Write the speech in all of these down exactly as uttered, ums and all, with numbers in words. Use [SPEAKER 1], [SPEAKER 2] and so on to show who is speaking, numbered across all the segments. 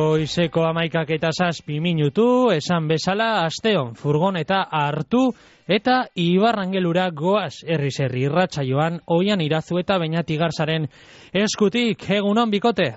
[SPEAKER 1] Goizeko hamaikak eta zazpi minutu, esan bezala, asteon furgoneta hartu eta Ibarrangelura goaz herriz herri irratsaioan Oihan Irazu eta Beñat Igarzaren eskutik. Egunon, bikote?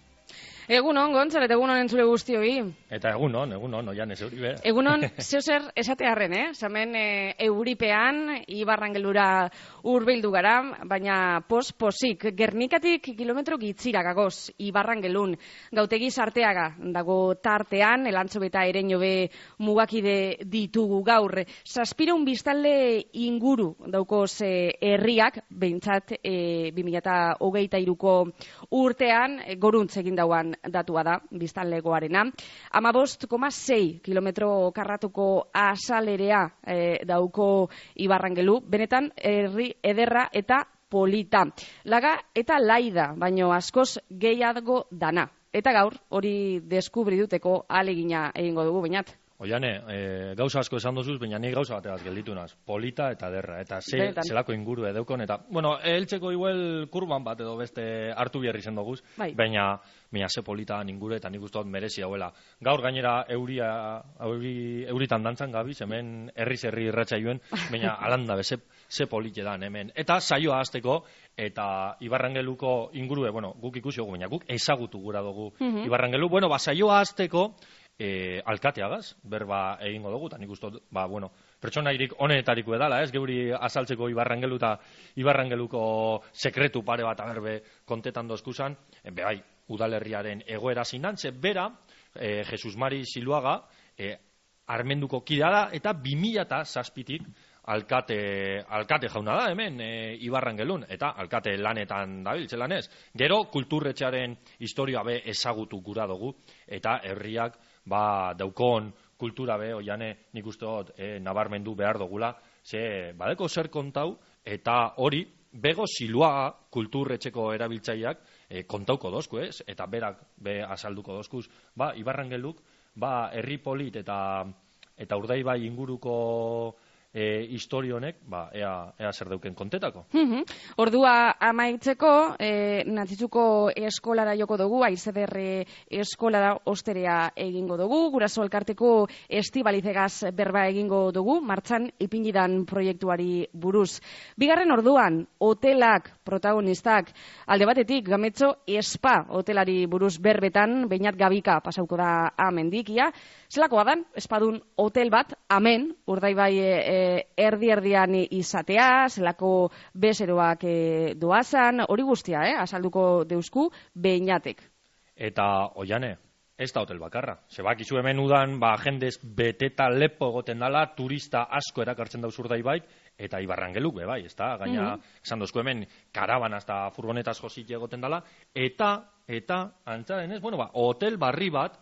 [SPEAKER 2] Egunon, Gontzal, eta egunon entzule guztioi.
[SPEAKER 3] Eta egunon, egunon, Oihan ez euribe.
[SPEAKER 2] Egunon, zeuzer esatearren, eh? Zamen e, euripean, Ibarrangelura hurbildu gara, baina pos-posik, Gernikatik kilometro gitzira gagoz, Ibarrangelun, gautegi sarteaga, dago tartean, elantzobeta ereñobe mugakide ditugu gaur. Zazpireun biztanle inguru daukoz e, herriak, behintzat e, bi mila hogeita hiruko urtean, e, goruntz egin dauan datua da, biztanlegoarena. Amabost koma sei kilometro karratuko azalerea e, dauko Ibarrangelu, benetan herri ederra eta polita. Laga eta laida, baino askoz gehiago dana. Eta gaur, hori deskubri duteko alegina egingo dugu, Beñat.
[SPEAKER 3] Oiane, e, gauza asko esan dozuz, baina ni gauza bateaz gelditu naz. Polita eta derra, eta ze, zelako inguru edeukon, eta, bueno, eltzeko igual kurban bat edo beste hartu biherri zen doguz, bai. baina, baina ze polita inguru eta nik uste dut merezi hauela. Gaur gainera euria, euri, euritan dantzan gabiz, hemen herriz herri irratsaioen, baina alanda be, ze, ze polite dan hemen. Eta saioa hasteko, eta Ibarrangeluko ingurue, bueno, guk ikusi dugu, baina guk ezagutu gura dugu mm-hmm. Ibarrangelu, bueno, ba, saioa hasteko, E, alkateagaz, berba egingo dugu, eta nik uste, ba, bueno, pertsonairik honetariko edala, ez, geuri azaltzeko Ibarrangelu eta Ibarrangeluko sekretu pare bat agerbe kontetan dozkuzan, e, be bai, udalerriaren egoera zinan, ze bera, e, Jesus Mari Siluaga, e, armenduko kidea da, eta bi mila zazpitik alkate, alkate jauna da, hemen, e, Ibarrangelun, eta alkate lanetan dabiltze lanez. Gero, kulturretxearen historia be ezagutu gura dugu, eta herriak ba daukon kultura be, Oiane, nik uste dut e, nabarmendu behar dugula, ze badeko zer kontau, eta hori, bego Siluaga kulturretxeko erabiltzaileak e, kontauko dozku, ez? Eta berak be azalduko dozkuz, ba, Ibarrangeluk, ba, herri polit eta eta Urdaibai inguruko E, historionek, ba, ea, ea zer dauken kontetako.
[SPEAKER 2] Mm-hmm. Ordua amaitzeko, e, Natzitzuko eskolara joko dugu, Aizederre eskolara osterea egingo dugu, Guraso elkarteko estibalizegaz berba egingo dugu, martxan ipinidan proiektuari buruz. Bigarren orduan, hotelak protagonistak, alde batetik, Gametxo Espa hotelari buruz berbetan, Beñat Gabika pasauko da amendikia, zelakoa dan, espadun hotel bat, amen, Urdaibai e, erdi-erdian izatea, zelako bezeroak e, doazan, hori guztia, eh? azalduko deusku, Beñatek.
[SPEAKER 3] Eta, Oiane, ez da hotel bakarra. Zebakizu hemen udan, ba, jendez beteta lepo egoten dala, turista asko erakartzen dauz Urdaibaik, eta Ibarrangeluk, be bai, ez da, gaina, mm-hmm. esan dozku hemen, karabanaz eta furgonetaz josik egoten dala, eta, eta, antza denez, bueno, ba, hotel barri bat,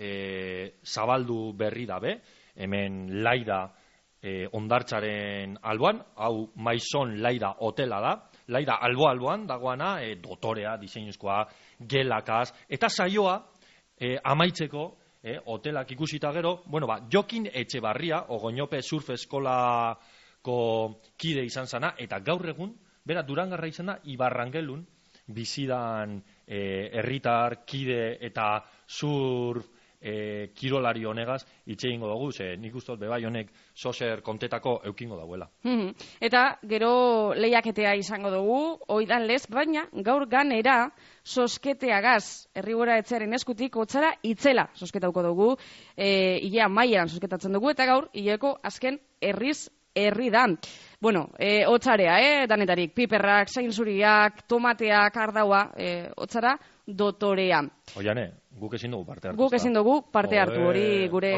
[SPEAKER 3] e, zabaldu berri dabe, hemen laida, E, ondartzaren alboan, hau Maison Laida hotela da, Laida albo-alboan dagoana, e, dotorea, diseinuzkoa, gelakaz, eta saioa e, amaitzeko e, hotelak ikusita gero, bueno, ba, Jokin Etxebarria, Ogoñope Surf Eskolako kide izan zana, eta gaur egun, bera Durangarra izan da, Ibarrangelun, bizidan e, herritar, kide eta surf, E, kirolari honegaz hitz egingo dugu, ze nik uste dut bebai honek sozer kontetako eukingo dauela.
[SPEAKER 2] Mm-hmm. Eta gero lehiaketea izango dugu, oidan lez, baina gaur ganera sosketeagaz, herrigora etxearen eskutik, hotzara itzela sosketauko dugu, e, ilea maieran sosketatzen dugu, eta gaur hileko azken herriz herri da. Bueno, e, hotzarea, eh, danetarik, piperrak, zainzuriak, tomateak, ardaua, e, hotzara, dotorea.
[SPEAKER 3] Oiane, guk ezin dugu parte hartu.
[SPEAKER 2] Guk ezin dugu parte hartu, hori gure,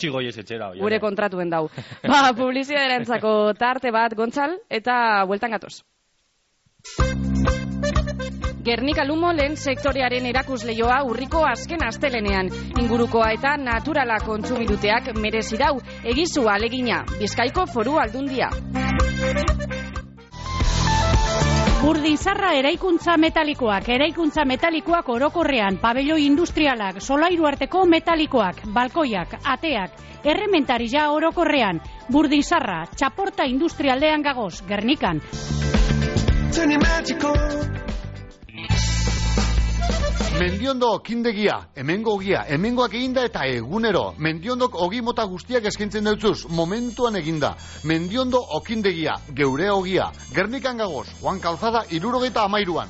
[SPEAKER 2] gure kontratuen dau. Ba, publizitatearentzako tarte bat, Gontzal, eta bueltan gatoz. Gernika Lumo lehen sektorearen erakusleioa urriko azken astelenean. Ingurukoa eta naturala kontsumiduteak merezi dau, egizu alegina, Bizkaiko Foru Aldundia.
[SPEAKER 4] Burdinzarra eraikuntza metalikoak, eraikuntza metalikoak orokorrean, pabello industrialak, solairu arteko metalikoak, balkoiak, ateak, errementaria orokorrean, Burdinzarra, txaporta industrialdean gagoz, Gernikan.
[SPEAKER 5] Mendiondo okindegia, hemengo ogia, hemengoak eginda eta egunero. Mendiondok ogi mota guztiak eskaintzen deutzuz, momentuan eginda. Mendiondo okindegia, geure ogia. Gernikan gagoz, Juan Calzada irurogeita amairuan.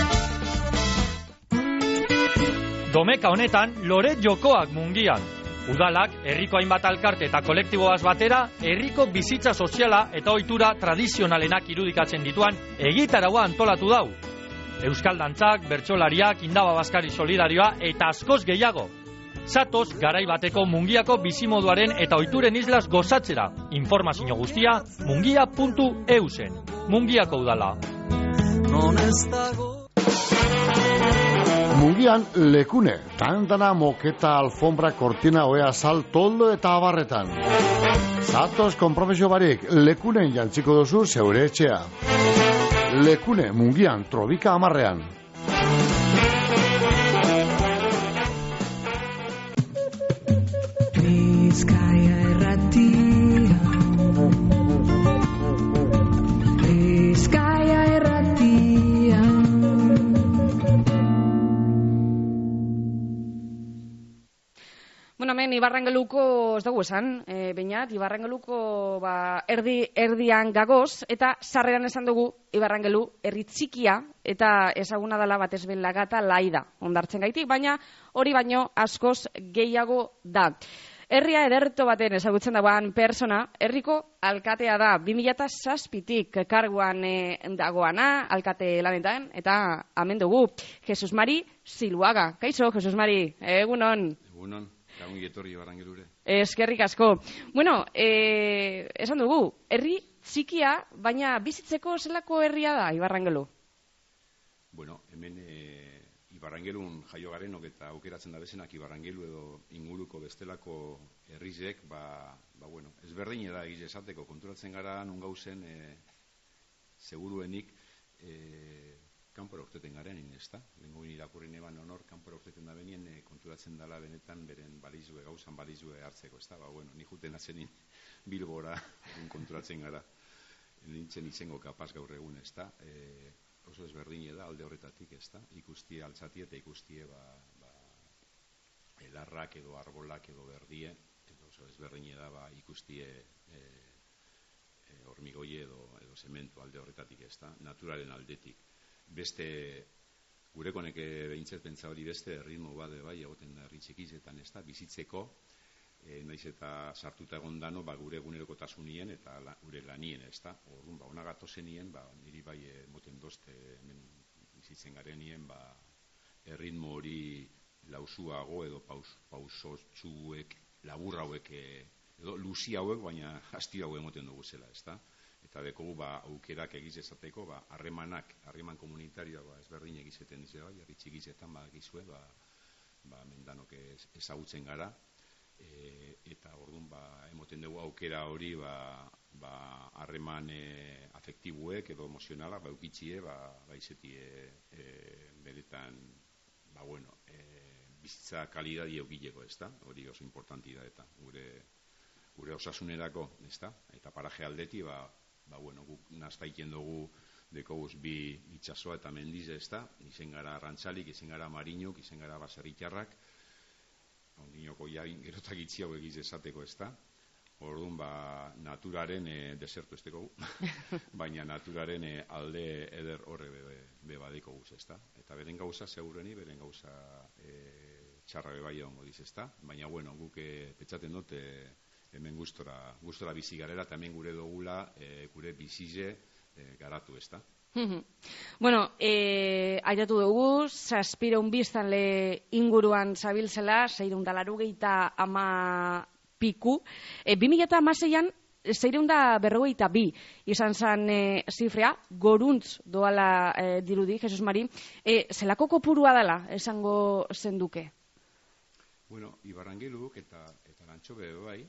[SPEAKER 3] Domeka honetan, lore jokoak mungian. Udalak, herriko hainbat alkarte eta kolektiboaz batera, herriko bizitza soziala eta ohitura tradizionalenak irudikatzen dituan egitaraua antolatu dau. Euskal dantzak, bertsolariak, indaba baskari solidarioa eta askoz gehiago. Zatoz, garai bateko mungiako bizimoduaren eta ohituren islas gozatzera. Informazio guztia, mungia puntu eu zen. Mungiako udala.
[SPEAKER 5] Mungian lekune, tantana, moketa, alfombra, kortina, oea, sal, toldo eta abarretan. Zatoz konprofesio barik, lekunen jantziko dozu zeure etxea. Lekune, mungian, trobika amarrean.
[SPEAKER 6] Bizkaia erratia, Bizkaia erratia.
[SPEAKER 2] Bueno, hemen Ibarrangeluko ez dugu esan, e, bainat, Ibarrangeluko ba, erdi, erdian gagoz, eta sarreran esan dugu Ibarrangelu herri txikia, eta ezaguna dela batez ben lagata laida ondartzen gaitik, baina hori baino askoz gehiago da. Herria ederto baten ezagutzen dagoan persona, herriko alkatea da, bi mila zazpitik karguan e, dagoana, alkate lanetan, eta hemen dugu, Jesus Mari Ziluaga. Kaixo, Jesus Mari, egunon.
[SPEAKER 7] Egunon. Lagun getorri Ibarrangelure.
[SPEAKER 2] Eskerrik asko. Bueno, eh, esan dugu, herri txikia, baina bizitzeko zelako herria da Ibarrangelu?
[SPEAKER 7] Bueno, hemen e, Ibarrangelun jaio garenok eta aukeratzen da bezenak Ibarrangelu edo inguruko bestelako herrizek, ba, ba bueno, ezberdin da egiz esateko konturatzen gara nun gauzen e, seguruenik e, kanpora urteten garen, ez da? Lengo irakurri neban honor, kanpora urteten da benien e, konturatzen dela benetan beren balizue, gauzan balizue hartzeko, ez da? Ba, bueno, ni juten azenin Bilbora konturatzen gara. Nintzen izango kapaz gaur egun, ez da? E, oso ezberdin da, alde horretatik, ez da? Ikustie altzatie eta ikustie, ba, ba, elarrak edo arbolak edo berdie, eta oso ezberdin da, ba, ikustie e, e, hormigoi edo, edo zemento alde horretatik, ez da? Naturalen aldetik. Beste, gure koneke behintzet pentsa hori beste ritmo bade bai, egoten da herri txikizetan, ez da, bizitzeko, e, naiz eta sartuta egon dano, ba, gure egunerokotasunien eta la, gure lanien, ez da. Orduan, ba, ona gatozenien, ba, niri bai e, moten dozte hemen bizitzen garenien, ba, erritmo hori lausuago edo paus, pausotxuek, labur hauek, e, edo luzi hauek, baina hasti hauek moten dugu zela, ez da. Eta dekogu, ba, aukerak egiz esateko, ba, harremanak, harreman komunitarioa, ba, ezberdin egizeten dize, bai, herri txikizetan, ba, egizue, ba, ba, mendanok ezagutzen gara, e, eta orduan, ba, emoten dugu aukera hori, ba, ba, harreman e, afektibuek edo emozionala, ba, eukitxie, ba, ba, izetie, e, beretan, ba, bueno, e, bizitza kalidadi eukileko, ez da, hori oso importanti da, eta gure, gure osasunerako, ez da, eta paraje aldeti, ba, ba, bueno, guk naztaiten dugu dekoguz bi itxasoa eta mendiz, ez da, izen gara arrantzalik, izen gara marinok, izen gara baserritarrak, ondinoko jain gerotak itzi hau egiz esateko, ez da, orduan, ba, naturaren e, desertu ez dugu, baina naturaren e, alde eder horre be, be badeko guz, ez da, eta beren gauza, segureni, beren gauza e, txarra be bai ongo diz, ez da, baina, bueno, guk e, petxaten dut, e, hemen gustora, gustora bizi garela, eta hemen gure dugula, e, gure bizize e, garatu, ez da.
[SPEAKER 2] Bueno, e, aitatu dugu, zazpireun biztanle inguruan zabiltzela, zeireun da larugeita ama piku. E, bi mila eta hamaseian, zeireun da berrogeita bi izan zan e, zifrea, goruntz doala e, dirudi, Jesus Mari. E, zelako kopurua dela, esango zenduke?
[SPEAKER 7] Bueno, Ibarrangeluk eta, eta Lantxobe bai,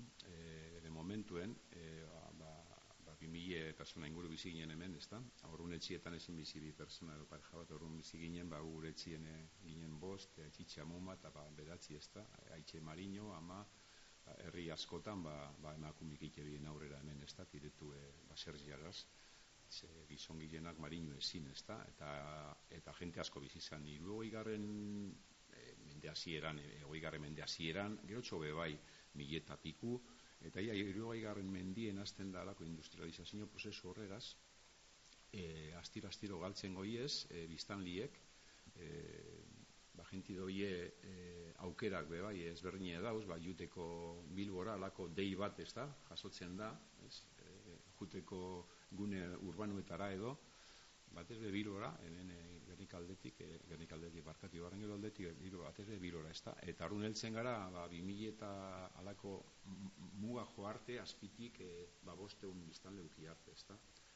[SPEAKER 7] momentuen, e, ba, ba, bi mila persona inguru bizi ginen hemen, ez da? Horrun etxietan ezin bizi bi persona edo pareja bat, horrun bizi ginen, ba, gure etxien e, ginen bost, e, txitxe amoma, eta ba, bedatzi, ez da? Aitxe Marino, ama, ba, herri askotan, ba, ba emakumik ike bien aurrera hemen, ez da? Tiretu, e, ba, Sergiagaz, gizon gilenak marinu ezin, ezta? Eta, eta jente asko bizizan. Hirurogei garren e, mende hasieran, egoi garren mende hasieran, gero txobe bai, mila eta piku, eta ia hirurogei garren mendien hasten da alako industrializazio prozesu horregaz, e, astiro-astiro galtzen goiez, e, biztanliek, e, ba, jenti doie e, aukerak be bai ezberdine dauz, ba, juteko Bilbora alako dei bat, ez da, jasotzen da, ez, e, juteko gune urbanuetara edo, batez be Bilbora, hemen e, Gernikaldetik, e, Gernikaldetik barkati Ibarrangelu aldetik, Bilbora, batez be Bilbora, ez da, eta arrun heltzen gara, ba, bi mila eta alako muga jo arte, azpitik, e, ba, bosteun biztanle uki arte, ez da,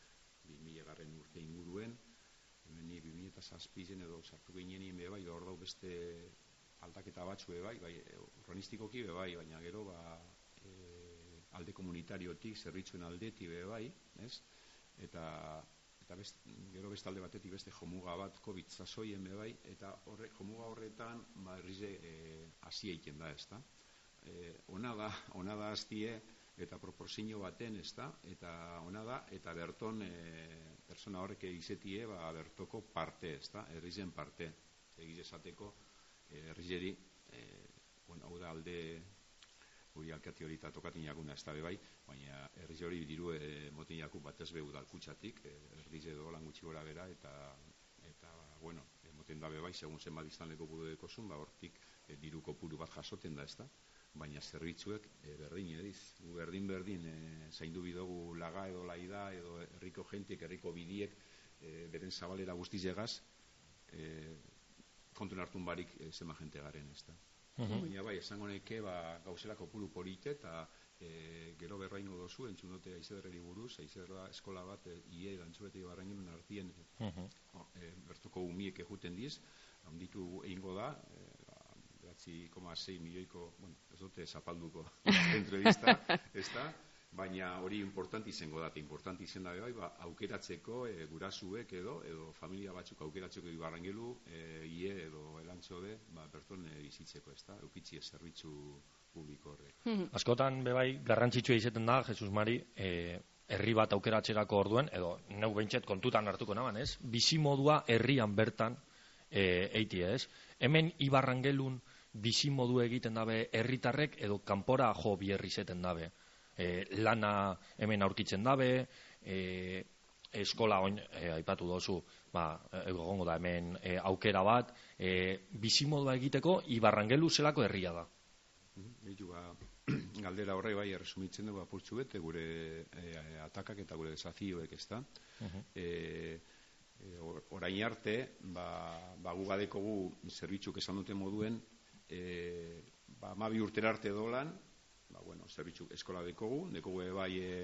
[SPEAKER 7] bi mila garren urte inguruen, hemen ni bi mila eta zazpizen edo sartu ginen be bai, hor dau beste aldaketa batzu be bai, bai, urbanistikoki be bai, baina gero, ba, e, alde komunitariotik, zerbitzuen aldetik be bai, ez? Eta, eta best, gero beste alde batetik beste jomuga bat COVID zazoien be bai, eta horre, jomuga horretan, ba, errize, e, hasi egiten da, ez da? E, ona da, ona da hastie, eta proporzio baten, ez da? Eta ona da, eta berton, e, persona horrek izetie, ba, bertoko parte, ez da? Errizen parte, egiz esateko, e, errizeri, e, bueno, hau da alde, hori alkati hori eta tokatinakuna ez da bai, baina erriz hori diru e, motinaku batez behu dalkutsatik, e, erriz edo lan gutxi gora bera, eta, eta bueno, e, moten dabe bai, segun zenbat izanleko buru dekozun, ba, hortik e, diru kopuru bat jasoten da ez da, baina zerbitzuek e, berdin ediz, gu berdin-berdin e, zaindu bidogu laga edo laida, edo herriko jentiek, herriko bidiek, e, beren zabalera guztizegaz, e, kontun hartun barik e, zema jente garen ez da. Uh-huh. Baina bai, esango neke ba, gauzelako puru polite eta e, gero berraino dozu, entzun dute Aizederreri buruz, Aizederra eskola bat e, ie dantzuete Ibarrangelen artien uh-huh. e, bertoko umiek ejuten diz, handitu egingo da, e, behatzi koma sei milioiko, bueno, ez dute zapalduko entrevista, ez da, baina hori importanti izango da, eta importanti izan da bai, ba, aukeratzeko e, gurasuek edo, edo familia batzuk aukeratzeko Ibarrangelu, e, ie edo elantxode, ba, berton e, bizitzeko, ez da, eukitzi zerbitzu publiko horrek.
[SPEAKER 3] Askotan, bebai, garrantzitsua izaten da, Jesus Mari, e, herri bat aukeratzerako orduen, edo neu behintzet kontutan hartuko naban, ez? Bizimodua herrian bertan e, eitie, ez? Hemen Ibarrangelun bizimodu egiten dabe herritarrek edo kanpora jo bierri zeten dabe. E, lana hemen aurkitzen dabe, e, eskola oin, e, aipatu dozu, ba, egongo da hemen e, aukera bat, e, bizimodua egiteko Ibarrangelu zelako herria da.
[SPEAKER 7] Eitu, ba, galdera horre bai erresumitzen dugu apurtzu bete gure e, atakak eta gure desafioek ez da. Uh-huh. e, e, orain arte, ba, ba gugadekogu zerbitzuk esan duten moduen, e, ba, mabi urtera arte dolan, ba, bueno, zerbitzu eskola dekogu, dekogu bai e,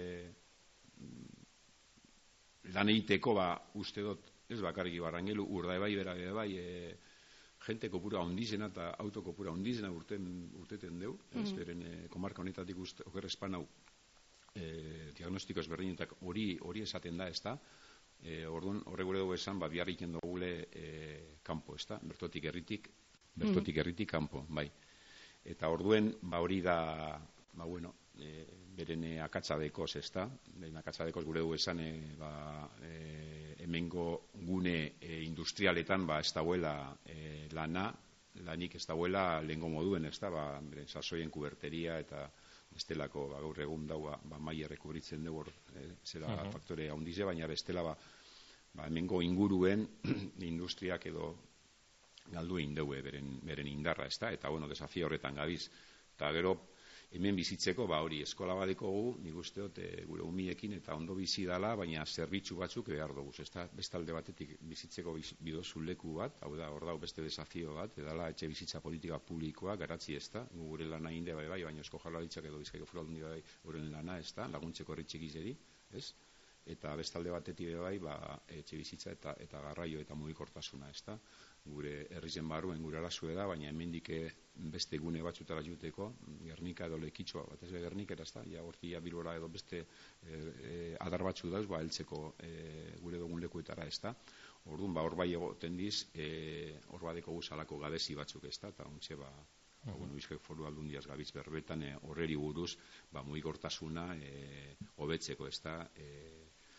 [SPEAKER 7] lan egiteko, ba, uste dut, ez bakarrik Ibarrangelu, urda ebai, bera bai, e, jente kopura ondizena eta auto kopura ondizena urten, urteten deu, mm-hmm. ez beren e, komarka honetatik uste, oker espan hau, e, diagnostiko ezberdinetak hori hori esaten da, ez da, e, orduan, horre gure dugu esan, ba, biarri iken dugule e, kanpo, ez da, bertotik erritik, bertotik mm-hmm. erritik kanpo, bai. Eta orduen, ba, hori da, ba, bueno, e, beren e, akatzadekoz, ez da, beren akatzadekoz gure dugu esan, e, ba, e, hemengo gune e, industrialetan, ba, ez dagoela e, lana, lanik ez dagoela lehengo moduen, ez da, ba, beren sasoien kuberteria eta bestelako, ba, gaur egun dau, ba, ba maia rekubritzen dugu, e, zera uh-huh. faktore handize, baina bestela, ba, ba, hemengo inguruen industriak edo galdu egin dugu beren, beren indarra, ez da, eta, bueno, desafio horretan gabiz. Eta gero, hemen bizitzeko, ba hori, eskola badekogu, nik uste dut, e, gure umiekin eta ondo bizi dala, baina zerbitzu batzuk behar dugu, ez da, bestalde batetik bizitzeko bidozu leku bat, hau da, hor dau beste desafio bat, edala etxe bizitza politika publikoa, garatzi ez da, gure lana inde bai bai, baina Eusko Jaurlaritzak edo Bizkaiko Foru Aldundia bai, horren lana ez da, laguntzeko herritxek izeri, ez? Eta bestalde batetik bai, ba, etxe bizitza eta, eta garraio eta mugikortasuna, ez da, gure herrizen barruen gure arazue da, baina hemendik beste gune batzutara juteko, Gernika edo Lekitxoa, bat ez be Gernika erazta, ja hortia Bilbora edo beste e, e, adar batzu dauz, ba, heltzeko e, gure dugun lekuetara ez da. Orduan, ba, hor bai egoten diz, e, hor badeko guzalako gadezi batzuk ez da, eta ontxe, ba, uh-huh. ba, bueno, Bizkaiko Foru Aldundiaz gabiz berbetan, e, horreri buruz, ba, mugikortasuna e, hobetzeko ez da, e,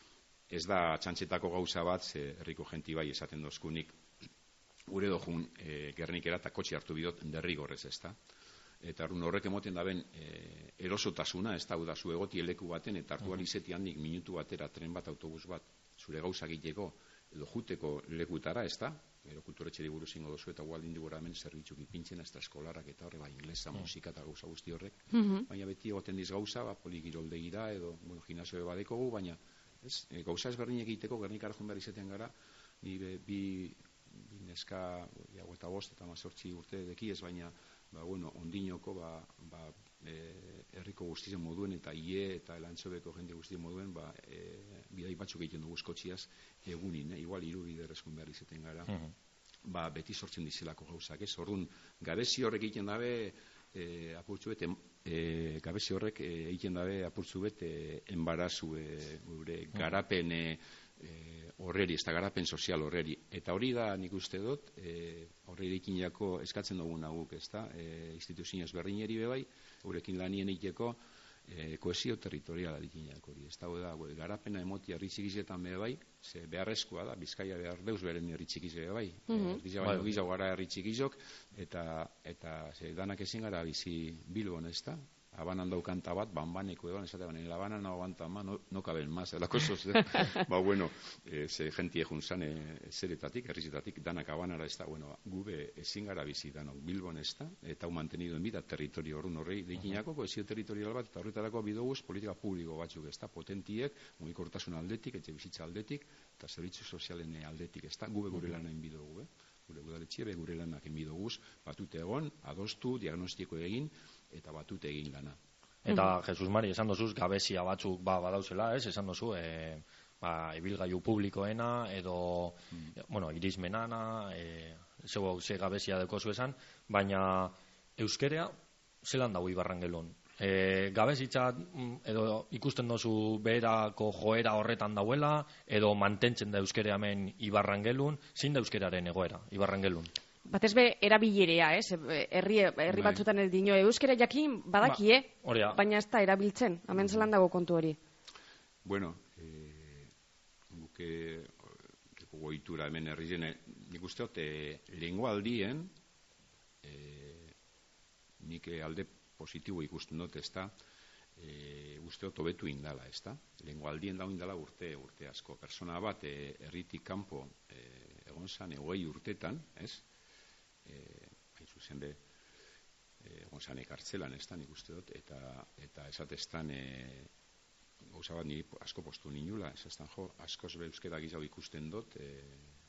[SPEAKER 7] ez da txantxetako gauza bat, ze herriko jenti bai esaten dozkunik, gure dojun e, Gernikera eta kotxe hartu bidot derrigorrez, ez da. Eta arun horrek emoten daben e, erosotasuna, ez da, da zu egoti eleku baten, eta hartu alizeti handik minutu batera, tren bat, autobus bat, zure gauza egiteko, edo juteko lekutara, ez da, gero kulturetxeri buruz ingo dozu, eta gualdin digura hemen zerbitzuk ipintzen, ez da eskolarak eta horre, ba, inglesa, musika eta gauza guzti horrek. Baina beti egoten diz gauza, ba, poligiroldegira, edo, bueno, gimnasio badekogu, baina, ez, e, gauza ezberdin egiteko, Gernikara joan behar izatean gara, ni be, bi, bi neska, iago eta bost, eta mazortzi urte deki ez, baina, ba, bueno, ondinoko, ba, ba, e, herriko guztien moduen, eta ie, eta elantzobeko jende guztien moduen, ba, e, bidai batzuk egiten dugu eskotxiaz, egunin, eh? Igual hiru bider eskun behar izaten gara, uh-huh. ba, beti sortzen dizelako gauzak, ez? Orduan, gabezi horrek egiten dabe, e, apurtzu bet, e, gabezi horrek e, egiten dabe, apurtzu bet, e, enbarazu, e, gure garapen, e, E, horreri, ez da garapen sozial horreri. Eta hori da nik uste dut, e, horreri ikinako eskatzen dugun naguk, ez da, e, instituzioz berrineri bebai, gurekin lanien egiteko e, koesio territoriala dikinak hori, ez da, da garapena emotia herritxikizetan bebai, ze beharrezkoa da, Bizkaia behar deuz beren herritxikize bebai, mm-hmm. e, Bizkaia baino gizau gara herritxikizok, eta, eta ze, danak ezin gara bizi Bilbon, ez da, Habanan daukanta bat, banbaneko egon, esate baina, Habanan no aguanta ma, no, no caben más, elako zoz, ba, bueno, e, ze jentie juntzan e, zeretatik, herrizetatik, danak Habanara ez da, bueno, gube ezin gara bizi danok Bilbon ez da, eta hau mantenido en vida, territorio horren horrei, deikinako, koesio territorial bat, eta horretarako bidoguz, politika publiko batzuk ez da, potentiek, mugikortasun aldetik, etxe bizitza aldetik, eta zerbitzu sozialen aldetik ez da, gube gure lanain bidogu, eh? Gure udaletxe, be gure lanak enbidoguz, batute egon, adostu, diagnostiko egin, eta batute egin lana.
[SPEAKER 3] Eta, mm-hmm. Jesus Mari, esan dozuz, gabezia batzuk ba, badauzela, ez? Esan dozu, e, ba, ibilgailu publikoena, edo, mm. bueno, irizmenana, e, zego, ze gabezia dekozu esan, baina euskerea, zelan dago Ibarrangelun? E, gabezitza, edo ikusten dozu beherako joera horretan dauela, edo mantentzen da euskerea hemen Ibarrangelun, zein da euskeraren egoera, Ibarrangelun?
[SPEAKER 2] Batez be, erabilerea, ez? Herri, herri batzutan ez dino, euskera jakin badakie, ba, baina ez da erabiltzen, hemen zelan dago kontu hori.
[SPEAKER 7] Bueno, eh, guke, goitura hemen herri zen, nik usteot, eh, lengua aldien, eh, nik alde positibo ikusten dut, ez da, e, usteot hobetu indala, ez da. Lengua aldien dago indala urte, urte asko. Persona bat, e, erritik kanpo, e, egon zan, egoi urtetan, ez? E, hain zuzen be, e, egon zan ekartzelan, ez da, nik uste dut, eta, eta esatestan, e, gauza bat ni asko postu ninula, ez da, jo, askoz be euskera gizau ikusten dut, e,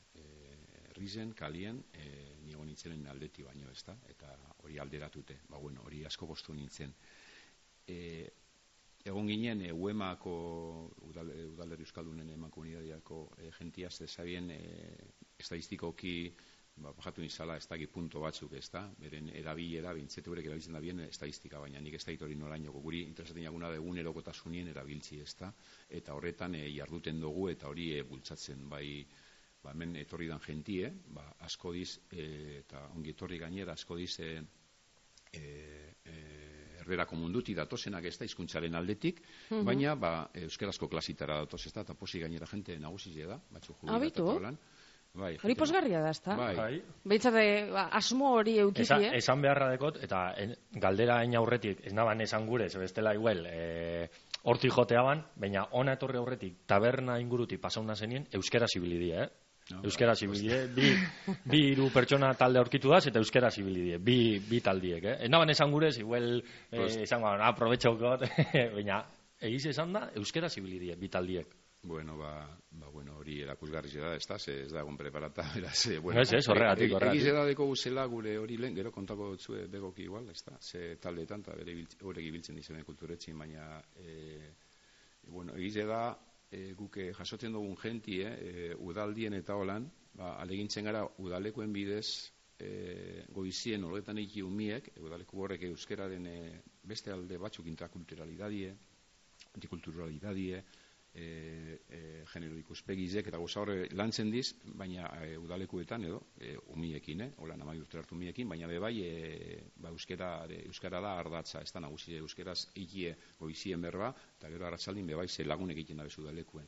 [SPEAKER 7] rizen, kalien, e, nigo nintzenen aldeti baino, ez da, eta hori alderatute, ba, bueno, hori asko postu nintzen. E, egon ginen, e, uemako, udalerri euskaldunen emako unidadiako e, gentiaz, ezabien, e, estadistikoki, ba, bajatu nizala, ez daki punto batzuk, ez da, beren erabilera, bintzete horrek erabiltzen da bien, estadistika, baina nik ez da hori norainoko, guri interesatzen jaguna da egunerokotasunien erabiltzi, ez da, eta horretan e, jarduten dugu, eta hori e, bultzatzen, bai, ba, hemen etorri dan jentie, ba, asko diz, e, eta ongi etorri gainera, asko diz, e, e, e, herberako munduti datozenak ez da, hizkuntzaren aldetik, mm-hmm. baina, ba, euskarazko klasitara datoz ez da, eta posi gainera jente nagusize da, batzu jubilat eta holan. Bai,
[SPEAKER 2] hori posgarria da, ez da?
[SPEAKER 7] Bai.
[SPEAKER 2] Behitzate, ba, asmo hori eukitie.
[SPEAKER 3] Esa, esan beharra dekot, eta en, galdera hain aurretik, ez naban esan gure, zebestela igual, e, hortik joteaban, baina ona etorri aurretik, taberna inguruti pasauna zenien, euskera zibilidie, eh? No, euskera zibilidie, bi, bi iru pertsona talde aurkitu daz, eta euskera zibilidie, bi, bi taldiek, eh? Ez naban esan gure, igual, pues, eh, esan gana, aprobetxokot, baina, egiz esan da, euskera zibilidie, bi taldiek.
[SPEAKER 7] Bueno, ba, ba, bueno, hori erakusgarri da, ez da, ez da egon preparata, beraz, bueno.
[SPEAKER 3] No, ez ez, horregatik, horregatik.
[SPEAKER 7] Egiz edadeko guzela gure hori lehen, gero kontako dutzue begoki igual, ez da, ze taldeetan, eta bere horrek ibiltzen dizenen kulturetxin, baina, e, bueno, egiz eda, e, guke jasotzen dugun jenti, e, udaldien eta holan, ba, alegintzen gara udalekoen bidez, e, goizien horretan eki umiek, e, udaleku horrek euskeraren e, beste alde batzuk intrakulturalidadie, antikulturalidadie, E, e, genero ikuspegizek eta goza horre lantzen diz, baina e, udalekuetan edo e, umiekin, eh? Hola, namai urte hartu umiekin, baina bebai e, ba, euskera, e, euskara da ardatza, ez da nagusi, euskeraz ikie goizien berba, eta gero arratzaldin bebai ze lagunek egiten da bezu udalekuen.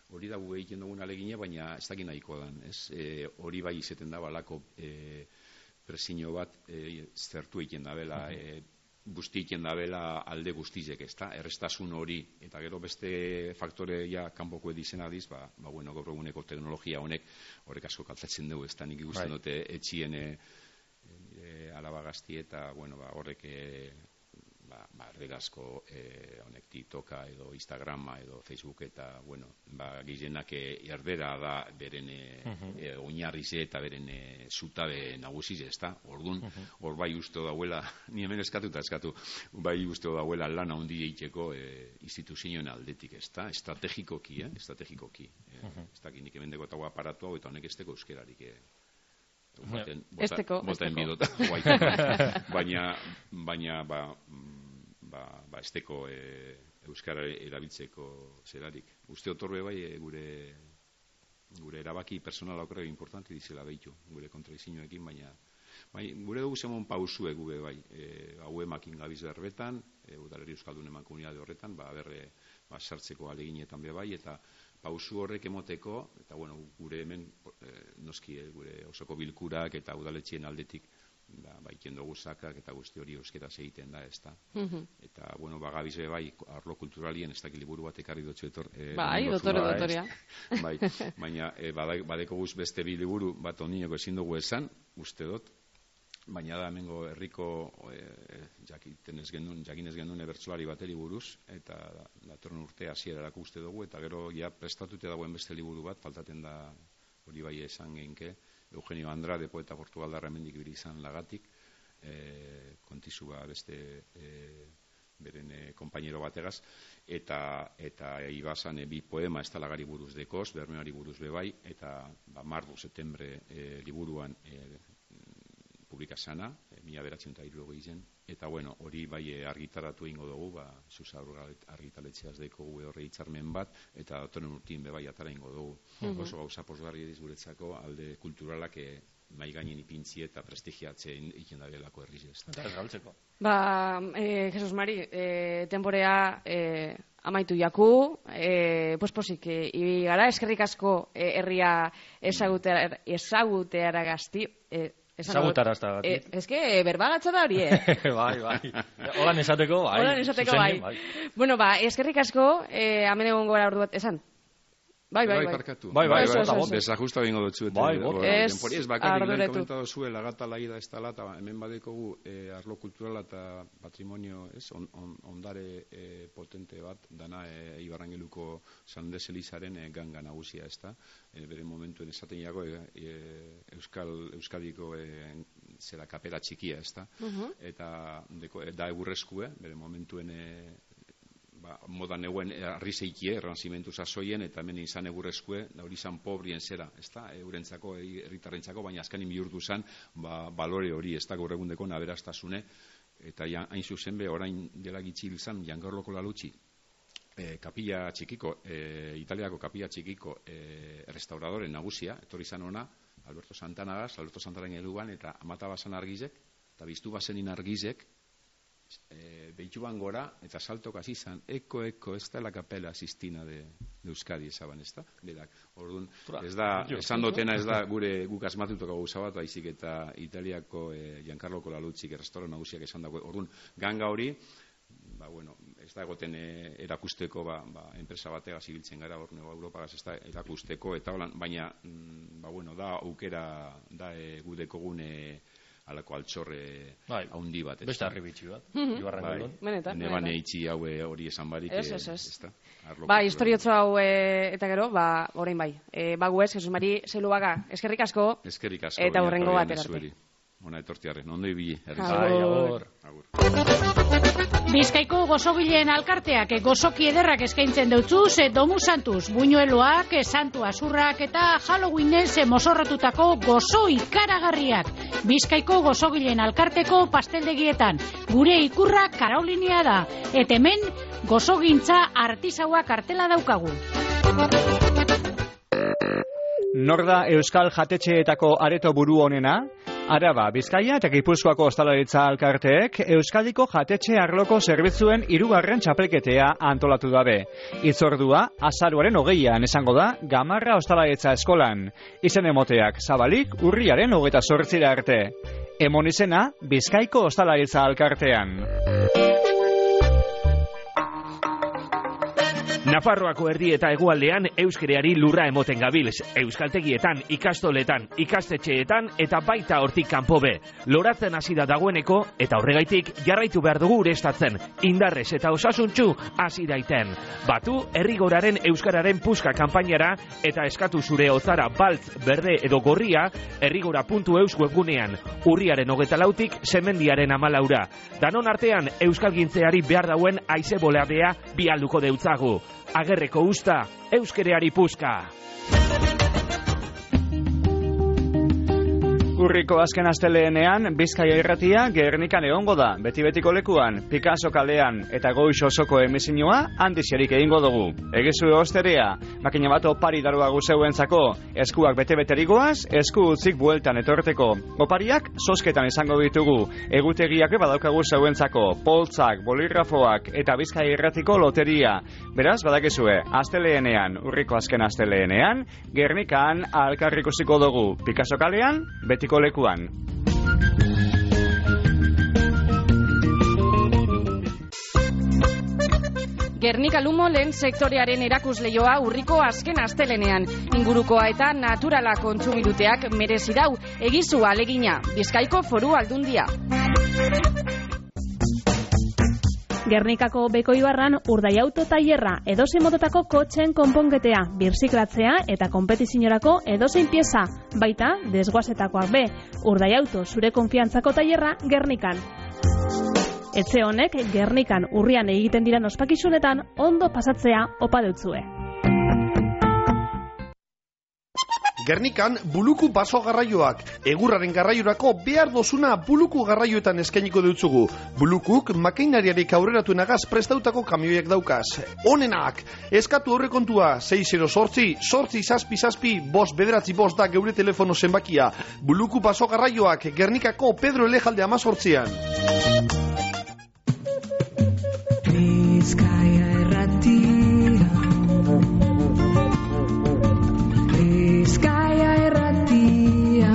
[SPEAKER 7] hori da gu egiten dugun alegine, baina ez dakit nahiko dan, ez? E, hori bai izeten da balako e, presio bat e, zertu egiten da bela, e, guzti egiten da bela alde guztizek, ez da? Errestasun hori, eta gero beste faktore ja kanpoko edizena diz, ba, ba bueno, gaur eguneko teknologia honek horrek asko kaltatzen dugu, ez da? Nik ikusten dute etxien e, e, alaba gazti eta, bueno, ba, horrek e, ba, ba erderazko e, honek TikToka edo Instagrama edo Facebook eta, bueno, ba, gehienak erdera da beren e, uh-huh. e, oinarrize eta beren e, zutabe nagusize, ez da? Orduan, uh-huh. hor bai uste dauela, ni hemen eskatu eta eskatu, bai uste dauela lana handi egiteko e, instituzioen aldetik, ez da? Estrategikoki, eh? Estrategikoki. E, uh-huh. Ez dakit nik hemen dekotago aparatu hau eta honek ez deko euskerarik, e, Boten, bota,
[SPEAKER 2] esteko,
[SPEAKER 7] bota
[SPEAKER 2] esteko.
[SPEAKER 7] baina, baina ba, ba, ba esteko e, euskara erabiltzeko zerarik. Uste otorbe bai e, gure gure erabaki personala okrego importanti dizela behitu, gure kontradizioekin, baina bai, gure dugu zemon pausue gube bai, e, hau emakin gabiz berbetan, e, udaleri euskaldun eman komunidade horretan, ba, berre ba, sartzeko aleginetan be bai, eta pausu horrek emoteko, eta bueno, gure hemen e, noski e, gure osoko bilkurak eta udaletxien aldetik ba, ba iken dugu zakak eta guzti hori euskeraz egiten da, ez da. Uh-huh. Eta, bueno, bagabize bai, arlo kulturalien, ez dakil liburu bat ekarri dutxu etor. E,
[SPEAKER 2] bai, dotore, dotorea.
[SPEAKER 7] Bai, baina e, badeko guz beste bi liburu bat onineko ezin dugu esan, uste dut, baina da hemengo herriko e, jakiten ez genuen, jakin ez genuen bertsolari bateri buruz, eta datorren urte hasierarako uste dugu, eta gero ja prestatute dagoen beste liburu bat, faltaten da hori bai esan geinke, Eugenio Andrade, poeta portugaldarra hemendik ibili izan lagatik, e, kontizu ba beste e, beren e, konpainero bategaz, eta eta ibasan e, bi poema ez talagari buruz dekoz, bermeari buruz bebai, eta ba, mardu, septembre e, liburuan e, publikazana, e, mila beratzen eta irurogei zen, eta bueno, hori bai e, argitaratu egingo dugu, ba, zuza argitaletxeaz deiko gu horre hitzarmen bat, eta datoren urtien bebai atara egingo dugu. Uh-huh. Oso gauza posgarri ediz guretzako, alde kulturalak e, mai gainen ipintzi eta prestigiatzen iken da belako herriz ez.
[SPEAKER 3] Eta ez galtzeko.
[SPEAKER 2] Ba, eh, Jesus Mari, eh, temporea eh, amaitu jaku, eh, posposik eh, ibi gara, eskerrik asko eh, herria ezaguteara gazti, eh,
[SPEAKER 3] Ezagutarazta bat.
[SPEAKER 2] Eh, ez que berbagatza da hori, eh?
[SPEAKER 3] bai, bai. Holan esateko, bai.
[SPEAKER 2] Holan esateko, bai. bai. Bueno, ba, eskerrik asko, eh, amen egon gora ordu bat, esan?
[SPEAKER 7] Bai, bai, bai.
[SPEAKER 3] Bai, bai, bai.
[SPEAKER 7] Desajusta bingo dutzu.
[SPEAKER 3] Bai, bai.
[SPEAKER 2] Ez,
[SPEAKER 7] arduretu. Komentado zue, lagata laida ez tala, eta hemen badekogu eh, arlo kulturala eta patrimonio, ez, on, on, ondare eh, potente bat, dana eh, Ibarrangeluko Sandes Elizaren eh, ganga nagusia, ez da. Eh, bere momentuen esaten jago, eh, Euskal, Euskadiko eh, zera kapera txikia, ez da. Uh-huh. Eta deko, eh, da egurrezkue, bere momentuen eh, ba, modan eguen arrizeikie, erranzimentu sasoien, eta hemen izan egurrezkue, da hori izan pobrien zera, ez da, eurentzako, herritarrentzako, baina azkanin bihurtu zen, ba, balore hori, ez da, gaur egundeko naberastasune, eta ja, hain zuzen be, orain dela gitxil izan, Giancarloko Lalutxi, e, kapilla txikiko, e, Italiako kapilla txikiko e, restauradoren nagusia, etorri izan ona, Alberto Santanagaz, Alberto Santanaren eluan, eta amata basan argizek, eta biztu basenin argizek, E, behituan gora, eta saltok hasi izan, eko, eko, ez da la kapela Sistina de, de Euskadi esaban, ez da? Berak, orduan, ez da, esan dotena ez da gure guk asmatutuko gauza bat, baizik eta Italiako e, Giancarloko Lalutxik restaurant nagusiak esan dago, orduan, ganga hori, ba, bueno, ez da egoten e, erakusteko, ba, ba, enpresa batea zibiltzen gara, hor nego Europagaz ez da erakusteko, eta holan, baina, mm, ba, bueno, da aukera, da e, gudeko gune, alako altxorre bai, haundi bat.
[SPEAKER 3] Beste harri bitxi bat, mm-hmm. Ibarrangelun.
[SPEAKER 2] Benetan.
[SPEAKER 7] Nebane itxi hau hori esan barik.
[SPEAKER 2] Ez, ez, ez. Ba, historiotzo hau e, eta gero, ba, orain bai. E, ba, guez, Jesus Mari, Zeiluaga, eskerrik asko.
[SPEAKER 7] Eskerrik asko.
[SPEAKER 2] Eta horrengo bat erarte.
[SPEAKER 7] Ona etortiarren, ondo ibili.
[SPEAKER 2] Agur.
[SPEAKER 7] Agur.
[SPEAKER 4] Bizkaiko gozogileen alkarteak gozoki ederrak eskaintzen deutzu, ze domu santuz, buñueloak, santu azurrak eta Halloweenen ze mozorrotutako gozo ikaragarriak. Bizkaiko gozogileen alkarteko pasteldegietan, gure ikurra Karolinia da, eta hemen gozogintza artisaua kartela daukagu.
[SPEAKER 8] Nor da Euskal jatetxeetako areto buru honena? Araba, Bizkaia eta Gipuzkoako ostalaritza elkarteek Euskadiko jatetxe arloko zerbitzuen hirugarren txapelketea antolatu dabe. Hitzordua azaroaren hogeian esango da Gamarra ostalaritza eskolan. Izen emoteak zabalik urriaren hogeita zortzira arte. Emon izena Bizkaiko ostalaritza elkartean.
[SPEAKER 9] Nafarroako erdi eta hegoaldean euskereari lurra emoten gabilz, euskaltegietan, ikastoletan, ikastetxeetan eta baita hortik kanpo be. Loratzen hasi da dagoeneko eta horregaitik jarraitu behar dugu urestatzen, indarrez eta osasuntxu hasi daiten. Batu herrigoraren euskararen puska kanpainara eta eskatu zure otzara baltz, berde edo gorria herrigora puntu eus webgunean, urriaren hogeta lautik semendiaren amalaura. Danon artean euskalgintzeari behar dauen aize boleadea bialduko deutzagu. Agerreko usta, euskereari puska.
[SPEAKER 8] Urriko azken asteleenean Bizkaia irratia Gernikan egongo da, beti-betiko lekuan, Picasso kalean eta goiz osoko emizinoa handixerik egingo dugu. Egizue osterea, makina bat opari darua guzeuentzako, eskuak bete-beterigoaz, esku utzik bueltan etorteko. Opariak sosketan izango ditugu, egutegiak badaukagu zeuentzako, poltzak, bolirrafoak eta Bizkaia irratiko loteria. Beraz, badakizue, asteleenean, urriko azken asteleenean, Gernikan alkarrikusiko dugu, Picasso kalean, beti lekuan.
[SPEAKER 2] Gernika Lumo lehen sektorearen erakusleioa urriko azken astelenean. Ingurukoa eta naturala kontsumiduteak merezi dau, egizu alegina, Bizkaiko Foru Aldundia.
[SPEAKER 10] Gernikako Beko Ibarran urdaiauto tailerra, edozein modotako kotxen konponketea, birziklatzea eta konpetiziorako edozein pieza, baita desguazetakoak be. Urdaiauto zure konfiantzako tailerra Gernikan. Etxe honek Gernikan urrian egiten diran ospakizunetan ondo pasatzea opa deutzue.
[SPEAKER 11] Gernikan buluku baso garraioak, egurraren garraiorako behar dozuna buluku garraioetan eskainiko dutzugu. Bulukuk makeinariarik aurreratuenagaz prestautako kamioiak daukaz. Onenak, eskatu horrekontua, sei zero zortzi, zortzi zazpi zazpi, bost bederatzi bost da geure telefono zenbakia. Buluku baso garraioak, Gernikako Pedro Elejalde amazortzian.
[SPEAKER 6] Bizkaia erratia, Bizkaia erratia.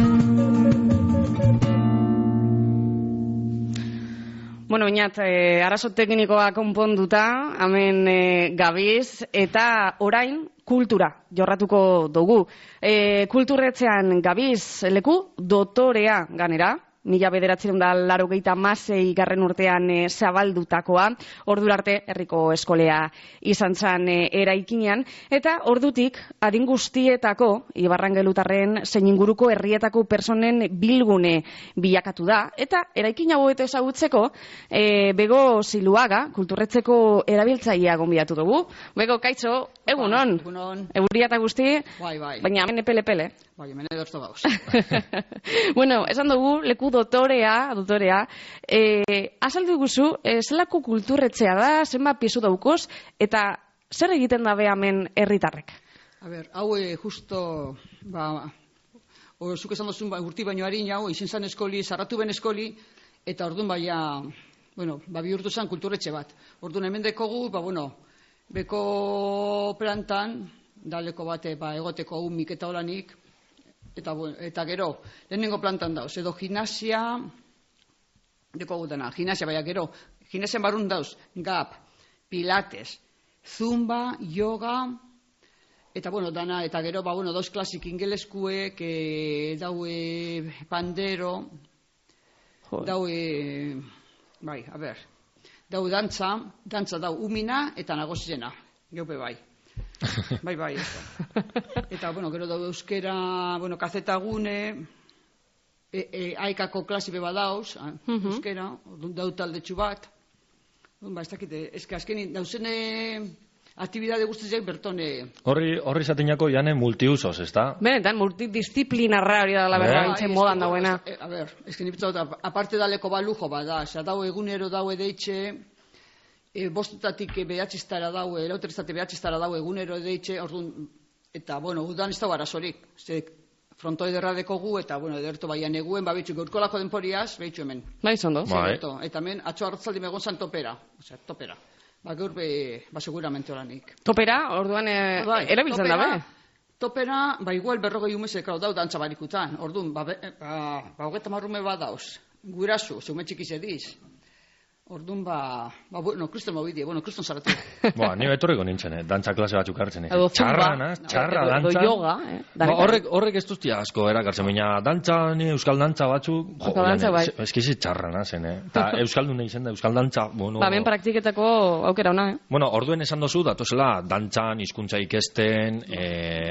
[SPEAKER 2] Bueno, Oñat, eh, arazo teknikoa konponduta, hemen eh, gabiz, eta orain kultura jorratuko dugu. Eh, kulturretzean gabiz leku dotorea ganera, mila bederatzen da laro geita masei garren urtean e, zabaldutakoa, ordurarte herriko eskolea izan zan e, eraikinean, eta ordutik adin guztietako Ibarrangelutarren zein inguruko herrietako personen bilgune bilakatu da, eta eraikin hau eta ezagutzeko e, Bego Ziluaga, kulturretzeko erabiltzailea gonbidatu dugu. Bego, kaitzo, egunon,
[SPEAKER 12] egunon.
[SPEAKER 2] Euria eta guzti,
[SPEAKER 12] bai, bai.
[SPEAKER 2] Baina hemen epele-pele.
[SPEAKER 12] Bai, hemen edozto gauz.
[SPEAKER 2] Bueno, esan dugu, leku dotorea, dotorea, e, azaldu guzu, e, zelako kulturretzea da, zenbat piezu daukoz, eta zer egiten da hemen herritarrek?
[SPEAKER 12] A ber, hau e, justo, ba, o, zuk esan duzun, ba, urti baino harin, hau, izin zan eskoli, zarratu ben eskoli, eta orduan baia, bueno, ba, bihurtu zan kulturretxe bat. Orduan hemen dekogu, ba, bueno, beko plantan, daleko bate, ba, egoteko umik eta olanik, Eta, eta gero, lehenengo plantan dauz, edo gimnasia, deko gutena, gimnasia, baina gero, gimnasian barrun dauz, gap, pilates, zumba, yoga, eta bueno, dana, eta gero, ba, bueno, dauz klasik ingeleskuek, e, daue pandero, daue, bai, a ber, dau dantza, dantza dau umina, eta nagozizena, geupe bai. Bai, bai, eta, bueno, gero dago euskera, bueno, kazetagune, e, e, aikako klasibe badauz, uh -huh. euskera, dau taldetxu bat, ba, ez dakite, eske azkenin, dauzene aktibidade guztiak bertone.
[SPEAKER 3] Horri, horri zatinako jane multiusos, ez da?
[SPEAKER 2] Benetan, multidisciplinarra hori da la berra, entzen modan dauena.
[SPEAKER 12] A ber, esken ipetza, aparte daleko balujo bada, oza, dau egunero dau edeitxe, E, bostetatik behatxistara daue, elauteriztate behatxistara daue egunero deitxe, orduan, eta, bueno, udan ez dago arazorik. Ze, fronto ederra dekogu, eta, bueno, ederto baia neguen, ba, betxu, gaurkolako denporiaz, betxu hemen.
[SPEAKER 2] Bai, zondo.
[SPEAKER 12] Bai. Eta hemen, atxo hartzaldi megon zan topera. Osea, topera. Ba, gaur be, ba, seguramente oranik.
[SPEAKER 2] Topera, orduan, e, bai, erabiltzen da, be?
[SPEAKER 12] Topera, ba, igual berrogei umezek hau dau dantza barikutan. Orduan, ba, ba, ba, hogeta marrume bat dauz. Gurasu, zeume txikiz ediz. Orduan, ba, ba, bueno, kriston mobidie, bueno, kriston zaratu.
[SPEAKER 3] Boa, ni betorriko nintzen, eh? Dantza klase batzuk hartzen, eh? Txarra, naz, txarra, dantza.
[SPEAKER 2] Edo yoga, eh?
[SPEAKER 3] Ba, horrek, horrek ez duztia asko erakartzen, baina dantza, ni euskal dantza batzuk, jo,
[SPEAKER 2] dantza, bai.
[SPEAKER 3] eskizi txarra nazen, eh? Ta euskaldun nahi zen da, euskal dantza, bueno...
[SPEAKER 2] Ba, ben praktiketako aukera ona, eh?
[SPEAKER 3] Bueno, orduen esan dozu, datozela, dantzan, hizkuntza ikesten, eh,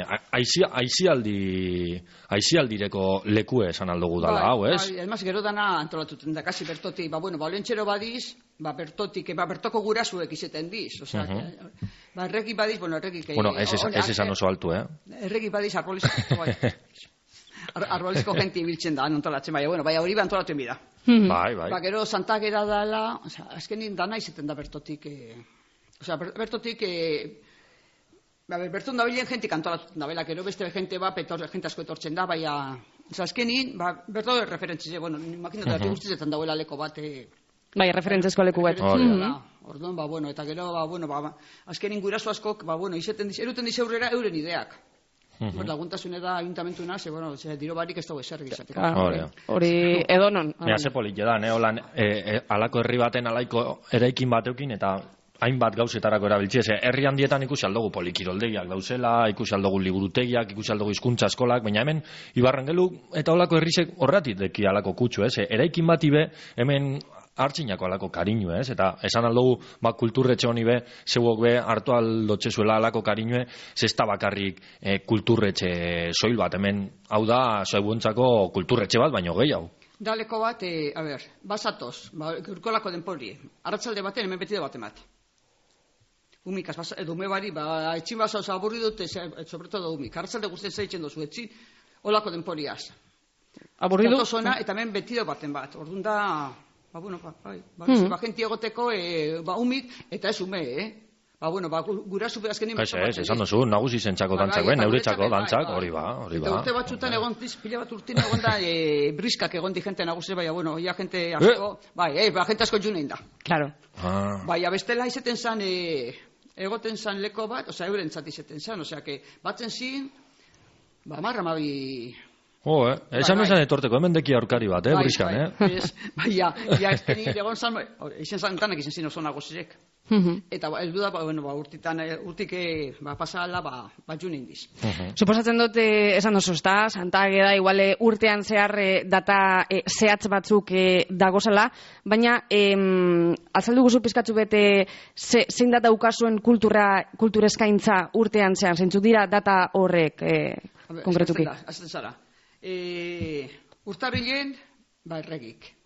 [SPEAKER 3] aizialdi, aizialdireko lekue esan aldugu dala, hau, ez?
[SPEAKER 12] Bai, además, gero dana antolatuten da, kasi bertoti, ba, bueno, ba, olentxero badiz, ba, bertotik, ba, bertoko gurasuek izeten diz, osea, uh -huh. ba, erregi badiz, bueno, erregi...
[SPEAKER 3] Bueno, ez esan oso altu, eh?
[SPEAKER 12] Erregi badiz, arbolizko, bai. Ar arbolizko jenti ibiltzen da, antolatzen, bai, bueno, bai, hori ba antolatu bida.
[SPEAKER 3] Bai, bai.
[SPEAKER 12] Ba, gero, santagera dala, osea, azkenin dana izeten da bertotik, eh, osea, bertotik, eh, ba, bertun da bilen jentik antolatuten da, bela, gero beste jente ba, petor, jente asko etortzen da, baina, osea, azkenin, ba, berto de referentzize, bueno, imaginatu uh -huh. guztietan dauela leko bat, eh,
[SPEAKER 2] bai, referentzezko leku bat.
[SPEAKER 12] Orduan, ba, bueno, eta gero, ba, bueno, ba, azkenin guraso askok, ba, bueno, izeten diz, eruten diz aurrera euren ideak. Uh -huh. Laguntasune da ayuntamentu ze, bueno, ze, diro barik ez dago eser gizateko.
[SPEAKER 2] Hori edonon.
[SPEAKER 3] Mira, ze polit da, ne, holan, e, e, alako herri baten, alaiko eraikin bateukin, eta hainbat gauzetarako erabiltzi, ze, herri handietan ikusi aldogu polikiroldegiak dauzela, ikusi aldogu liburutegiak, ikusi aldogu hizkuntza eskolak, baina hemen, Ibarrangelu eta holako herrizek horretit deki alako kutsu, ez, eraikin bati be, hemen hartzinako alako kariñu, ez? Eta esan aldugu, ba, kulturretxe honi be, zeuok be, hartu aldotxe zuela alako kariñue, zesta bakarrik e, kulturretxe soil bat, hemen, hau da, zeuentzako kulturretxe bat, baino gehiago.
[SPEAKER 12] Daleko bat, e, a ber, basatoz, ba, urkolako denpori, arratzalde baten, hemen beti da baten bat. Umikaz, basa, edo ume bari, ba, etxin basauz aburri dute, sobre todo umik, arratzalde guztien zaitzen dozu, etxin, olako denporiaz.
[SPEAKER 2] Aburri du?
[SPEAKER 12] Eta hemen beti da baten bat, orduan da... Ba, bueno, ba, bai, ba, mm. ba, genti egoteko, e, ba, umik, eta ez ume, eh? Ba, bueno, ba, gurasu azkenin...
[SPEAKER 3] Ez, ez, esan dozu, nagusi zentzako dantzak, ben, neuretzako dantzak, hori ba, hori ba.
[SPEAKER 12] Eta urte batzutan egon, pila bat urtin egon da, e, briskak egon di jente nagusi, baina, bueno, ya jente asko, eh? bai, eh, ba, jente asko junein da.
[SPEAKER 2] Claro.
[SPEAKER 3] Ah.
[SPEAKER 12] Baina, bestela izeten zan, e, egoten zan leko bat, osea, euren zati izeten zan, osea, que batzen zin, ba, marra mabi...
[SPEAKER 3] Oh, eh? Esan bai, esan etorteko, hemen deki aurkari bat, eh, bai, briskan,
[SPEAKER 12] bai,
[SPEAKER 3] eh?
[SPEAKER 12] Ez, bai, ja, ja, ez teni egon zan, izen zan tanak izen zin oso nagozirek. Uh -huh. Eta, ba, ez duda, ba, bueno, ba, urtitan, urtik, ba, pasala, ba, ba, jun indiz.
[SPEAKER 2] Uh -huh. Suposatzen dut, eh, esan oso, ezta, Santageda, igual, urtean zehar eh, data eh, zehatz batzuk eh, dagozala, baina, eh, azaldu guzu pizkatzu bete, ze, zein data ukazuen kultura, kultureskaintza urtean zehar, zeintzuk dira data horrek, eh, konkretuki?
[SPEAKER 12] Azten zara. E, urtarrilen, ba, erregik.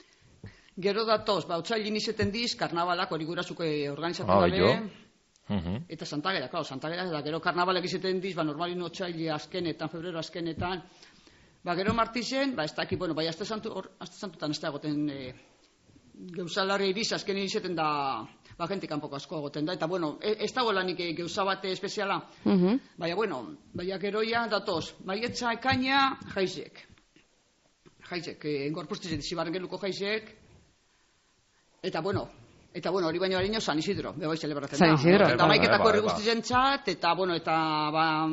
[SPEAKER 12] Gero datoz, ba, otzailin izeten diz, karnabalak hori gurasuko organizatu
[SPEAKER 3] ah,
[SPEAKER 12] dabe. Uh -huh. Eta Santagera, claro, Santagera, da, gero karnabalek izeten diz, ba, normalin otzaili azkenetan, febrero azkenetan. Ba, gero martizen, ba, ez daki, bueno, bai, azte santu, or, azte santutan ez da egoten, e, geuzalarri iriz, azkenen izeten da, ba, gente kanpoko asko egoten da, eta, bueno, ez dago lanik geuza bate espeziala. Uh -huh. Baina, bueno, baina geroia datoz, maietza ekaina jaizek. Jaizek, eh, engorpuztizen Ibarrangeluko jaizek, eta, bueno, eta, bueno, hori baino harino San Isidro, bebai celebratzen da.
[SPEAKER 2] San Isidro.
[SPEAKER 12] Eta maiketako herri guztizen txat, eta, bueno, eta, ba,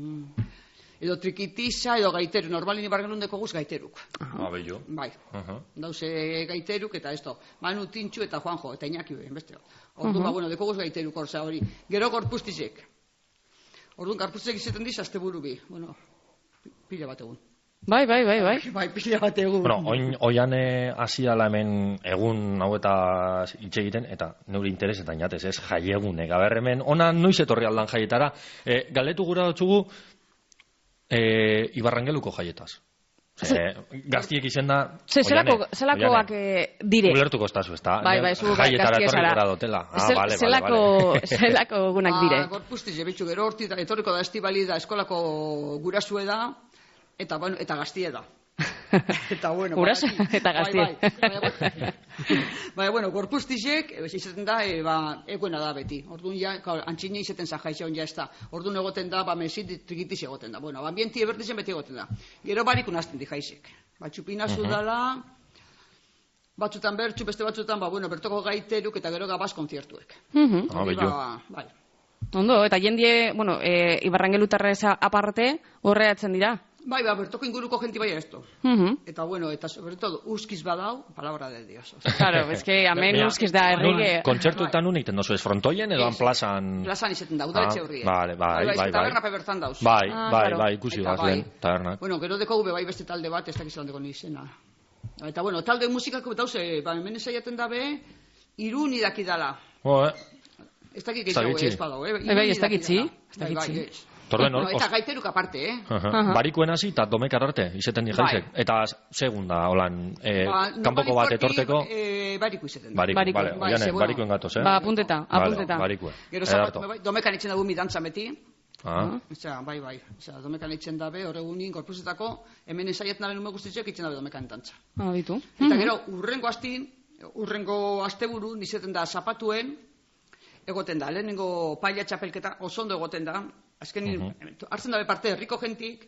[SPEAKER 12] edo trikitiza, edo gaiteru, normalin Ibarrangelundeko guz gaiteruk.
[SPEAKER 3] Ah, bello.
[SPEAKER 12] Bai, uh -huh. Dauze gaiteruk, eta esto, Manu Tintxu eta Juanjo, eta Iñaki ben, beste. Orduan, uh -huh. ba, bueno, deko guz gaiteruk, orza hori. Gero gorpuztizek. Orduan, gorpuztizek izaten diz, azte burubi. Bueno, pila bat egun.
[SPEAKER 2] Bai, bai, bai, bai.
[SPEAKER 12] Bai, pila bat egun.
[SPEAKER 3] Bueno, oin, oian hasiala hemen egun hau eta hitz egiten, eta neure interesetan jatez, ez, jaiegunek. Aber hemen, ona noiz etorri aldan jaietara. E, galetu gura dutzugu, e, Ibarrangeluko jaietaz. E, gaztiek izen da...
[SPEAKER 2] Ze, zelako, zelakoak dire?
[SPEAKER 3] Ulertuko estazu, ez da?
[SPEAKER 2] Bai, bai, zu
[SPEAKER 3] jaietara
[SPEAKER 2] gaztiek
[SPEAKER 3] etorri gura dutela. Ah,
[SPEAKER 2] Zel,
[SPEAKER 3] vale,
[SPEAKER 2] zelako,
[SPEAKER 3] vale, vale.
[SPEAKER 2] zelako gunak dire?
[SPEAKER 12] Ah, gorpuztiz, ebitxu, gero horti da, etorriko da estibali da, eskolako gurasue da, eta, bueno, eta gaztie da. Eta, bueno,
[SPEAKER 2] Guraso eta gaztie.
[SPEAKER 12] Bai, bai. Baina, bueno, gorpuztizek, izaten da, e, ba, egoena da beti. Orduan, ja, antxine izaten zahaixa hon ja ez da. Orduan egoten da, ba, mesit trikitiz egoten da. Bueno, ambienti ebertizen beti egoten da. Gero barik unazten di jaixek. Ba, txupinazu dala, batzutan bertxu, beste batzutan, ba, bueno, bertoko gaiteruk eta gero gabaz konziertuek.
[SPEAKER 2] Ba, bai. Ondo, eta jendie, bueno, e, Ibarrangelutarra eza aparte, horreatzen dira.
[SPEAKER 12] Bai, ba, bertoko inguruko genti bai esto. Uh -huh. Eta bueno, eta sobre todo, uskiz badau, palabra de Dios. O sea.
[SPEAKER 2] Claro, es que amen uskiz da errige.
[SPEAKER 3] Kontzertuetan bai. Uniten dozu, ez frontoien edo plazan...
[SPEAKER 12] Plazan izaten da, udaletxe horri.
[SPEAKER 3] Vale, bai, bai, bai.
[SPEAKER 12] Taberna pebertan dauz.
[SPEAKER 3] Bai, bai, bai, ikusi bat, lehen, tabernak.
[SPEAKER 12] Bueno, gero deko gube bai beste talde bat, ez dakizan deko nizena. Eta bueno, talde musikako betauze, ba, hemen ezaiaten dabe, irun idakidala.
[SPEAKER 3] Oh, eh.
[SPEAKER 12] Ez dakik egitau, ez badau, eh?
[SPEAKER 2] Bai, ez dakitzi.
[SPEAKER 12] Bai, bai, ez.
[SPEAKER 3] Torden, no,
[SPEAKER 12] eta gaiteruk aparte, eh?
[SPEAKER 3] Uh -huh. uh -huh. Barikuen hasi eta domekar arte, izeten di jaizek. Bai. Eta segunda, holan, eh, ba, kanpoko bat etorteko...
[SPEAKER 12] Eh, bariku izeten.
[SPEAKER 3] Bariku, bariku. Vale, bai, oiane, bueno. Barikuen gatoz, eh?
[SPEAKER 2] Ba, apunteta, apunteta.
[SPEAKER 3] Vale, barikuen.
[SPEAKER 12] Gero zapatu, bai, domekan itzen dago mi dantza beti.
[SPEAKER 3] Ah.
[SPEAKER 12] Osea, bai, bai. Osea, domekan itzen dabe, horregunin, gorpuzetako, hemen esaieten dabe nume guztitzek itzen dabe domekan dantza.
[SPEAKER 2] Ah, bitu.
[SPEAKER 12] Eta gero, urrengo astin, urrengo asteburu, nizeten da zapatuen, egoten da, lehenengo paila txapelketa oso ondo egoten da, azken uh -huh. hartzen dabe parte herriko jentik,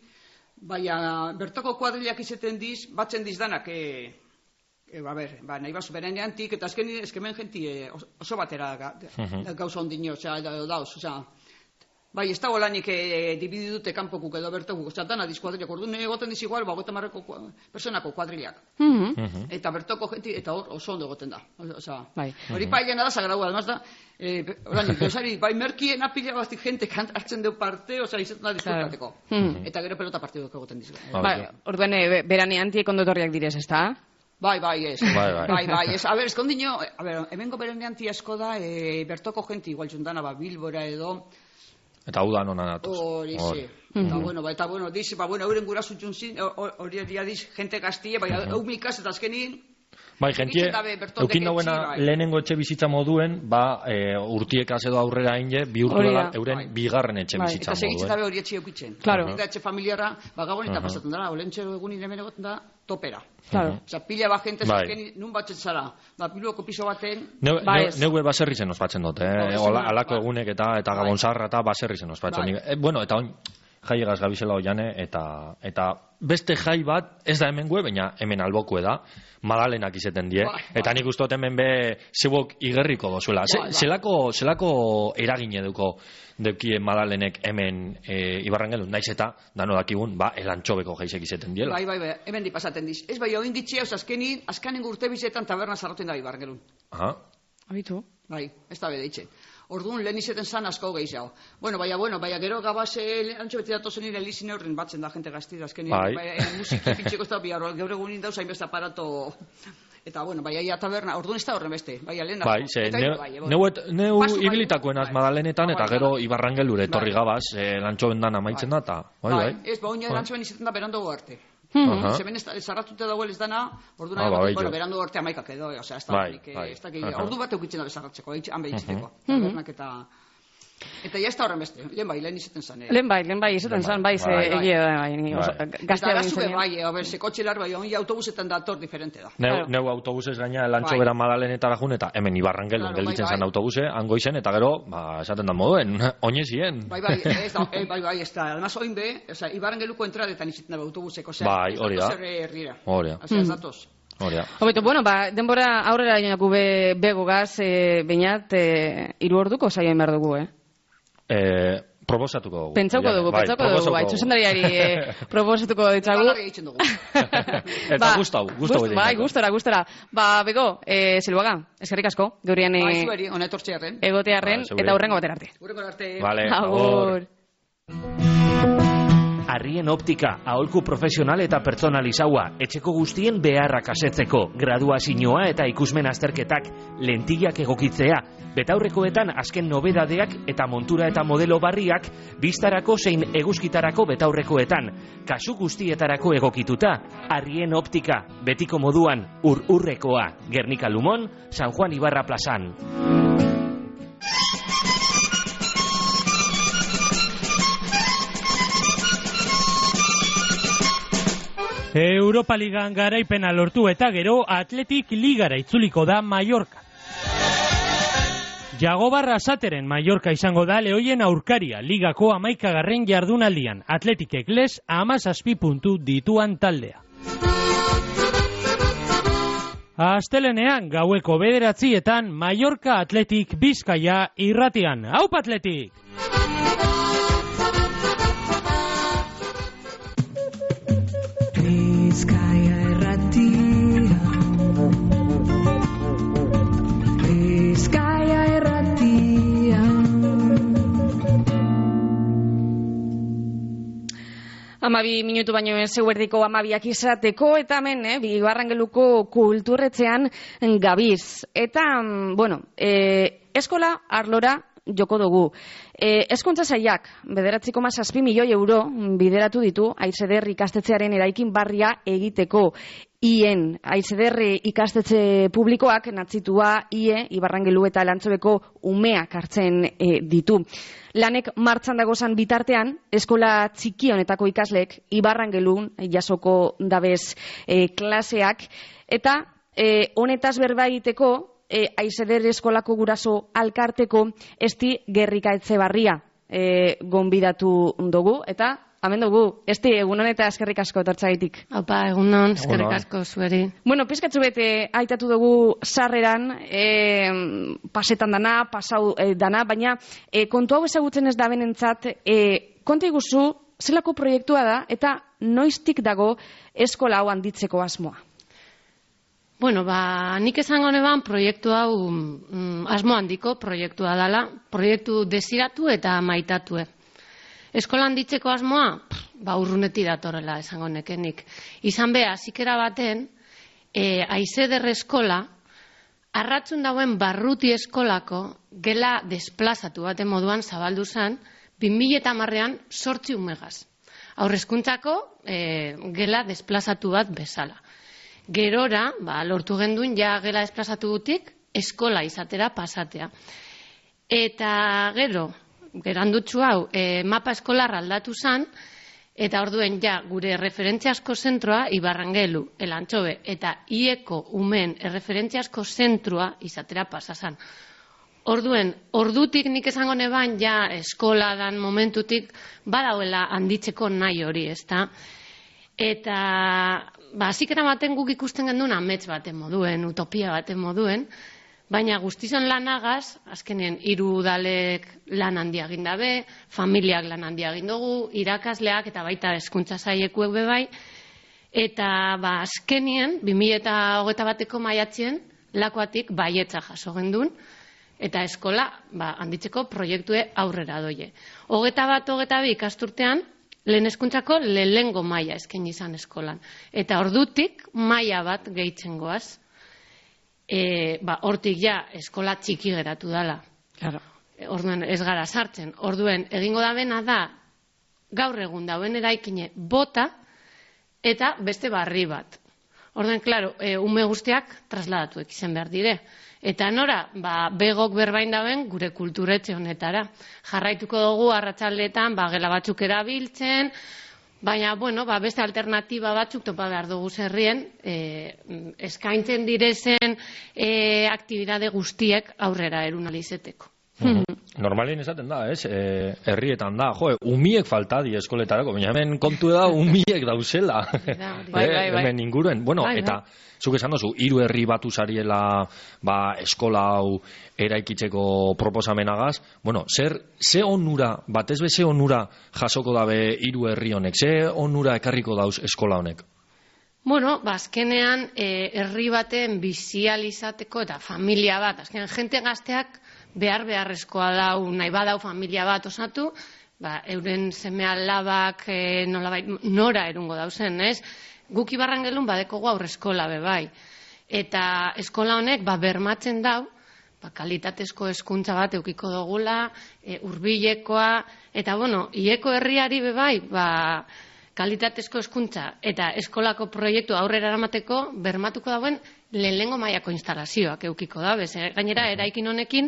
[SPEAKER 12] baina bertoko kuadrilak izeten diz, batzen diz danak, e, e, ba, ber, ba, nahi bazu beren antik, eta azken eskemen jenti e, oso batera ga, uh -huh. gauza ondino, osea, dauz, osea, bai, ez da holanik e, dibididute kanpokuk edo bertokuk, osea, dana diz kuadrilak, orduan egoten diz igual, ba, goita marreko personako kuadrilak.
[SPEAKER 2] Uh -huh.
[SPEAKER 12] Eta bertoko jenti, eta hor oso ondo egoten da, osea,
[SPEAKER 2] bai.
[SPEAKER 12] Hori pailena da, sagrau, además da, Eh, orain, dosari, bai merkien apila bastik gente hartzen deu parte, osea, izaten da disfrutateko.
[SPEAKER 2] Claro.
[SPEAKER 12] Eta gero pelota partidoko egoten dizko.
[SPEAKER 2] Bai, orduan, e, berane antiek ondotorriak direz, ez da?
[SPEAKER 12] Bai, bai, ez.
[SPEAKER 3] Bai, bai.
[SPEAKER 12] bai, bai, ez. A ber, eskondino, a ber, hemengo berane anti asko da, e, bertoko gente, igual txundana, ba, Bilbora edo...
[SPEAKER 3] Eta hau da nona datuz.
[SPEAKER 12] Hori, zi. Eta, bueno, ba, eta, bueno, diz, ba, bueno, euren gurasu txunzin, hori dia diz, gente gaztie, bai, hau mikaz eta azkenin...
[SPEAKER 3] Bai, jentie, eukin dauena lehenengo etxe bizitza moduen, ba, e, urtiekaz edo aurrera inge, bihurtu dela euren bai. bigarren etxe bai. bizitza moduen.
[SPEAKER 12] Eta segitzen dabe hori etxe eukitzen.
[SPEAKER 2] Claro.
[SPEAKER 12] Eta etxe familiara, ba, gabon eta uh -huh. pasatzen dara, olentxe egunin hemen egoten da, topera.
[SPEAKER 2] Claro.
[SPEAKER 12] Osa, pila ba gente, bai. Zerken, nun batzen zara, ba, piluoko piso baten...
[SPEAKER 3] Neu, ba, neu, neu baserri zen ospatzen dut, eh? Ola, alako ba. egunek eta, eta bai. gabonzarra eta baserri zen ospatzen. Bai. E, bueno, eta oin, jaiegaz gabizela oiane, eta, eta beste jai bat, ez da hemen gue, baina hemen albokue da, Madalenak izeten die, bai, eta nik ustot hemen be zebok igerriko dozuela. Bai, bai. Zelako, zelako eragine duko deukien Madalenek hemen e, Ibarrangelun, naiz eta, dano dakigun, ba, elantxobeko jaizek izeten diela.
[SPEAKER 12] Bai, bai, bai, hemen di pasaten diz. Ez bai, oin ditxea, os azkenin, azkanen urte bizetan taberna zarroten da Ibarrangelun.
[SPEAKER 3] Aha.
[SPEAKER 2] Abitu.
[SPEAKER 12] Bai, ez da bedeitxe. Orduan lehen izeten zan asko gehiago. Bueno, baina, bueno, baina gero gabase antxo beti datozen nire elizine horren batzen da gente gaztira. Azken
[SPEAKER 3] bai.
[SPEAKER 12] Baina musiki pitxeko ez da bihar, gaur egunin dauz hainbeste aparato... Eta, bueno, baina ia taberna, orduan ez da horren beste. Baina lehen
[SPEAKER 3] bai, ze, neu, bai, neu, neu ibilitakoenaz bai. Madalenetan, eta gero Ibarrangelure etorri bai. Gabaz, eh, lantxo bendan amaitzen bai. Da, eta... Bai, bai.
[SPEAKER 12] bai. Ez, ba, oina bai. Lantxo ben izeten da berandogo arte.
[SPEAKER 2] Uh -huh.
[SPEAKER 12] Zemen zarratute dagoel ez dana, ordu nahi,
[SPEAKER 3] ah, ba,
[SPEAKER 12] bueno, berandu arte amaikak edo, osea, ez da,
[SPEAKER 3] bai,
[SPEAKER 12] bai,
[SPEAKER 3] bai.
[SPEAKER 12] ez da, ordu bat eukitzen da bezarratzeko, han behitzeteko,
[SPEAKER 2] uh -huh.
[SPEAKER 12] bernak eta... Eta ya está horren beste, lehen bai, lehen izaten zan.
[SPEAKER 2] Lehen bai, lehen bai, izaten zan, bai, ze egia da, bai,
[SPEAKER 12] gaztea bintzen. Eta bai, a ber, se kotxelar, bai, ongi autobusetan dator diferente da.
[SPEAKER 3] Neu, neu autobusez gaina lantxo bera Madalenetara jun, eta hemen Ibarrangelun claro, gelditzen bai, zan autobuse, angoizen, eta gero, ba, esaten da moduen, oinezien.
[SPEAKER 12] Bai, bai, ez da, bai, bai, ez da, además oin be, o sea, Ibarrangeluko entradetan izaten da autobuseko, o sea,
[SPEAKER 3] bai, hori da.
[SPEAKER 12] Hori da. Osea, ez datoz.
[SPEAKER 3] Horia.
[SPEAKER 2] Hobeto, bueno, ba, denbora aurrera joanako be, bego gaz, e, bainat, e, iru orduko saioen behar dugu, eh?
[SPEAKER 3] Eh, proposatuko dugu.
[SPEAKER 2] Pentsauko dugu, bai, pentsauko dugu, bai, txosendariari eh, proposatuko ditzagu.
[SPEAKER 3] Eta ba, gustau, gustau.
[SPEAKER 2] Gust, bai, gustora, gustora. Ba, bego, eh, Silvaga, eskerrik asko, geurian
[SPEAKER 12] eh, zueri, honetortxearen.
[SPEAKER 2] Egotearren, ba, eta hurrengo bater arte.
[SPEAKER 12] Hurrengo arte.
[SPEAKER 3] Vale,
[SPEAKER 2] agur.
[SPEAKER 9] Arrien optika, aholku profesional eta pertsonalizaua, etxeko guztien beharrak asetzeko, graduazioa eta ikusmen azterketak, lentillak egokitzea, betaurrekoetan azken nobedadeak eta montura eta modelo barriak, biztarako zein eguzkitarako betaurrekoetan, kasu guztietarako egokituta, Arrien optika, betiko moduan, ur-urrekoa, Gernika Lumon, San Juan Ibarra plazan.
[SPEAKER 1] Europa Ligan garaipena lortu eta gero Atletik Ligara itzuliko da Mallorca. Jagobarra Sateren Mallorca izango da lehoien aurkaria ligako hamaikagarren jardunaldian. Atletikek les hamazazpi puntu dituan taldea. Astelenean gaueko bederatzietan Mallorca Atletik Bizkaia irratian. Haupa Atletik!
[SPEAKER 6] Bizkaia irratia Bizkaia irratia
[SPEAKER 2] Amabi minutu baino ez eguerdiko amabiak izateko, eta hemen, eh, Bigarrangeluko kulturretzean gabiz. Eta, bueno, eh, eskola arlora joko dugu. E, Hezkuntza sailak bederatzi koma zazpi milioi euro bideratu ditu Aizeder ikastetxearen eraikin barria egiteko. Ien, Aizeder ikastetxe publikoak natzitua ie, Ibarrangelu eta Lantzobeko umeak hartzen e, ditu. Lanek martxan dagozan bitartean, eskola txiki honetako ikaslek Ibarrangelun jasoko dabez e, klaseak, eta e, honetaz berba egiteko E, Aizeder eskolako guraso alkarteko esti Gerrika Etxebarria e, gonbidatu dugu, eta hemen dugu, esti egunon eta eskerrik asko etortzaitik.
[SPEAKER 13] Opa, egunon, eskerrik asko zueri.
[SPEAKER 2] Bueno, pizkatzu bete aitatu dugu sarreran, e, pasetan dana, pasau e, dana, baina e, kontu hau ezagutzen ez da benentzat, e, konta iguzu, zelako proiektua da, eta noiztik dago eskola hau handitzeko asmoa?
[SPEAKER 13] Bueno, ba, nik esango neban proiektu hau mm, asmo handiko proiektua dela, proiektu desiratu eta maitatue. Eskola handitzeko asmoa, ba, urruneti datorrela esango nekenik. Izan beha, zikera baten, e, Aizeder eskola, arratzun dauen barruti eskolako gela desplazatu baten moduan zabaldu zen, bi mila hamarrean sortzi umegaz. Aurrezkuntzako e, gela desplazatu bat bezala. Gerora, ba, lortu genduen, ja gela desplazatu gutik, eskola izatera pasatea. Eta gero, gerandutxu hau, e, mapa eskolarra aldatu zan, eta orduen ja gure referentziasko zentroa Ibarrangelu, Elantxobe, eta ieko umen referentziasko zentroa izatera pasazan. Orduen, ordutik nik esango neban, ja eskola dan momentutik, badauela handitzeko nahi hori, ezta? Eta, ba, zikera baten guk ikusten genduen amets baten moduen, utopia baten moduen, baina guztizan lanagaz, azkenen hiru udalek lan handia egin dabe, familiak lan handia egin dugu, irakasleak eta baita hezkuntza sailekuek bebai, eta ba, azkenien, bi mila hogeita bateko maiatzien, lakoatik baietza jaso genduen, eta eskola ba, handitzeko proiektue aurrera doie. Hogeita bat, hogeita bi ikasturtean, lehen hezkuntzako lehengo maila eskaini izan eskolan. Eta ordutik maila bat gehitzen goaz. E, ba, hortik ja eskola txiki geratu dala.
[SPEAKER 2] Claro.
[SPEAKER 13] Orduen ez gara sartzen. Orduen egingo da bena da gaur egun dauen eraikine bota eta beste barri bat. Orduen, klaro, e, ume guztiak trasladatuek izan behar dire. Eta nora, ba, begok berbain dauen gure kulturetxe honetara. Jarraituko dugu arratsaldeetan ba, gela batzuk erabiltzen, baina, bueno, ba, beste alternatiba batzuk topa behar dugu zerrien, e, eskaintzen direzen e, aktibidade guztiek aurrera erunalizeteko.
[SPEAKER 3] Normalien esaten da, ez? E, herrietan da, jo, umiek falta di eskoletarako, baina hemen kontu da umiek dauzela.
[SPEAKER 2] Bai, bai, bai.
[SPEAKER 3] Hemen inguruen. Bueno,
[SPEAKER 2] Bai, bai.
[SPEAKER 3] eta zuk esan dozu, hiru herri batu zariela ba, eskola hau eraikitzeko proposamenagaz. Bueno, zer, ze onura, batez be ze onura jasoko dabe hiru herri honek? Ze onura ekarriko dauz eskola honek?
[SPEAKER 13] Bueno, ba, azkenean, e, herri baten bizializateko eta familia bat, azkenean, jente gazteak behar beharrezkoa dau, nahi badau familia bat osatu, ba, euren seme alabak e, nolabait, nora erungo dauzen, ez? Guk Ibarrangelun badekogu aurreskola bebai. Eta eskola honek ba, bermatzen dau, ba, kalitatezko hezkuntza bat eukiko dugula, e, hurbilekoa, eta bueno, ieko herriari bebai, ba, kalitatezko hezkuntza eta eskolako proiektu aurrera eramateko bermatuko dauen lehenengo mailako instalazioak eukiko da. Bez, gainera, eraikin honekin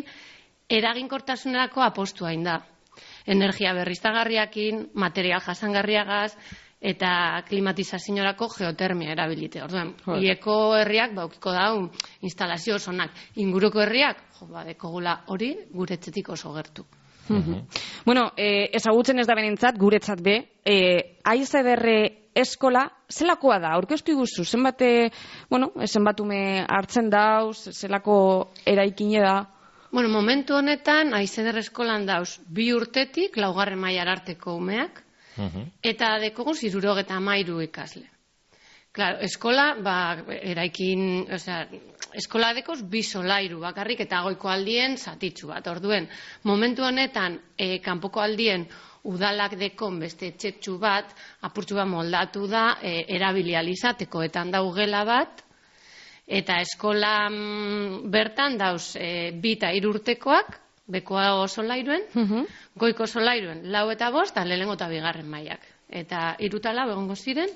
[SPEAKER 13] eraginkortasunerako apostua hain da. Energia berriztagarriakin, material jasangarriagaz, eta klimatizaziorako geotermia erabilite. Orduan, hieko herriak baukiko dau instalazio osonak. Inguruko herriak, jo, ba, dekogula hori guretzetik oso gertu.
[SPEAKER 2] Uh-huh. Bueno, eh, ezagutzen ez da benintzat, guretzat be, eh, A I C D R eskola, zelakoa da? Aurkeztu iguzu, zenbate, bueno, zenbatume hartzen dauz, zelako eraikine da?
[SPEAKER 13] Bueno, momentu honetan, A I C D R eskolan dauz, bi urtetik, laugarren mailar arteko umeak, uh-huh. eta dekogu zirurogeta amairu ikasle. Claro, eskola, ba, eraikin, osea, eskola dekoz bi solairu bakarrik eta goiko aldien zatitzu bat. Orduen, momentu honetan, e, kanpoko aldien udalak dekon beste etxetxu bat, apurtxu bat moldatu da, e, erabilializateko etan dau gela bat, eta eskola mm, bertan dauz e, bi eta hiru urtekoak, bekoa solairuen, uh-huh. goiko solairuen, lau eta bost, eta lehenengo eta bigarren mailak. Eta hiru eta lau egongo ziren,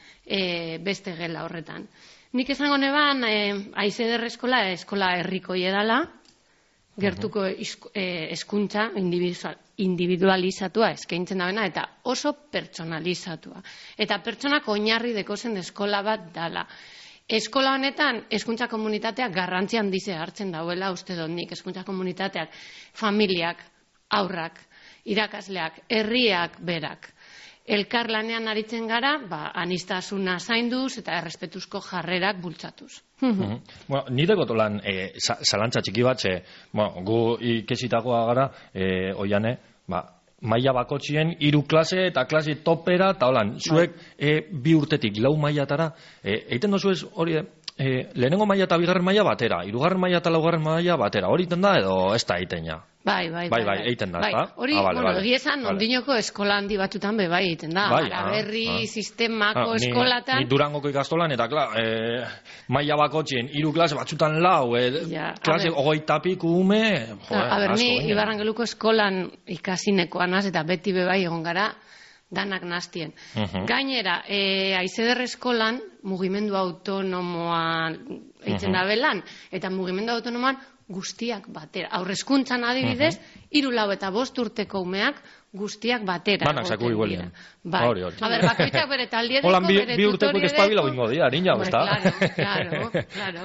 [SPEAKER 13] E, beste gela horretan. Nik esango neban, e, A I C D R eskola, eskola herriko edala, gertuko hezkuntza individualizatua eskaintzen dabena, eta oso pertsonalizatua. Eta pertsonak oinarri dekozen eskola bat dala. Eskola honetan, hezkuntza komunitateak garrantzi handize hartzen dauela, uste dut nik, hezkuntza komunitateak, familiak, aurrak, irakasleak, herriak berak. Elkarlanean aritzen gara, ba, anistasuna zainduz eta errespetuzko jarrerak bultzatuz.
[SPEAKER 3] Mm-hmm. Bueno, nire gotolan e, zalantza txiki bat, ze, bueno, gu ikesitakoa gara, e, oiane, ba, maila bakotxien, hiru klase eta klase topera, eta holan, zuek e, bi urtetik lau mailatara, e, eiten dozu ez hori, e, lehenengo maila eta bigarren maila batera, hirugarren maila eta laugarren maila batera, hori iten da edo ez da eiten ja?
[SPEAKER 13] Bai, bai,
[SPEAKER 3] bai, bai, eiten da, eta?
[SPEAKER 13] Hori, bueno, egiezan, ondinoko eskola handi batzutan be, bai, eiten da. Araberri, sistemako eskolatan.
[SPEAKER 3] Ni Durangoko ikastolan, eta, klar, maila bakotxien, hiru klase batzutan lau, klase ogoitapik ume, joe,
[SPEAKER 13] asko. Ni, Ibarrangeluko eskolan ikasinekoan az, eta beti be bai egon gara, danak nastien. Gainera, A I C D R eskolan, mugimendu autonomoa eitzen da belan, eta mugimendu autonomoan, guztiak batera. Aurrezkuntzan adibidez, hiru lau eta bost urteko umeak guztiak batera.
[SPEAKER 3] Banak zaku iguelien.
[SPEAKER 13] Bai. A ber, bakoitzak bere taldiedeko,
[SPEAKER 3] bere tutoriedeko. Holan bi urteko espabila bingo dira, niña,
[SPEAKER 13] ezta? Claro, claro.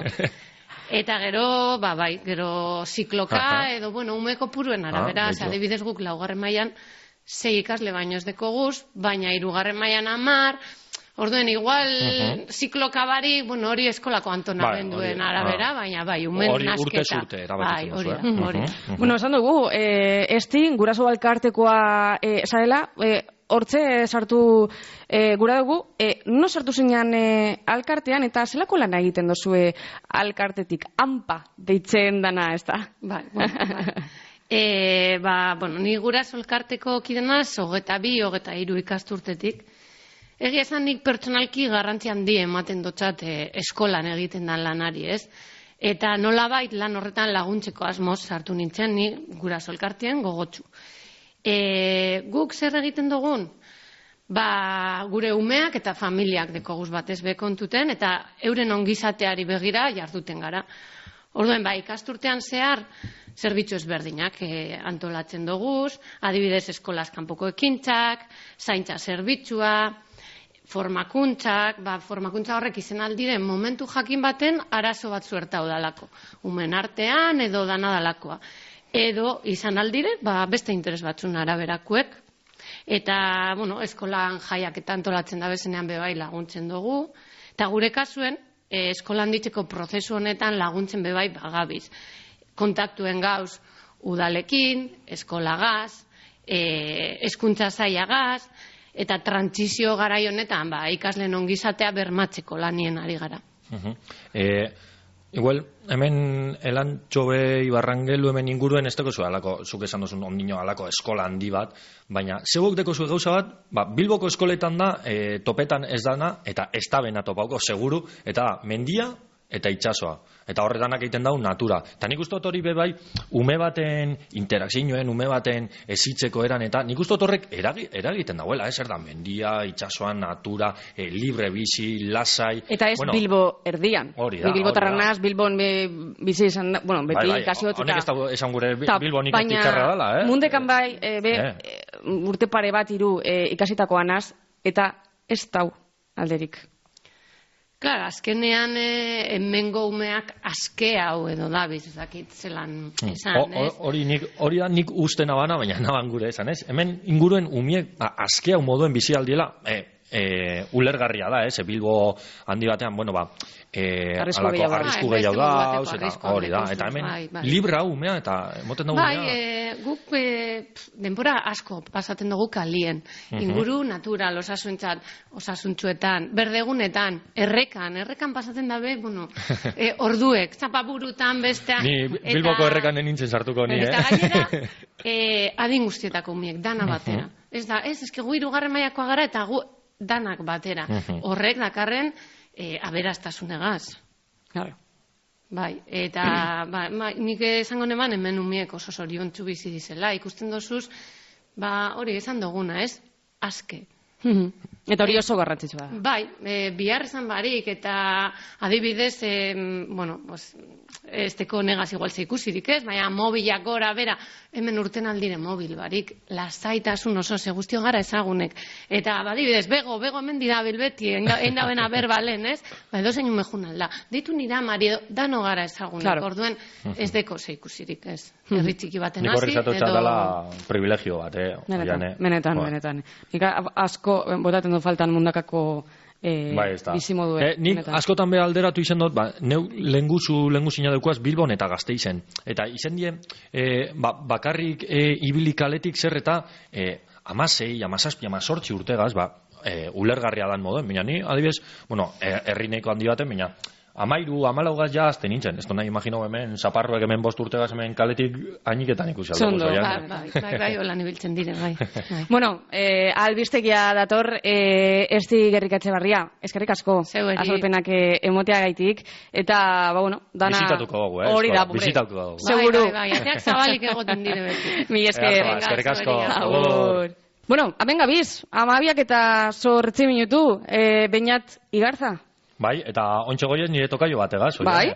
[SPEAKER 13] Eta gero, ba, bai, gero zikloka, edo, bueno, umeko puruen arabera, adibidez guk laugarren mailan sei ikasle baino ez deko guz, baina hirugarren mailan hamar. Orduen, igual, zikloka bari, bueno, hori eskolako antonamenduen arabera, baina bai, umen nasketa.
[SPEAKER 3] Hori urte zurte, erabakitzen duzu,
[SPEAKER 13] hori.
[SPEAKER 2] Bueno, esan dugu, esti, guraso alkartekoa zarela, hortze sartu gura dugu, no sartu zinean alkartean, eta zelako lan egiten dozue alkartetik, hanpa deitzen dana, ez da?
[SPEAKER 13] Bai, bai. Ba, bueno, ni guraso alkarteko kidenaz, hogeta bi, hogeta hiru ikasturtetik, egia esan nik pertsonalki garrantzi handi ematen dotzat eskolan egiten dan lanari, ez? Eta nolabait lan horretan laguntzeko asmoz sartu nintzen, ni guraso elkartean gogotsu. Guk zer egiten dugun? Ba, gure umeak eta familiak dekoguz batez bekontuten, eta euren ongizateari begira jarduten gara. Orduen, ba, ikasturtean zehar, zerbitzu ezberdinak antolatzen doguz, adibidez eskolaz kanpoko ekintzak, zaintza zerbitzua, formakuntzak, ba, formakuntza horrek izan aldiren momentu jakin baten arazo bat zuertau dalako. Umen artean edo dana dalakoa. Edo izan aldiren, ba, beste interes batzun araberakuek. Eta, bueno, eskolan jaiak eta antolatzen da bezenean bebai laguntzen dugu. Eta gure kasuen, eh, eskolan ditzeko prozesu honetan laguntzen bebai bagabiz. Kontaktuen gauz udalekin, eskolagaz, eh, hezkuntza sailagaz, eta trantzizio garai honetan, ba, ikasleen ongizatea bermatzeko lanien ari gara.
[SPEAKER 3] Uh-huh. eh, igual, hemen Elantxobe Ibarrangelu hemen inguruen ez dekozu alako, zuk esan duzun ondino alako eskola handi bat, baina zeuok dekozu gauza bat, ba, Bilboko eskoletan da, e, topetan ez dana, eta ez da bena topauko, seguru, eta mendia, eta itsasoa. Eta horretanak egiten dau natura. Eta nik uste hori bebai, ume baten interakzioen, ume baten ezitzeko eran, eta nik uste horrek eragiten dauela, ez da, mendia, itsasoan, natura, e, libre bizi, lasai.
[SPEAKER 2] Eta ez bueno, Bilbo erdian.
[SPEAKER 3] Hori da.
[SPEAKER 2] Bilbo tarranaz, Bilbon bizi izan, bueno, beti bai, bai, ikasiot.
[SPEAKER 3] Honek ez da esan gure Bilbo nik ikarra dela, eh?
[SPEAKER 2] Mundekan bai, e, be, e, urte pare bat iru e, ikasitakoanaz, eta ez dau alderik.
[SPEAKER 13] Klar, azkenean e, hemengo umeak aske hau edo da bizakit zelan esan, ez?
[SPEAKER 3] Hori nik, hori da nik uste nabana, baina naban gure esan, ez? Hemen inguruen umiek aske hau moduen bizi aldiela, e, e, ulergarria da, ez? Bilbo handi batean, bueno, ba, e,
[SPEAKER 2] arrisku
[SPEAKER 3] gehiago da, eta hori da, eta hemen
[SPEAKER 13] bai, bai.
[SPEAKER 3] libra umea, eta emoten dugu
[SPEAKER 13] bai, e, guk e, pf, denbora asko pasaten dugu kalien, uh-huh. inguru natural, osasuntzat, osasuntxuetan, berdegunetan, errekan, errekan pasaten dabe, bueno, e, orduek, zapaburutan, bestean.
[SPEAKER 3] Ni Bilboko eta, errekan nintzen sartuko ni, eh?
[SPEAKER 13] Eta gainera, e, adin guztietako umiek, dana batera. Uh-huh. Ez da, ez, eske gu hirugarren mailakoa gara, eta gu danak batera. Uh-huh. Horrek dakarren, E, aberastasunegaz.
[SPEAKER 2] Claro.
[SPEAKER 13] Bai, eta ba, ba, nik esango neban hemen umiek oso zoriontsu bizi dizela. Ikusten dozuz, ba, hori esan duguna, ez? Aske.
[SPEAKER 2] Eta hori oso garrantzitsua da.
[SPEAKER 13] Bai, e, bihar esan barik, eta adibidez, e, bueno, pues, ez teko negaz igual ze ikusirik ez, baina mobilak gora, bera, hemen urten aldire mobil barik, lasaitasun oso, ze guztio gara ezagunek. Eta, adibidez, bego, bego hemen dira bilbeti, enda bena berbalen, ez? Ba, edo zein umejun alda. Deitu nira, Mari, dano gara ezagunek, claro. Orduen, ez deko ze ikusirik, ez? Herri txiki baten hasi,
[SPEAKER 3] edo... Nik horri dela privilegio bat, eh?
[SPEAKER 2] Menetan, menetan, benetan. Nik asko, botaten du faltan mundakako eh, bai, bizimodu.
[SPEAKER 3] Eh, nik menetan. Askotan be alderatu izen dut, ba, neu lenguzu, lenguzina daukuaz Bilbon eta Gasteizen. Eta izen die, eh, ba, bakarrik eh, ibili kaletik zer eta eh, amasei, amazazpi, amazortzi urtegaz, ba, eh, ulergarria dan moduen. Baina ni, adibidez, bueno, herrineiko handi baten, baina amairu, amalaugaz jazten nintzen. Ez nahi imagino hemen, zaparruek hemen bost urtegaz hemen kaletik ainiketan ikusi aldo.
[SPEAKER 13] Zondo, bai, bai, bai, bai, hola nibiltzen dire, bai.
[SPEAKER 2] Bueno, eh, albistegia dator, eh, ez di gerrikatxe barria, eskerrik asko, azalpenak eh, emotea gaitik, eta, ba, bueno, dana...
[SPEAKER 3] Bizitatuko dugu, eh?
[SPEAKER 2] Hori da,
[SPEAKER 3] bure. Bizitatuko dugu.
[SPEAKER 2] Seguru.
[SPEAKER 13] Bai, bai, bai, ateak zabalik egoten dire beti.
[SPEAKER 2] Mi esker.
[SPEAKER 3] Eskerrik asko.
[SPEAKER 2] Agur. Bueno, amen gabiz, amabiak eta zortzi minutu, eh, Beñat Igarza.
[SPEAKER 3] Bai, eta ontsa goiez nire tokaio bategaz.
[SPEAKER 2] Bai?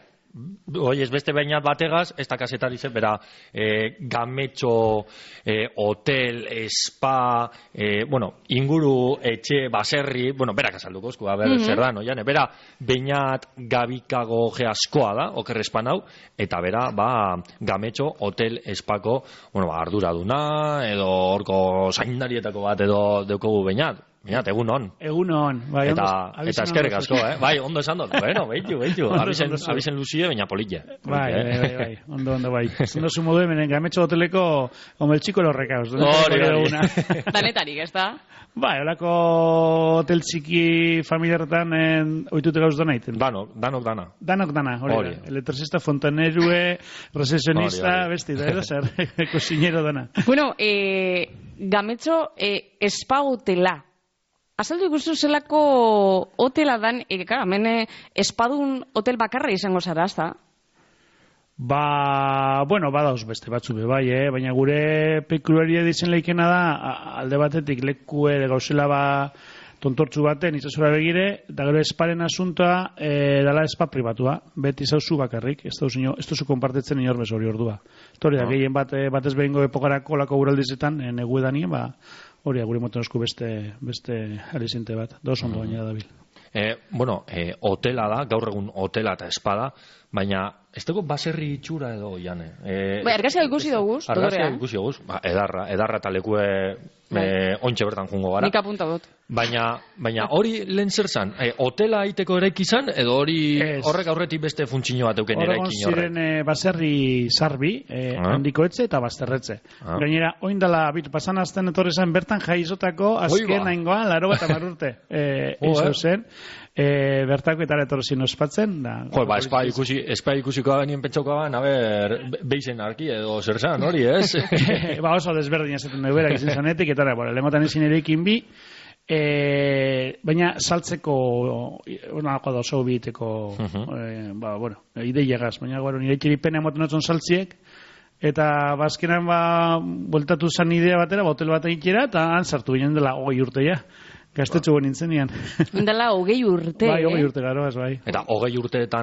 [SPEAKER 3] Oi, ez beste bainat bategaz, ez da kasetari zen, bera, e, gametxo, e, hotel, spa, e, bueno, inguru, etxe, baserri, bueno, berak azalduko, esku, ber, mm-hmm. zer da, no, jane, bera, bainat gabikago geaskoa da, oker espan hau, eta bera, ba, gametxo, hotel, espako, bueno, ba, arduraduna, edo orko zaindarietako bat, edo deukogu bainat. Mira, egun on.
[SPEAKER 14] Egun on. Bai,
[SPEAKER 3] eta eta eskerrik asko, eh? Bai, ondo esan dut. Bueno, beitu, beitu. Abisen, abisen luzie, baina politxe.
[SPEAKER 14] Bai, bai, bai, bai. Ondo, ondo, bai. Zondo zu modu hemen, gametxo hoteleko omeltxiko lorrekauz.
[SPEAKER 3] Hori, hori.
[SPEAKER 2] Danetarik, ez da?
[SPEAKER 14] Bai, holako hotel txiki familiarretan oitute gauz dana iten.
[SPEAKER 3] Danok, danok dana.
[SPEAKER 14] Danok dana, hori da. Elektrizista, fontanerue, recepcionista, besti, da, edo zer, kosinero dana.
[SPEAKER 2] Bueno, eh, gametxo eh, spa hotela. Azaldu ikustu zelako hotela dan, e, kara, hemen espadun hotel bakarra izango zara, ez da?
[SPEAKER 14] Ba, bueno, badauz beste batzu be bai, eh? Baina gure pekuliaria dizen leikena da, alde batetik lekue gauzela ba tontortzu baten izazora begire, eta gero esparen asuntoa e, dala espa pribatua, beti zauzu bakarrik, ez duzu konpartetzen inor bez hori ordua. Hori da, gehien bat, batez behingo epokarako lako guraldizetan, e, negu edanien, ba, hori gure motonosku beste, beste alizinte bat, dauz ondo baina da bil.
[SPEAKER 3] Eh, bueno, eh, hotela da, gaur egun hotela eta espada, baina ez dago baserri itxura edo, Jane. Eh,
[SPEAKER 2] bai, argazia ikusi dugu,
[SPEAKER 3] argazia ikusi dugu, ba, edarra, edarra eta lekue eh, ontxe bertan jungo gara.
[SPEAKER 2] Nik apunta dut.
[SPEAKER 3] Baina, baina hori lehen zer zan, eh, hotela aiteko eraiki zan, edo hori es. Horrek aurretik beste funtzio bat euken eraikin horrek?
[SPEAKER 14] Horregon ziren eh, baserri zarbi, eh, ah. handiko etxe eta bazterretze. Ah. Gainera, oindala, bit, pasan azten etorri zen bertan jaizotako azken naingoa, laro bat amarrurte. Eh, oh, eh? zen, eh, bertako eta etorri ospatzen. Da,
[SPEAKER 3] jo, ba, espa ikusi, espa ikusiko nien pentsauko ban, a ber, beizen arki edo zer zan, hori, ez?
[SPEAKER 14] Ba, oso desberdin ezaten dugu berak izin zanetik, eta bueno, lehenkotan ezin erekin bi, E, baina saltzeko onako da oso biteko uh-huh. e, ba, bueno, ideiagaz, baina bueno, nire txeripena emoten otzon saltziek eta bazkenan ba, voltatu zan idea batera, ba, hotel bat egitera eta han sartu ginen dela hogei urte ja gaztetxo ba. Nintzen nian
[SPEAKER 2] dela hogei urte,
[SPEAKER 14] bai, hogei urte garo, ez bai
[SPEAKER 3] eta hogei urteetan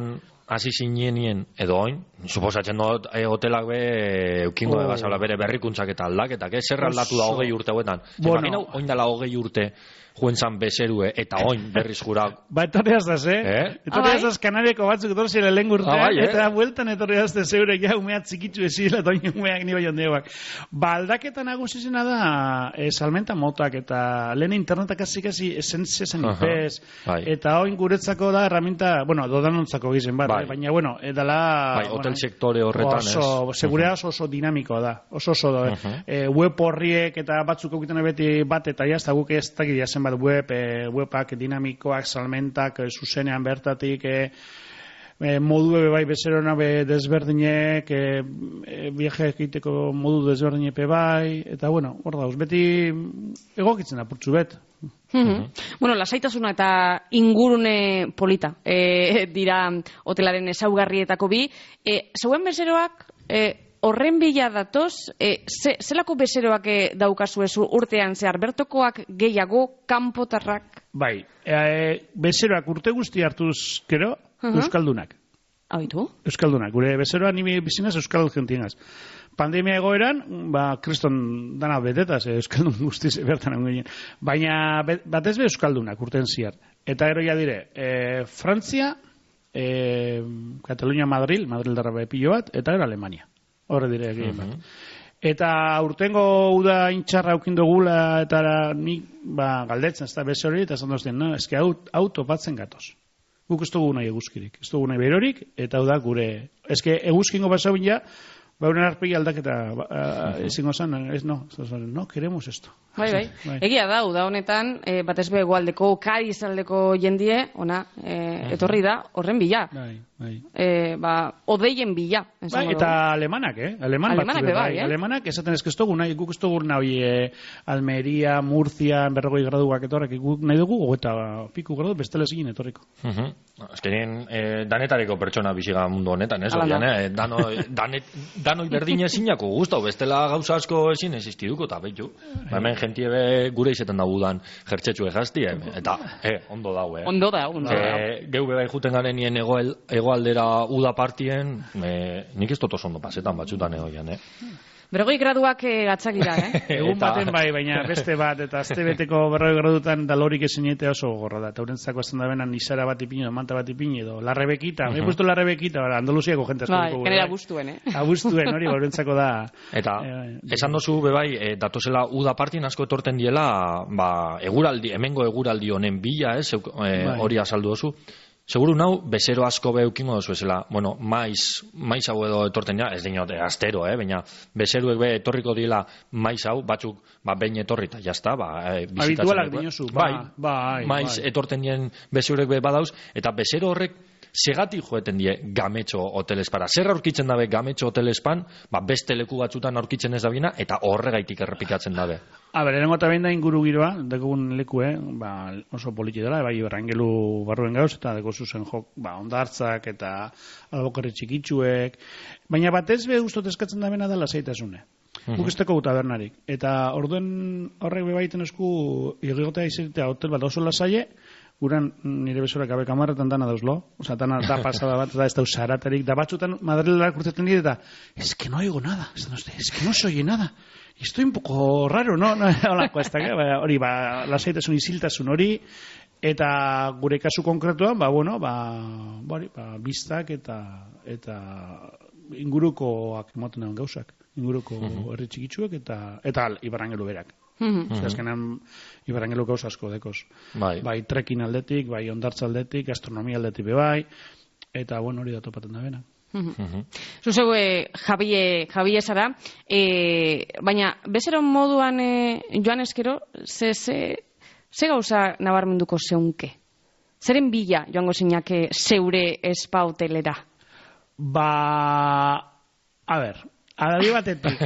[SPEAKER 3] hasi zinenien edo oin, suposatzen dut e, hotelak be eukingo oh. Basala bere berrikuntzak eta aldaketak, eh? Zer aldatu da hogei urte hauetan. Bueno. Imagina, oin dela hogei urte juen zan bezerue eta oin berriz jura.
[SPEAKER 14] Ba, etorri azaz, eh? eh? Etorri azaz Kanariako batzuk etorri lehen urtean, ah, bai, eh? Eta bueltan etorri azaz zeure, ja, umeak txikitzu ezila, eta oin umeak nio jondeoak. Ba, aldaketa nagusizena da, e, salmenta motak, eta lehen internetak hasi-kasi esen zezen ipez, bai. Eta oin guretzako da, herramienta, bueno, dodanontzako gizen bat, bai. eh? Baina, bueno, edala...
[SPEAKER 3] Bai, hotel bueno, sektore horretan,
[SPEAKER 14] oso, ez? Segurea oso oso dinamikoa da, oso oso da, uh -huh. eh, web horriek eta batzuk egiten beti bat, eta jazta guk ez dakit jazen bat web, e, wepak dinamikoak, salmentak, e, zuzenean bertatik, e, e, modu ebe bai bezerona be desberdinek, e, e, viaje egiteko modu desberdinepe bai, eta bueno, hor dauz, beti egokitzen apurtzu bet.
[SPEAKER 2] Mm-hmm. Bueno, lasaitasuna eta ingurune polita e, dira hotelaren ezaugarrietako bi. E, zeuen bezeroak... E, horren bila datoz, e, ze, zelako bezeroak daukazuezu urtean zehar, bertokoak gehiago, kanpotarrak?
[SPEAKER 14] Bai, e, bezeroak urte guzti hartuz, kero, uh-huh. Euskaldunak.
[SPEAKER 2] Haitu?
[SPEAKER 14] Euskaldunak, gure bezeroa nimi bizinaz Euskal Argentinaz. Pandemia egoeran, ba, kriston dana betetaz, eh, Euskaldun guztiz bertan anguen. Baina, batez be Euskaldunak urten ziar. Eta gero ja dire, e, Frantzia, e, Katalunia, Madril, Madril darra bepillo bat, eta gero Alemania. Horre dire egin bat. Uh -huh. Eta urtengo uda intxarra aukin dugula, eta nik ba, galdetzen, ez da beze hori, eta zandozten, no, ez que hau topatzen gatoz. Guk ez dugu nahi eguzkirik, ez dugu nahi berorik, eta hau da gure, ez que eguzkingo basau ja, ba, unen arpegi aldaketa uh, ezingo zan, ez no, no, queremos esto.
[SPEAKER 2] Bai, bai, bai. Egia da, uda honetan, e, batez be egualdeko, Kadiz aldeko jendie, ona, e, etorri da, horren bila.
[SPEAKER 14] Bai, bai.
[SPEAKER 2] E, ba, odeien bila.
[SPEAKER 14] Bai, eta do. Alemanak, eh? Aleman
[SPEAKER 2] Alemanak
[SPEAKER 14] batzu,
[SPEAKER 2] bai, eh?
[SPEAKER 14] Alemanak, esaten ez que dugu, nahi, guk ez dugu nahi e, Almeria, Murcia, berrogoi graduak etorrak, guk nahi dugu, eta piku gradu, bestele zigin etorriko.
[SPEAKER 3] Uh -huh. Azkenien, e, danetareko pertsona biziga mundu honetan, ez? Oian, eh? Dano, danet, danoi berdin ezinako guztau, bestela gauza asko ezin existiduko, eta behitu. Ba, hemen jentie be gure izetan dagudan jertxetxu egazti, eta, eh, ondo dau, eh?
[SPEAKER 2] Ondo da, ondo da.
[SPEAKER 3] Eh, geu bebai juten garen nien egoel, egoaldera uda partien, eh, nik ez totos ondo pasetan batzutan egoian, eh?
[SPEAKER 2] Berrogei graduak e, atzagira, eh?
[SPEAKER 14] Egun baten bai, baina beste bat, eta azte beteko berrogei gradutan dalorik ezinetea oso gorra da. Eta urentzako azten da benan izara bat ipini, edo manta bat ipini, edo larrebekita. Me he puesto larrebekita, Andaluziako jente asko.
[SPEAKER 2] Bai, genera abustuen, eh?
[SPEAKER 14] Abustuen, hori, urentzako da.
[SPEAKER 3] Eta, eh, esan dozu, bebai, e, datozela uda partien asko etorten diela, ba, eguraldi, hemengo eguraldi honen bila, ez, e, hori azaldu dozu. Seguru nau, bezero asko beheukingo dozu ezela, bueno, maiz, maiz hau edo etorten ja, ez dinot, astero, eh, baina bezeruek be etorriko dila maiz hau, batzuk, ba, behin etorri eta jazta, ba, e, bizitatzen.
[SPEAKER 14] Habitualak dinozu,
[SPEAKER 3] bai,
[SPEAKER 14] bai,
[SPEAKER 3] maiz
[SPEAKER 14] bai.
[SPEAKER 3] Etorten dien bezerurek be badauz, eta bezero horrek segatik joeten die gametxo hotelespara. Zer aurkitzen dabe gametxo hotelespan, ba, beste leku batzutan aurkitzen ez dabina, eta horregaitik errepikatzen dabe.
[SPEAKER 14] A ber, erengo eta behin da inguru giroa, dekogun lekue, ba, oso politi dela, bai, berrangelu barruen gauz, eta deko zuzen jok, ba, ondartzak eta albokarri txikitsuek, baina batez be guztot eskatzen da bena da lasaitasune. Uh-huh. Guk ez teko guta bernarik. Eta orduen horrek bebaiten esku, irrigotea izatea hotel bat oso lasaie, guran nire besorak abe kamarretan dana dauzlo, oza, dana da pasada bat, da ez dauz zaratarik, da batzutan Madrilerak urtetan dira, eta es que no oigo nada, es que no se oye nada, y estoy un poco raro, no? no hola, cuesta, que, hori, ba, lasaitasun iziltasun hori, eta gure kasu konkretuan, ba, bueno, ba, bari, ba, biztak eta, eta ingurukoak emoten dagoen gauzak, inguruko uh-huh. herri txikitsuek, eta, eta Ibarrangelu berak.
[SPEAKER 2] Mm-hmm.
[SPEAKER 14] Uh-huh. Azkenan Ibarrangelu gauz asko dekoz. Bai. Bai trekin aldetik, bai ondartza aldetik, gastronomia aldetik be bai, eta bueno, hori da topaten da bena.
[SPEAKER 2] Uh-huh. Zuzeu, eh, Javier, Javier zara, eh, baina bezero moduan eh, joan eskero, ze, ze, ze gauza nabarmenduko zeunke? Zeren bila joango zeinak zeure espa hotelera?
[SPEAKER 14] Ba, a ber, adabi batetik.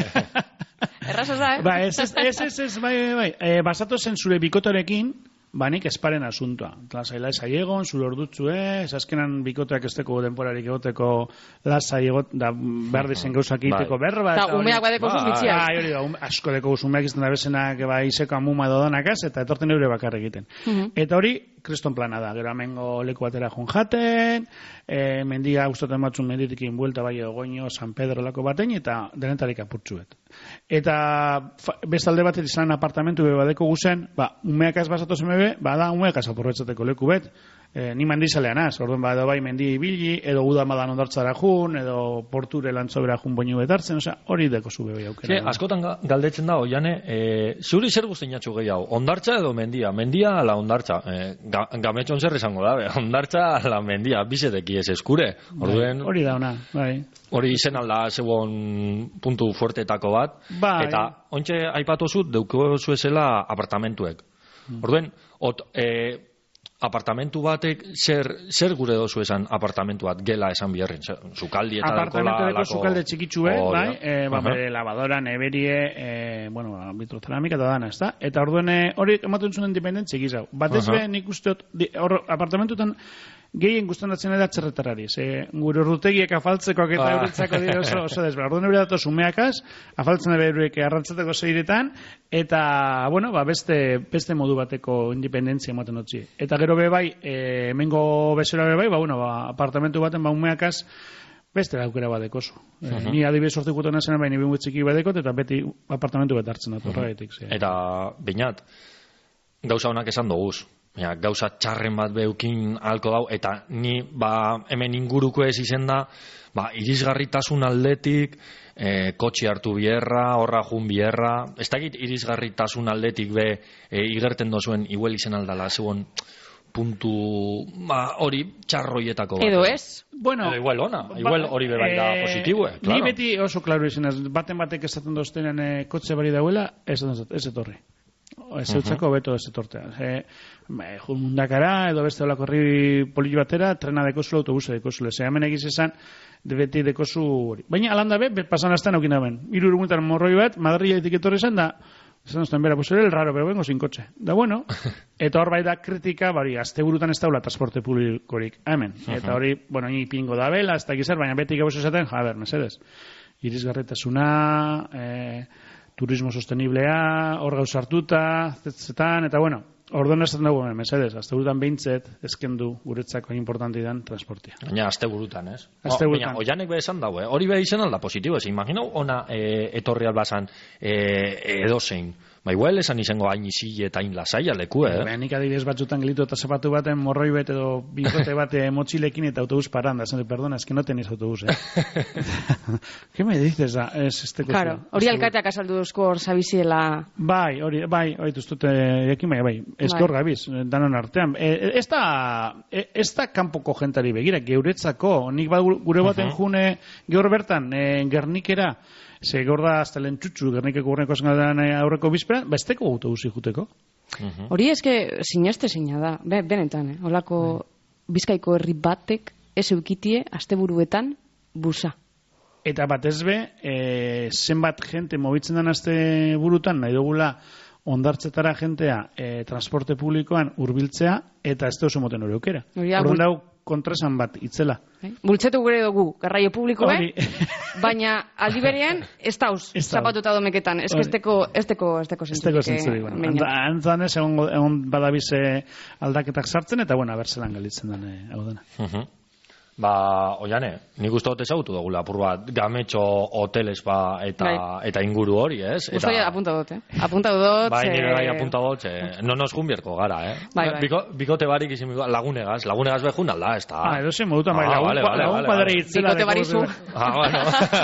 [SPEAKER 2] Errazo da, eh?
[SPEAKER 14] Ba, ez, ez, ez, ez, ez, bai, bai, e, basatu zen zure bikotorekin, banik esparen asuntoa. Lasaila ez aiegon, zure ordutzue, ez azkenan bikotoak ez teko denporarik egoteko lasai egot, da behar dizen gauzak egiteko berba.
[SPEAKER 2] Eta umeak badeko zuzmitziak.
[SPEAKER 14] Bai, hori da, asko deko umeak izten da bezenak, bai, izeko amuma edo donakaz, eta etorten eure bakar egiten. Uh-huh. Eta hori, kriston plana da, gero amengo leku batera jun jaten, e, mendia gustatzen batzun menditikin buelta bai Ogoño, San Pedro lako batein, eta denetarik apurtzuet. Eta fa, bestalde bat izan apartamentu be badeko guzen, ba, umeakaz basatozen bebe, ba da umeakaz aprobetxateko leku bet, e, ni mendizalean az, orduan ba, edo bai mendi ibili, edo udamadan ondartzara jun, edo porture lantzobera jun boinu betartzen, osea, hori deko zube bai aukera.
[SPEAKER 3] Sí, askotan galdetzen da, oiane, e, zuri zer guztiinatxu gehiago, ondartza edo mendia? Mendia ala ondartza, e, ga, gametxon zer esango da, ondartza ala mendia, bizeteki ez eskure. Orduen,
[SPEAKER 14] hori da ona, bai.
[SPEAKER 3] Hori izen alda zegoen puntu fuertetako bat,
[SPEAKER 14] bai.
[SPEAKER 3] Eta ontxe aipatu zut, deuko zuezela apartamentuek. Mm. Orduen, ot, e, apartamentu batek, zer, zer gure dozu esan apartamentu bat, gela esan biherrin, sukaldi eta
[SPEAKER 14] apartamentu deko sukalde txikitsue,
[SPEAKER 3] oh,
[SPEAKER 14] bai, e, ba,
[SPEAKER 3] uh -huh.
[SPEAKER 14] lavadora, neberie, e, bueno, vitroceramika eta dana, ez da? Eta orduen hori ematen zuen independentzia gizau. Batez uh -huh. be, nik usteot, hor apartamentutan gehien gustandatzen da txerretarari, ze gure urrutegiek afaltzekoak eta euretzako dira oso, oso desbera. Orduan eure datoz umeakaz, afaltzen da eurek arrantzateko zeiretan, eta, bueno, ba, beste, beste modu bateko independentzia ematen dutzi. Eta gero be bai, e, hemengo bezera be bai, ba, bueno, ba, apartamentu baten, ba, umeakaz, beste aukera badekozu. Uh -huh. e, ni adibidez hortikutu nazen, baina bin txiki badekot, eta beti apartamentu bat hartzen dut, horregatik.
[SPEAKER 3] Uh -huh. Eta, binat, gauza honak esan doguz. Ja, gauza txarren bat beukin halko dau, eta ni ba, hemen inguruko ez izen da, ba, irisgarritasun aldetik, e, kotxe hartu bierra, horra jun bierra, ez dakit irisgarritasun aldetik be, e, igerten dozuen, igual izen aldala, zegoen puntu, ba, hori txarroietako bat.
[SPEAKER 2] Edo ez?
[SPEAKER 14] Bueno,
[SPEAKER 3] edo igual ona, igual hori be bai da
[SPEAKER 14] eh,
[SPEAKER 3] positibue,
[SPEAKER 14] claro. Ni beti oso klaro izenaz, baten batek esaten doztenean e, kotxe bari dauela, ez, ez etorri. Ez eutzako uh-huh. beto ez etortea. E, Mundakara, edo beste olako herri polillo batera, trena dekozula, autobusa dekozula. Ze hemen egiz esan, de beti dekozu hori. Baina alanda be, pasan azten aukin daben. Iru urguntan morroi bat, Madrid etiketorri esan da, esan ozten bera, pues era el raro, pero vengo sin coche. Da bueno, eta hor bai da kritika, bari, azte burutan ez daula transporte publikorik. Hemen. Uh-huh. Eta hori, bueno, ni pingo da bela, ez da gizar, baina beti gabuz esaten, ja, a ber, mesedes. Irisgarretasuna, eh, turismo sosteniblea, hor gauz hartuta, zetan, eta bueno, orduan esaten dugu, mesedez, azte burutan behintzet, ezkendu guretzako importanti dan transportia.
[SPEAKER 3] Baina, azte burutan, ez?
[SPEAKER 14] Azte burutan.
[SPEAKER 3] Baina, oianek be esan dago, eh? Hori be izan alda positibo, ez? Imaginau, ona e, etorri albazan e, edozein. Ba, igual esan izango hain izile eta hain lasaia leku, eh?
[SPEAKER 14] Ba, nik adibidez batzutan gelitu eta zapatu baten morroi bet edo bigote bate motxilekin eta autobus paranda. Esan, perdona, es que no tenéis autobus, eh? ¿Qué me dices? Es este cosa.
[SPEAKER 2] Claro, hori alkateak azaldu duzko hor zabiziela.
[SPEAKER 14] Bai, hori, bai, hori duztute, ekin bai, bai, eskor gabiz, danon artean. E, ez da, ez da kanpoko jentari begira, geuretzako, nik bat gure baten uh-huh. june, geur bertan, e, Gernikera, ze gaur da hasta lentxutxu, Gernikeko gurneko zengadan aurreko bizperan, ba, ez teko autobusi juteko.
[SPEAKER 2] Uh-huh. Hori eske sineste zina da, Be, benetan, eh? Olako uh-huh. Bizkaiko herri batek ez eukitie asteburuetan busa.
[SPEAKER 14] Eta batez be, e, zenbat jente mobitzen den aste burutan, nahi dugula ondartzetara jentea e, transporte publikoan hurbiltzea eta ez oso moten hori aukera. Horren dau kontrasan bat itzela.
[SPEAKER 2] Bultzetu gure dugu, garraio publiko, eh? Baina aldi berean ez dauz, zapatuta domeketan. Ez que esteko, esteko, esteko zentzurik.
[SPEAKER 14] Esteko zentzurik, bueno. Antzan ez, egon, egon badabize aldaketak sartzen, eta bueno, abertzelan galitzen den hau dena.
[SPEAKER 3] Uh-huh. Ba, oiane, nik uste dut ezagutu dugula, apur bat, gametxo hoteles ba, eta, bai. eta inguru hori, ez?
[SPEAKER 2] Eta... Ustoia apunta dut, eh? Apunta dut...
[SPEAKER 3] Bai, nire bai apunta dut, eh? No nos junbierko gara, eh?
[SPEAKER 2] Bai, bai.
[SPEAKER 3] Biko, bikote barik izin lagunegaz, lagunegaz behun alda, ez da?
[SPEAKER 14] Ah, edo zen modutan, bai, lagun, vale, vale, lagun vale, padre itzela.
[SPEAKER 2] Bikote barizu.
[SPEAKER 3] Ah, bueno.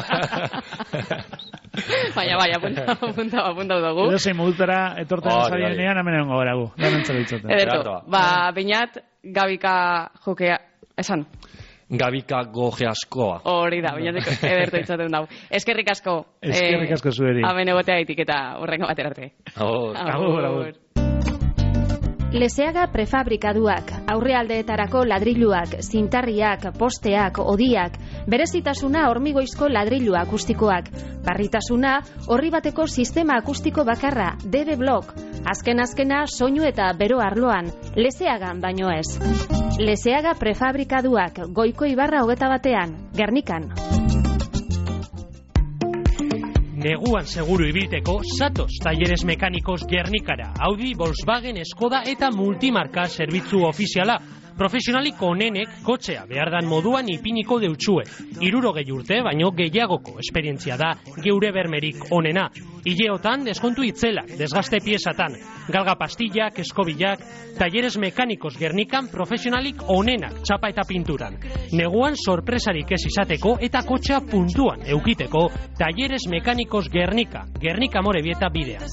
[SPEAKER 2] Baina, bai, apunta, apunta, apunta dugu.
[SPEAKER 14] Edo zen modutara etorten oh, azarienean, hemen egon gara gu. Ganantzara ditzoten.
[SPEAKER 2] Ederto, ba, bainat, gabika jokea, esan.
[SPEAKER 3] Gabika goge askoa.
[SPEAKER 2] Hori da, bainateko ederto itzaten dau. Eskerrik asko.
[SPEAKER 14] Eskerrik asko zueri.
[SPEAKER 2] Hemen egotea ditik eta urrengo batera arte.
[SPEAKER 3] Agur.
[SPEAKER 14] Agur, agur.
[SPEAKER 15] Leseaga prefabrikaduak, aurrealdeetarako ladriluak, zintarriak, posteak, odiak, berezitasuna hormigoizko ladrilu akustikoak, barritasuna horri bateko sistema akustiko bakarra, D B Block, azken-azkena soinu eta bero arloan, Leseagan baino ez. Leseaga prefabrikaduak, Goiko Ibarra hogeta batean, Gernikan.
[SPEAKER 1] Neguan seguru ibilteko, zatoz talleres mekanikos Gernikara, Audi, Volkswagen, Skoda eta multimarka zerbitzu ofiziala. Profesionalik onenek kotxea behardan moduan ipiniko deutsue. Hirurogei urte, baino gehiagoko esperientzia da geure bermerik onena. Ileotan deskontu itzelak, desgaste piezatan, galga pastillak, eskobilak, talleres mekanikos Gernikan profesionalik onenak txapa eta pinturan. Neguan sorpresarik ez izateko eta kotxea puntuan eukiteko talleres mekanikos Gernika, Gernika Amorebieta bidean.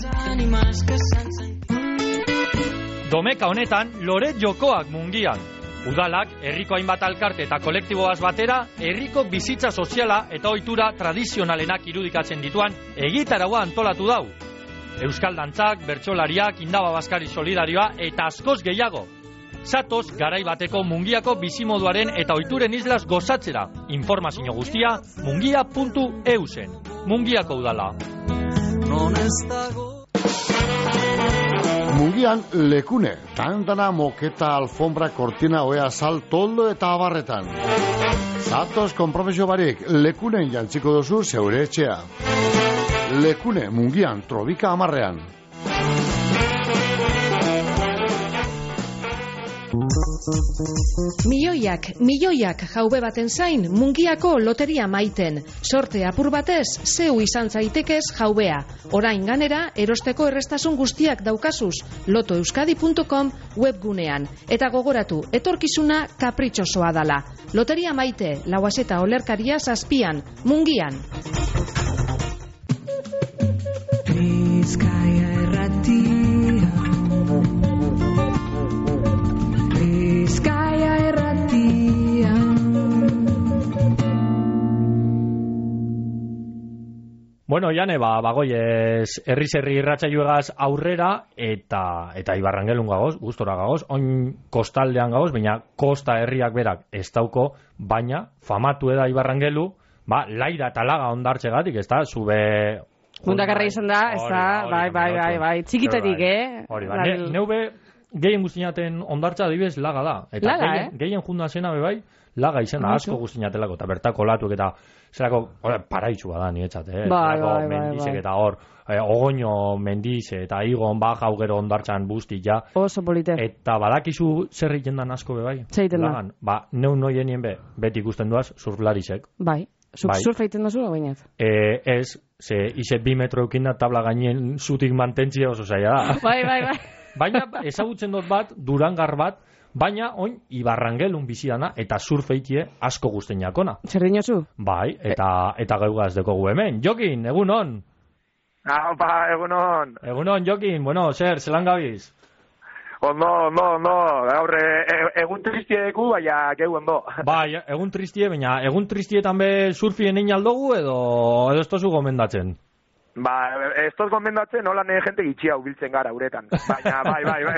[SPEAKER 3] Domeka honetan, Loret jokoak mungian. Udalak, herriko hainbat alkarte eta kolektiboaz batera, herriko bizitza soziala eta ohitura tradizionalenak irudikatzen dituan egitaraua antolatu dau. Euskal dantzak, bertsolariak, indaba baskari solidarioa eta askoz gehiago. Zatoz, garai bateko mungiako bizimoduaren eta ohituren islas gozatzera. Informazio guztia, mungia puntu eu zen. Mungiako udala.
[SPEAKER 5] Mungian lekune, tantana, moketa, alfombra, kortina, oea, sal, toldo eta abarretan. Zatoz konprofesio barik, lekunen jantziko dozu zeure etxea. Lekune, mungian, trobika amarrean.
[SPEAKER 16] Milioiak, milioiak jaube baten zain mungiako loteria maiten. Sorte apur batez, zeu izan zaitekez jaubea. Orain ganera, erosteko errestasun guztiak daukazuz loto euskadi puntu com webgunean. Eta gogoratu, etorkizuna kapritxosoa dala. Loteria maite, lauazeta olerkaria zazpian, mungian.
[SPEAKER 6] Bizkaia erratia. Bizkaia erratia.
[SPEAKER 3] Bueno, Jane, ba, bagoiez, herri-zerri irratsaioegaz aurrera, eta eta Ibarrangelun gagoz, gustora gagoz, oin kostaldean gagoz, baina kosta herriak berak ez dauko, baina famatu eda Ibarrangelu, ba, laida eta laga ondartxegatik, ez da, zube...
[SPEAKER 2] Mundakarra izan da, ez da, bai, bai, bai, bai, txikitatik, eh?
[SPEAKER 3] Hori, ba, ne, neube gehien guztinaten ondartza adibidez laga da. Eta
[SPEAKER 2] laga,
[SPEAKER 3] gehien,
[SPEAKER 2] eh?
[SPEAKER 3] Gehien junda zena bebai, laga izena asko guztinatelako, eta bertako latuk eta zerako, ora, paraitxua da nietzat, eh?
[SPEAKER 2] Bai,
[SPEAKER 3] zerako
[SPEAKER 2] bai, bai,
[SPEAKER 3] mendizek
[SPEAKER 2] bai.
[SPEAKER 3] eta hor, eh, ogoño mendize eta igon baja augero ondartzan busti ja.
[SPEAKER 2] Oso polite.
[SPEAKER 3] Eta badakizu zer egiten dan asko bebai?
[SPEAKER 2] Zer egiten da?
[SPEAKER 3] Lagan, ba, neun noien be, beti ikusten duaz, surflarisek.
[SPEAKER 2] Bai. Zuk
[SPEAKER 3] Bai.
[SPEAKER 2] surfa egiten duzu, bainat?
[SPEAKER 3] E, ez, ze, ize bi metro eukinda tabla gainen zutik mantentzia oso zaila da.
[SPEAKER 2] Bai, bai, bai.
[SPEAKER 3] Baina ezagutzen dut bat, durangar bat, baina oin Ibarrangelun bizidana eta surfeitie asko guztien jakona.
[SPEAKER 2] Zer dinozu?
[SPEAKER 3] Bai, eta, eta geugaz dekogu hemen. Jokin, egunon?
[SPEAKER 17] Aupa, egunon.
[SPEAKER 3] Egunon, Jokin, bueno, zer, zelan gabiz?
[SPEAKER 17] Ondo, ondo, ondo. Gaur, e, egun tristie deku, baina geu ondo.
[SPEAKER 3] Bai, egun tristie, baina egun tristietan be surfien egin aldogu edo, edo ez tozu gomendatzen?
[SPEAKER 17] Ba, ez toz gomendatzen, hola ne jente gitxia ubiltzen gara uretan. Baina, bai, bai, bai.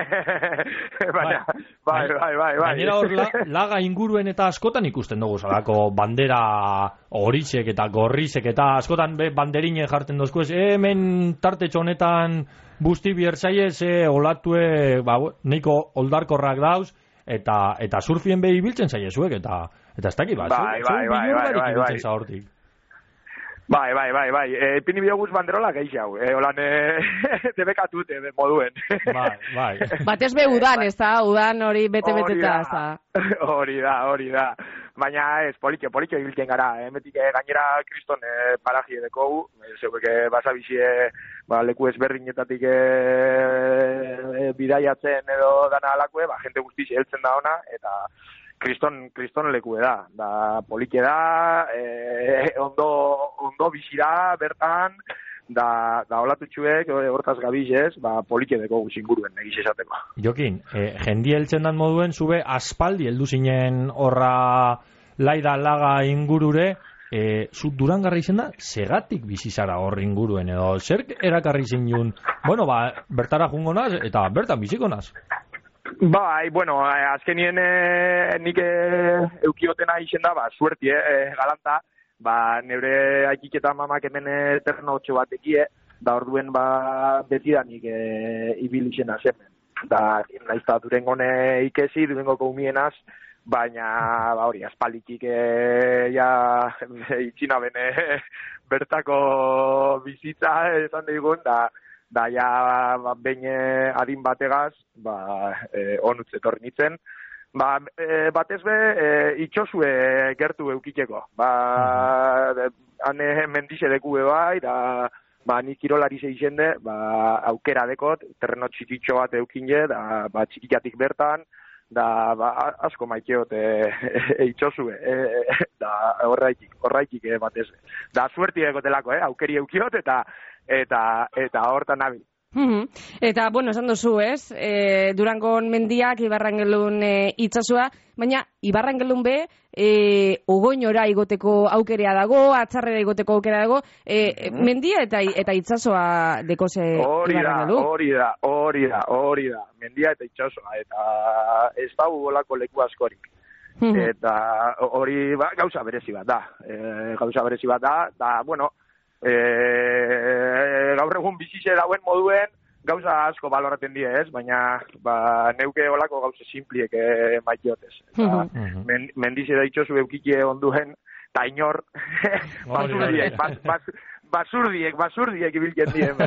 [SPEAKER 17] Baina, bai, bai, bai, bai.
[SPEAKER 3] Gainera hor, la, laga inguruen eta askotan ikusten dugu, zalako bandera horizek eta gorrizek eta askotan be banderine jartzen dozku ez, e, hemen tartetxo honetan busti biertzaiez, e, olatue, ba, neiko oldarkorrak dauz, eta eta surfien be ibiltzen zaiezuek, eta eta ez dakit, ba,
[SPEAKER 17] bai, bai, bai, bai, bai, bai.
[SPEAKER 3] Zahortik.
[SPEAKER 17] Bai, bai, bai, bai. E, pini bioguz banderola geixau. E, holan, e, debekatut, e, moduen.
[SPEAKER 3] Bai, bai.
[SPEAKER 2] Batez be udan, ez da? Udan hori bete-beteta, ez da?
[SPEAKER 17] Hori da, hori da. Baina ez, politxo, politxo ibiltzen gara. Emetik e, gainera kriston e, paraji edekogu. E, zeuek e, basabizie ba, leku ezberdinetatik e, e, bidaiatzen edo dana alakue, ba, jente guztiz heltzen da ona, eta kriston, kriston leku da. Da, politxe da, e, ondo, ondo bizi da, bertan, da, da olatutxuek, hortaz gabizez, ba, politxe deko guzinguruen, egiz esateko.
[SPEAKER 3] Jokin, eh, jendi heltzen dan moduen, zube aspaldi heldu zinen horra laida laga ingurure, eh, zu durangarra izen da, segatik bizizara hor inguruen, edo zer erakarri zinun, bueno, ba, bertara jungo naz, eta bertan biziko naz.
[SPEAKER 17] Bai, bueno, azkenien e, nik e, eukiotena izen da, ba, suerti, e, galanta, ba, neure aikik eta mamak hemen terno otxo bat ekie, da orduen ba, beti da nik e, ibil izena zen. Da, naizta duren gone ikesi, durengo kaumienaz, baina, ba, hori, aspalditik e, ja, itxina bene bertako bizitza esan digun, da, da ja, ba, behin adin bategaz, ba, e, onutz etorri nitzen, ba, e, batez be, e, itxosue gertu eukiteko, ba, hane mendixe deku bai, da, ba, ni kirolari zeixende, ba, aukera dekot, terreno txikitxo bat eukine, da, ba, txikiatik bertan, da, ba, asko maikeot e, e, itxosue, e, e, da, horraitik, horraitik e, batez. Da, suerti egotelako, eh, aukeri eukiot, eta, eta, eta hortan nabil.
[SPEAKER 2] Mm-hmm. Eta, bueno, esan duzu, ez? E, Durangon mendiak, Ibarrangelun e, itsasua, baina Ibarrangelun be, e, ogoinora igoteko aukerea dago, atzarrera igoteko aukera dago, e, mm-hmm. mendia eta eta itsasoa dekoze Ibarrangelun.
[SPEAKER 17] Hori da, hori da, hori da, mendia eta itsasoa, eta ez da ugolako leku askorik. Mm-hmm. Eta hori ba, gauza berezi bat da, e, gauza berezi bat da, da, bueno, E, gaur egun bizize dauen moduen gauza asko baloraten die, ez? Baina ba, neuke olako gauza simpliek e, maikiotez. Mm-hmm. Men, mendize da itxosu eukike onduen, ta inor basurdiek, bas, bas, basurdiek, basurdiek ibilken dien.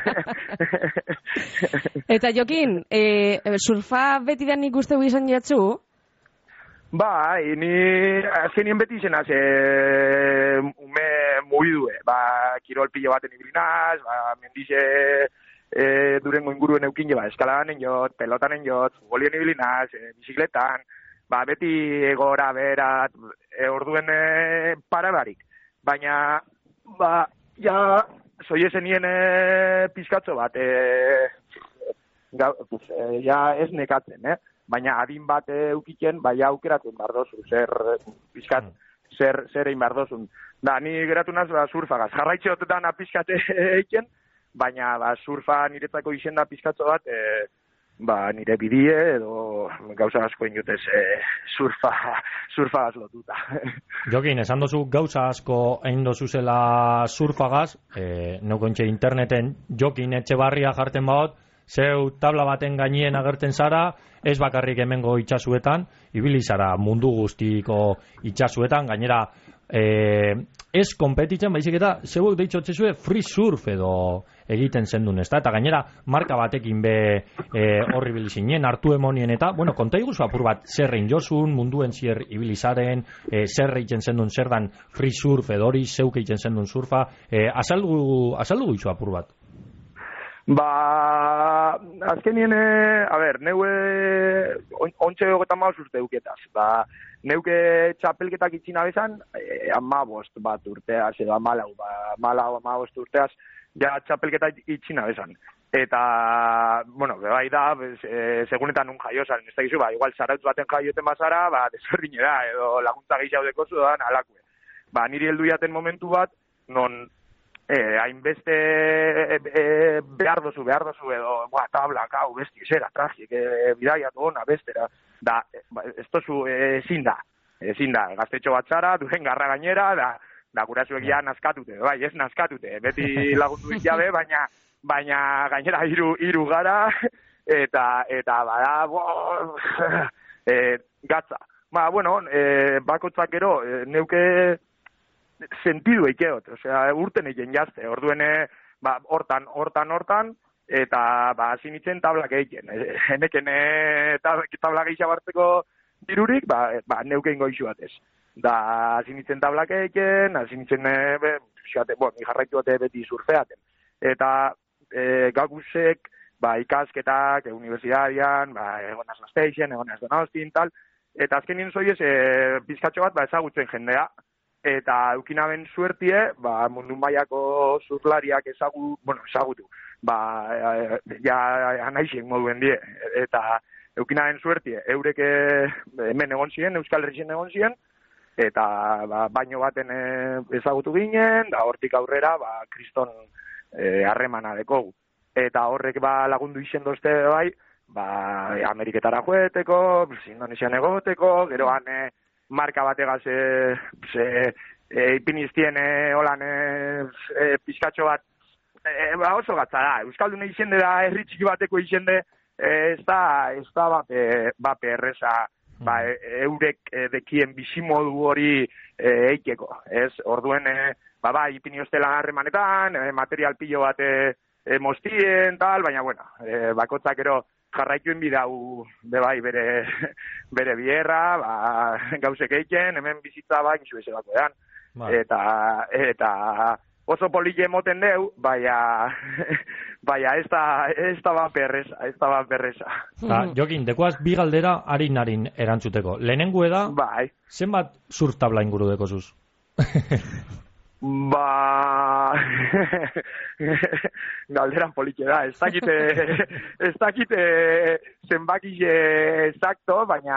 [SPEAKER 2] Eta Jokin, e, surfa beti da nik uste izan jatzu?
[SPEAKER 17] Ba, ni azkenien beti zenaz e, ume mugidue, ba, kirol pilo baten ibilinaz, ba, mendize e, Durengo inguruen eukine, ba, eskaladan enjot, pelotan enjot, futbolien ibilinaz, e, bizikletan, ba, beti gora, berat, e, orduen e, parabarik. Baina, ba, ja, zoiezenien e, pizkatzo bat, e, ga, pues, e, ja ez nekatzen, eh? Baina adin bat eukitzen, bai aukeratzen bardozu, zer, pizkat, zer, zer egin bardozun. Da, ni geratu naz, ba, surfagaz. Jarraitxeot dana pizkate eiken, baina, ba, surfa niretzako izenda pizkatzo bat, e, ba, nire bidie, edo gauza asko inutez e, surfa, surfagaz lotuta.
[SPEAKER 3] Jokin, esan dozu gauza asko egin dozuzela surfagaz, e, neukontxe interneten, Jokin Etxebarria jarten baot, zeu tabla baten gainien agertzen zara, ez bakarrik hemengo itsasuetan, ibili zara mundu guztiko itsasuetan, gainera e, ez konpetitzen, baizik eta zeuek deitzotzezue free surf edo egiten zendun, ezta? Eta gainera marka batekin be e, horri bilizinen, hartu emonien eta, bueno, konta iguzu apur bat, zer egin josun, munduen zier ibilizaren, e, zer egiten zendun, zer dan free surf edo hori, zeuk egiten zendun surfa, e, azaldu, azaldu izu apur bat.
[SPEAKER 17] Ba, azkenien, a ber, neue ontxe gogetan maus urte euketaz. Ba, neuke txapelketak itxina bezan, e, amabost bat urteaz, edo amalau, ba, amalau, amabost urteaz, ja txapelketak itxina bezan. Eta, bueno, bai da, bez, e, segunetan un jaiozan, ez da gizu, ba, igual zarautz baten jaioten bazara, ba, desberdinera, edo laguntza gehiago dekozu da, alakue. Ba, niri heldu jaten momentu bat, non, Eh, hainbeste eh, eh, behar dozu, behar dozu, edo, boa, tabla, kau, besti, zera, trajik, eh, bidaiatu ona, bestera, da, eh, ez tozu, ezin eh, da, ezin da, gaztetxo bat zara, duren garra gainera, da, da gurasuek ja nazkatute, bai, ez nazkatute, beti lagundu jabe, baina, baina gainera hiru hiru gara, eta, eta, bada, bo, eh, gatza. Ba, bueno, eh, bakotzak gero, eh, neuke, sentidu eikeot, osea, urten egin jazte, orduene, ba, hortan, hortan, hortan, eta, ba, zinitzen tablak egiten. Heneken tablak egin bartzeko dirurik, ba, ba neukein goixu batez. Da, zinitzen tablak egiten, zinitzen, be, xate, bon, jarraitu bate beti surfeaten. Eta, e, gagusek, ba, ikasketak, e, universidadian, ba, egonaz Gasteizen, egonaz Donostin, tal, eta azkenien zoiez, e, bizkatxo bat, ba, ezagutzen jendea, eta eukinaben suertie, ba, mundu mailako surflariak ezagu, bueno, ezagutu, ba, ja, anaixen moduen die, eta eukinaben suertie, eureke hemen egon ziren, Euskal Herrien egon ziren, eta, ba, baino baten ezagutu ginen, da, hortik aurrera, ba, kriston harremana e, dekogu. Eta horrek, ba, lagundu izen dozte, bai, ba, Ameriketara joeteko, Indonesian egoteko, geroan, e, marka bategaz e, e, e, ipiniztien e, holan e, e, pizkatxo bat e, ba oso gatza da. Euskaldun egizende da herri txiki bateko egizende e, ez da, ez da bape, bape erreza ba, eurek e, dekien bizimodu hori e, eiteko, ez? Orduen, e, ba, ba, ipinioztela harremanetan, e, material pilo bat e, e, mostien, tal, baina, bueno, e, bakotzak ero jarraituen bidau, be bai, bere, bere bierra, ba, gauzek eiken, hemen bizitza ba, inxu ezelako edan. Eta, eta oso polile moten deu, baina, baina ez da, ez da bat perreza, ez da bat perreza.
[SPEAKER 3] Ta, Jokin, dekoaz bi galdera harin-harin erantzuteko. Lehenengu eda,
[SPEAKER 17] bai.
[SPEAKER 3] Zenbat surf tabla inguru dekozuz?
[SPEAKER 17] Ba... Galdera politxe da, ez dakite, ez dakite zenbakize exacto, baina...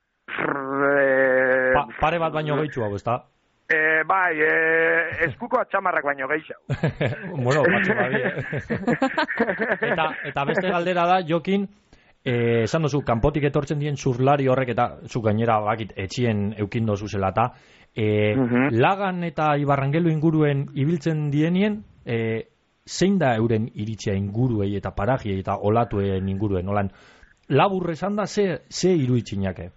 [SPEAKER 3] Pa, pare bat baino gehitxu hau, ez da?
[SPEAKER 17] Eh, bai, eh, eskuko atxamarrak baino gehiago.
[SPEAKER 3] Bueno, batzu babi, eta, eta beste galdera da, Jokin, eh, esan dozu, kanpotik etortzen dien surlari horrek, eta zu gainera bakit etxien eukin dozu zela, eta eh, uh-huh. Lagan eta Ibarrangelu inguruen ibiltzen dienien, eh, zein da euren iritzia inguruei eta parajiei eta olatuen inguruen, olan, labur esan da, ze, ze iruitzinake?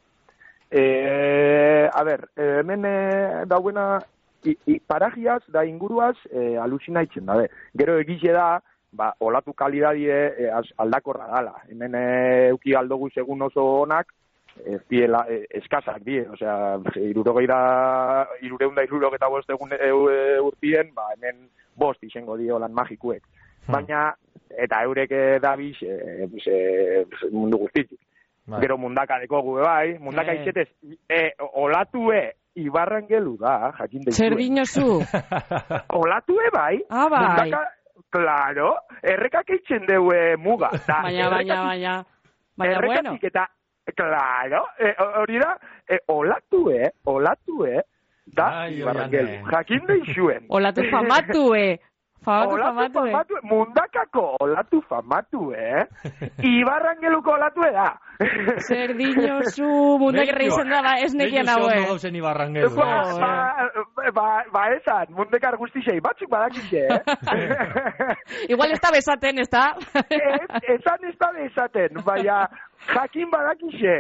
[SPEAKER 17] Eh, a ber, hemen eh, dauena i, i, parajiaz da inguruaz eh, alusina itzen dabe. Gero egize da, ba, olatu kalidadie eh, aldakorra dala. Hemen eh, euki aldogu segun oso onak, ez diela, eh, eskasak die, osea, irurogeira, irureunda irurogeta bost egun e, e, urtien, ba, hemen bost izango die holan magikuek. Hmm. Baina, eta eurek dabiz, eh, eh, mundu guztitik. Bai. Gero mundaka dekogu, bai, mundaka e. izetez, e, olatue Ibarrangelu da, jakin daizu.
[SPEAKER 2] Zer dinozu?
[SPEAKER 17] Olatue, bai.
[SPEAKER 2] Ah, bai.
[SPEAKER 17] Mundaka, claro, errekak eitzen deue muga. Da,
[SPEAKER 2] baina, baina, baina, baina, bueno.
[SPEAKER 17] Eta, claro, hori e, da, e, olatue, olatue, da Ai, Ibarrangelu, jakin daizuen.
[SPEAKER 2] Olatu famatue.
[SPEAKER 17] Olatu famatue, famatue, mundakako olatu famatue, eh? Ibarrangeluko olatue da.
[SPEAKER 2] Zer dinozu, mundak erreizen da, ba, ez nekian haue.
[SPEAKER 3] Neio gauzen Ibarrangelu.
[SPEAKER 17] Ba, ba, ba, ba esan, mundekar guztixei, batzuk badakixe, eh?
[SPEAKER 2] Igual ez da besaten, ez da?
[SPEAKER 17] Esan ez da besaten, baina jakin badakixe.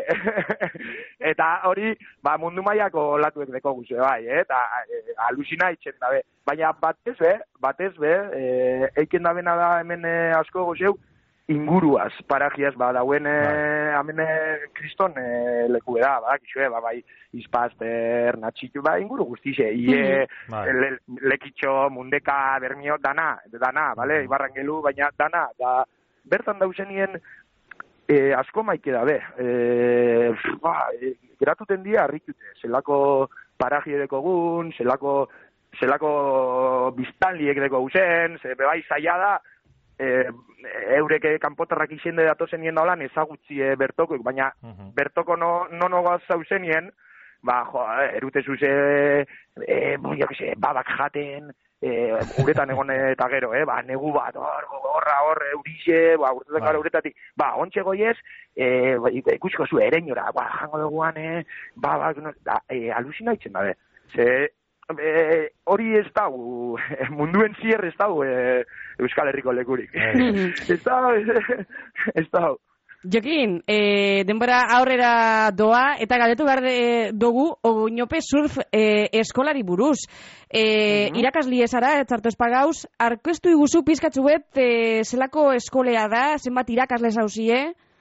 [SPEAKER 17] Eta hori, ba, mundu mailako olatuek deko guze, bai, eh? Eta e, alusina itxen dabe. Baina batez be, batez be, e, eiken dabena da hemen e, asko gozeu, inguruaz, parajiaz, ba, dauen, hemen kriston e, leku da, ba, kisue, ba, bai, izpazter, natxitu, ba, inguru guztize, ie, le, lekitxo, mundeka, bermio, dana, dana, bale, Ibarrangelu, baina dana, da, bertan dauzenien, e, asko maike da, be, e, ba, e, geratuten dia, harritute, zelako parajie dekogun, zelako, zelako biztanliek deko guzen, ze, bebai, zaila da, E, eureke kanpotarrak izende datozen nien holan ezagutzi e, bertoko, baina uh-huh. bertoko no, no nogoaz zauzenien, ba, jo, erute zuze, e, jo, kese, babak jaten, e, uretan egon eta gero, eh, ba, negu bat, hor, horra, hor, eurixe, ba, urtetan gara uretatik, ba, ontxe goiez, e, ikusiko zu, ereñora, ba, jango duguan, eh, ba, ba, da, e, alusina itzen da, be, ze, E, hori ez dau, munduen zier ez dau e, Euskal Herriko lekurik. Ez dau, ez dau.
[SPEAKER 2] Jokin, e, denbora aurrera doa, eta galdetu behar e, dugu, Oñope Surf e, eskolari buruz. E, uh-huh. Irakasli ezara, etzartu espagauz, arkeztu iguzu pizkatzu bet, e, zelako eskolea da, zenbat irakasle zauzie?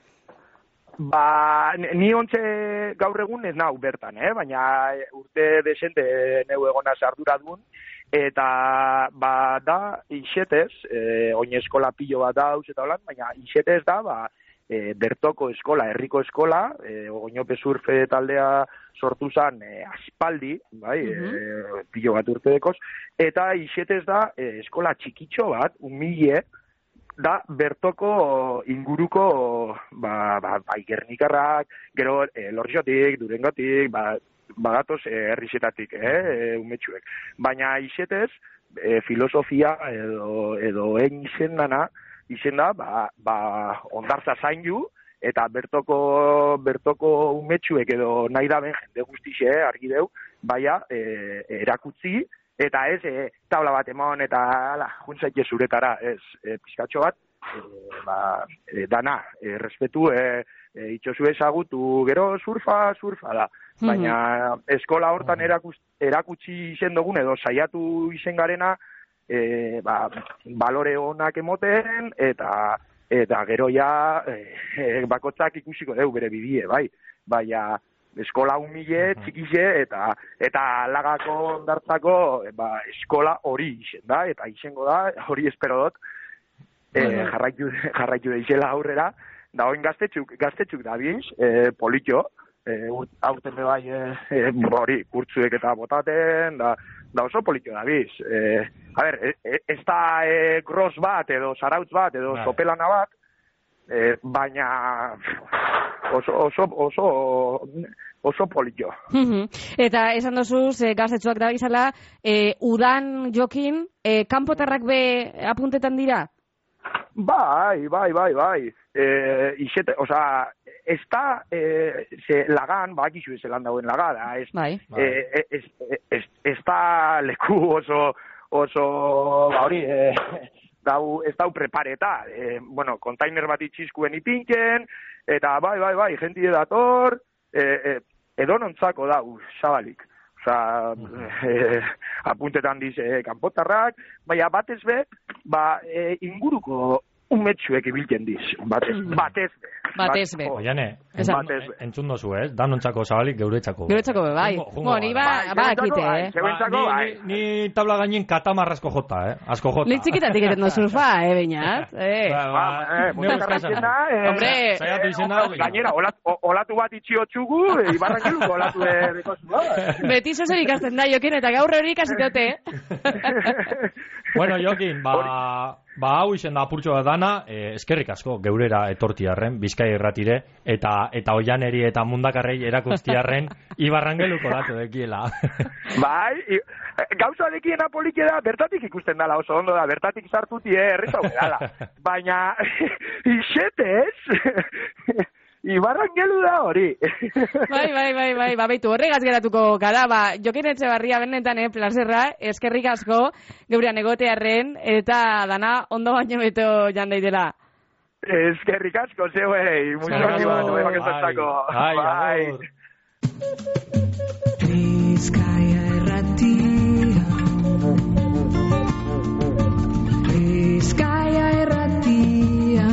[SPEAKER 17] Ba, ni ontxe gaur egun ez nau bertan, eh? Baina urte desente neu egona sardura duen, eta ba, da, isetez, e, oin eskola pilo bat dauz eta holan, baina isetez da, ba, e, bertoko eskola, herriko eskola, e, Oñope Surf taldea sortu zan e, aspaldi, bai, uh-huh. e, pilo bat urte dekoz, eta isetez da, e, eskola txikitxo bat, humile, da bertoko inguruko ba, ba, ba Gernikarrak, gero e, Lorxotik, Durengotik, ba, bagatoz e, herrizetatik, eh, e, umetxuek. Baina izetez, e, filosofia edo, edo egin izen dana, izen da, ba, ba, ondartza zaindu, eta bertoko, bertoko umetxuek edo nahi da ben jende guztixe, argi deu, baina e, erakutzi, eta ez, e, tabla bat emon, eta ala, juntzaike zuretara, ez, e, pizkatxo bat, e, ba, e, dana, e, respetu, e, e, itxosu ezagutu, gero surfa, surfa da. Baina eskola hortan erakus, erakutsi izen dugun edo saiatu izen garena, e, ba, balore onak emoten, eta eta gero ja e, bakotzak ikusiko dugu bere bidie, bai. Baina eskola humile, txikize, eta eta lagako ondartzako ba, eskola hori izen da, eta izengo da, hori espero dut, e, jarraitu, jarraitu da izela aurrera, da oin gaztetxuk, gaztetxuk da biz, e, politxo, e, aurten bai, e, hori, kurtzuek eta botaten, da, da oso politxo da biz. E, a ber, e, ez da e, gros bat, edo zarautz bat, edo sopelana bat, e, baina oso, oso, oso, oso politxo.
[SPEAKER 2] Eta esan dozuz, e, gaztetxuak da bizala, e, udan jokin, e, kanpotarrak be apuntetan dira?
[SPEAKER 17] Bai, bai, bai, bai. Eh, isete, o sea, ez da, eh, ze lagan, bakizu ez zelan dauen lagada, ez,
[SPEAKER 2] bai.
[SPEAKER 17] eh, ez, ez, ez da leku oso, oso, ba hori, eh, dau, ez dau prepareta, eh, bueno, kontainer bat itxizkuen ipinken, eta bai, bai, bai, jentie dator, eh, eh, edonontzako dau, zabalik. Osa, eh, apuntetan diz eh, kanpotarrak, baina batez be, ba, eh, inguruko umetxuek ibiltzen diz, batez, batez be.
[SPEAKER 2] Batez be.
[SPEAKER 3] Oiane, entzun dozu, ez? Danontzako zabalik geuretzako.
[SPEAKER 2] Geuretzako be, bai. Bueno, ni ba, ba, akite, eh?
[SPEAKER 17] Zeuentzako, bai.
[SPEAKER 3] Ni tabla gainen katamar asko jota, eh? Asko jota.
[SPEAKER 2] Ni txikitatik eten dozu fa, eh, bainat? Eh,
[SPEAKER 17] ba, eh, mutarra izena, eh,
[SPEAKER 2] hombre,
[SPEAKER 3] saiatu izena,
[SPEAKER 17] gainera, olatu bat itxio txugu, ibarrak iluko olatu errekozu,
[SPEAKER 2] beti zozer ikasten da, Jokin, eta gaur hori ikasiteote, eh?
[SPEAKER 3] Bueno, Jokin, ba, ba hau izen da apurtxo bat dana, eh, eskerrik asko geurera etortiarren, Bizkai irratire, eta eta oianeri eta mundakarrei erakustiarren Ibarrangeluko datu dekiela.
[SPEAKER 17] Bai, gauza dekiena polike da, bertatik ikusten dala oso ondo da, bertatik sartuti, eh, errezau dala. Baina, isetez, Ibarrangelu da hori.
[SPEAKER 2] Bai, bai, bai, bai, ba, baitu, horregaz geratuko gara, ba, Jokin Etxebarria benetan, eh, plazerra, eskerrik asko, geurean egotearren, eta dana ondo baino beto jandaidela.
[SPEAKER 17] Eskerrik asko, zeu, eh, mucho bat, nueva que estazako.
[SPEAKER 3] Bai, bai.
[SPEAKER 6] Bizkaia erratia, Bizkaia erratia.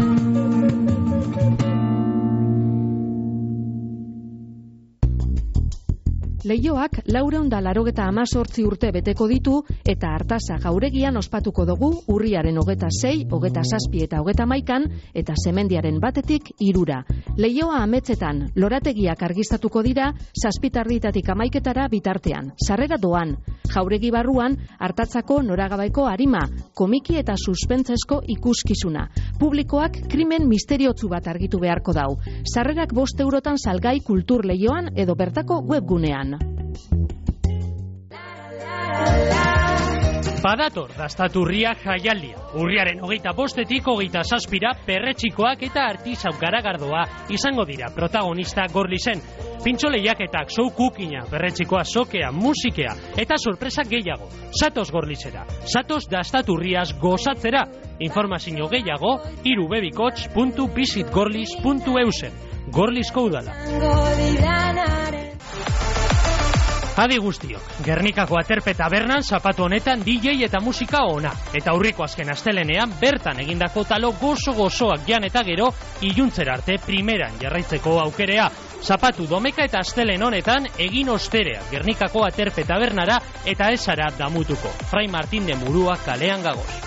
[SPEAKER 16] Leioak laurehun eta laurogeita hemezortzi urte beteko ditu eta Artasa jauregian ospatuko dugu urriaren hogeta sei, hogeta zazpi eta hogeta hamaikan eta Semendiaren batetik hirura. Leioa ametzetan, lorategiak argiztatuko dira zazpitarditatik hamaiketara bitartean. Sarrera doan, jauregi barruan Artatzako noragabaiko arima, komiki eta suspentzesko ikuskizuna. Publikoak krimen misteriotzu bat argitu beharko dau. Sarrerak bost eurotan salgai kultur leioan edo bertako webgunean.
[SPEAKER 1] Badator dastaturria jaialdia. Urriaren hogeita bostetik hogeita zazpira perretxikoak eta artisau garagardoa izango dira protagonista Gorlizen. Pintxo lehiaketak, show cookina, perretxikoa, sokea, musikea eta sorpresa gehiago. Satoz Gorlizera, satoz dastaturriaz gozatzera. Informazio gehiago irubebikots puntu visitgorliz puntu eusen. Gorlizko udala. Adi guztiok, Gernikako Aterpe Tabernan zapatu honetan D J eta musika ona. Eta aurriko azken astelenean bertan egindako talo gozo-gozoak jan eta gero iluntzera arte primeran jarraitzeko aukerea. Zapatu domeka eta astelen honetan egin osterea Gernikako Aterpe Tabernara eta ezara damutuko. Fray Martin de Murua kalean gagoz.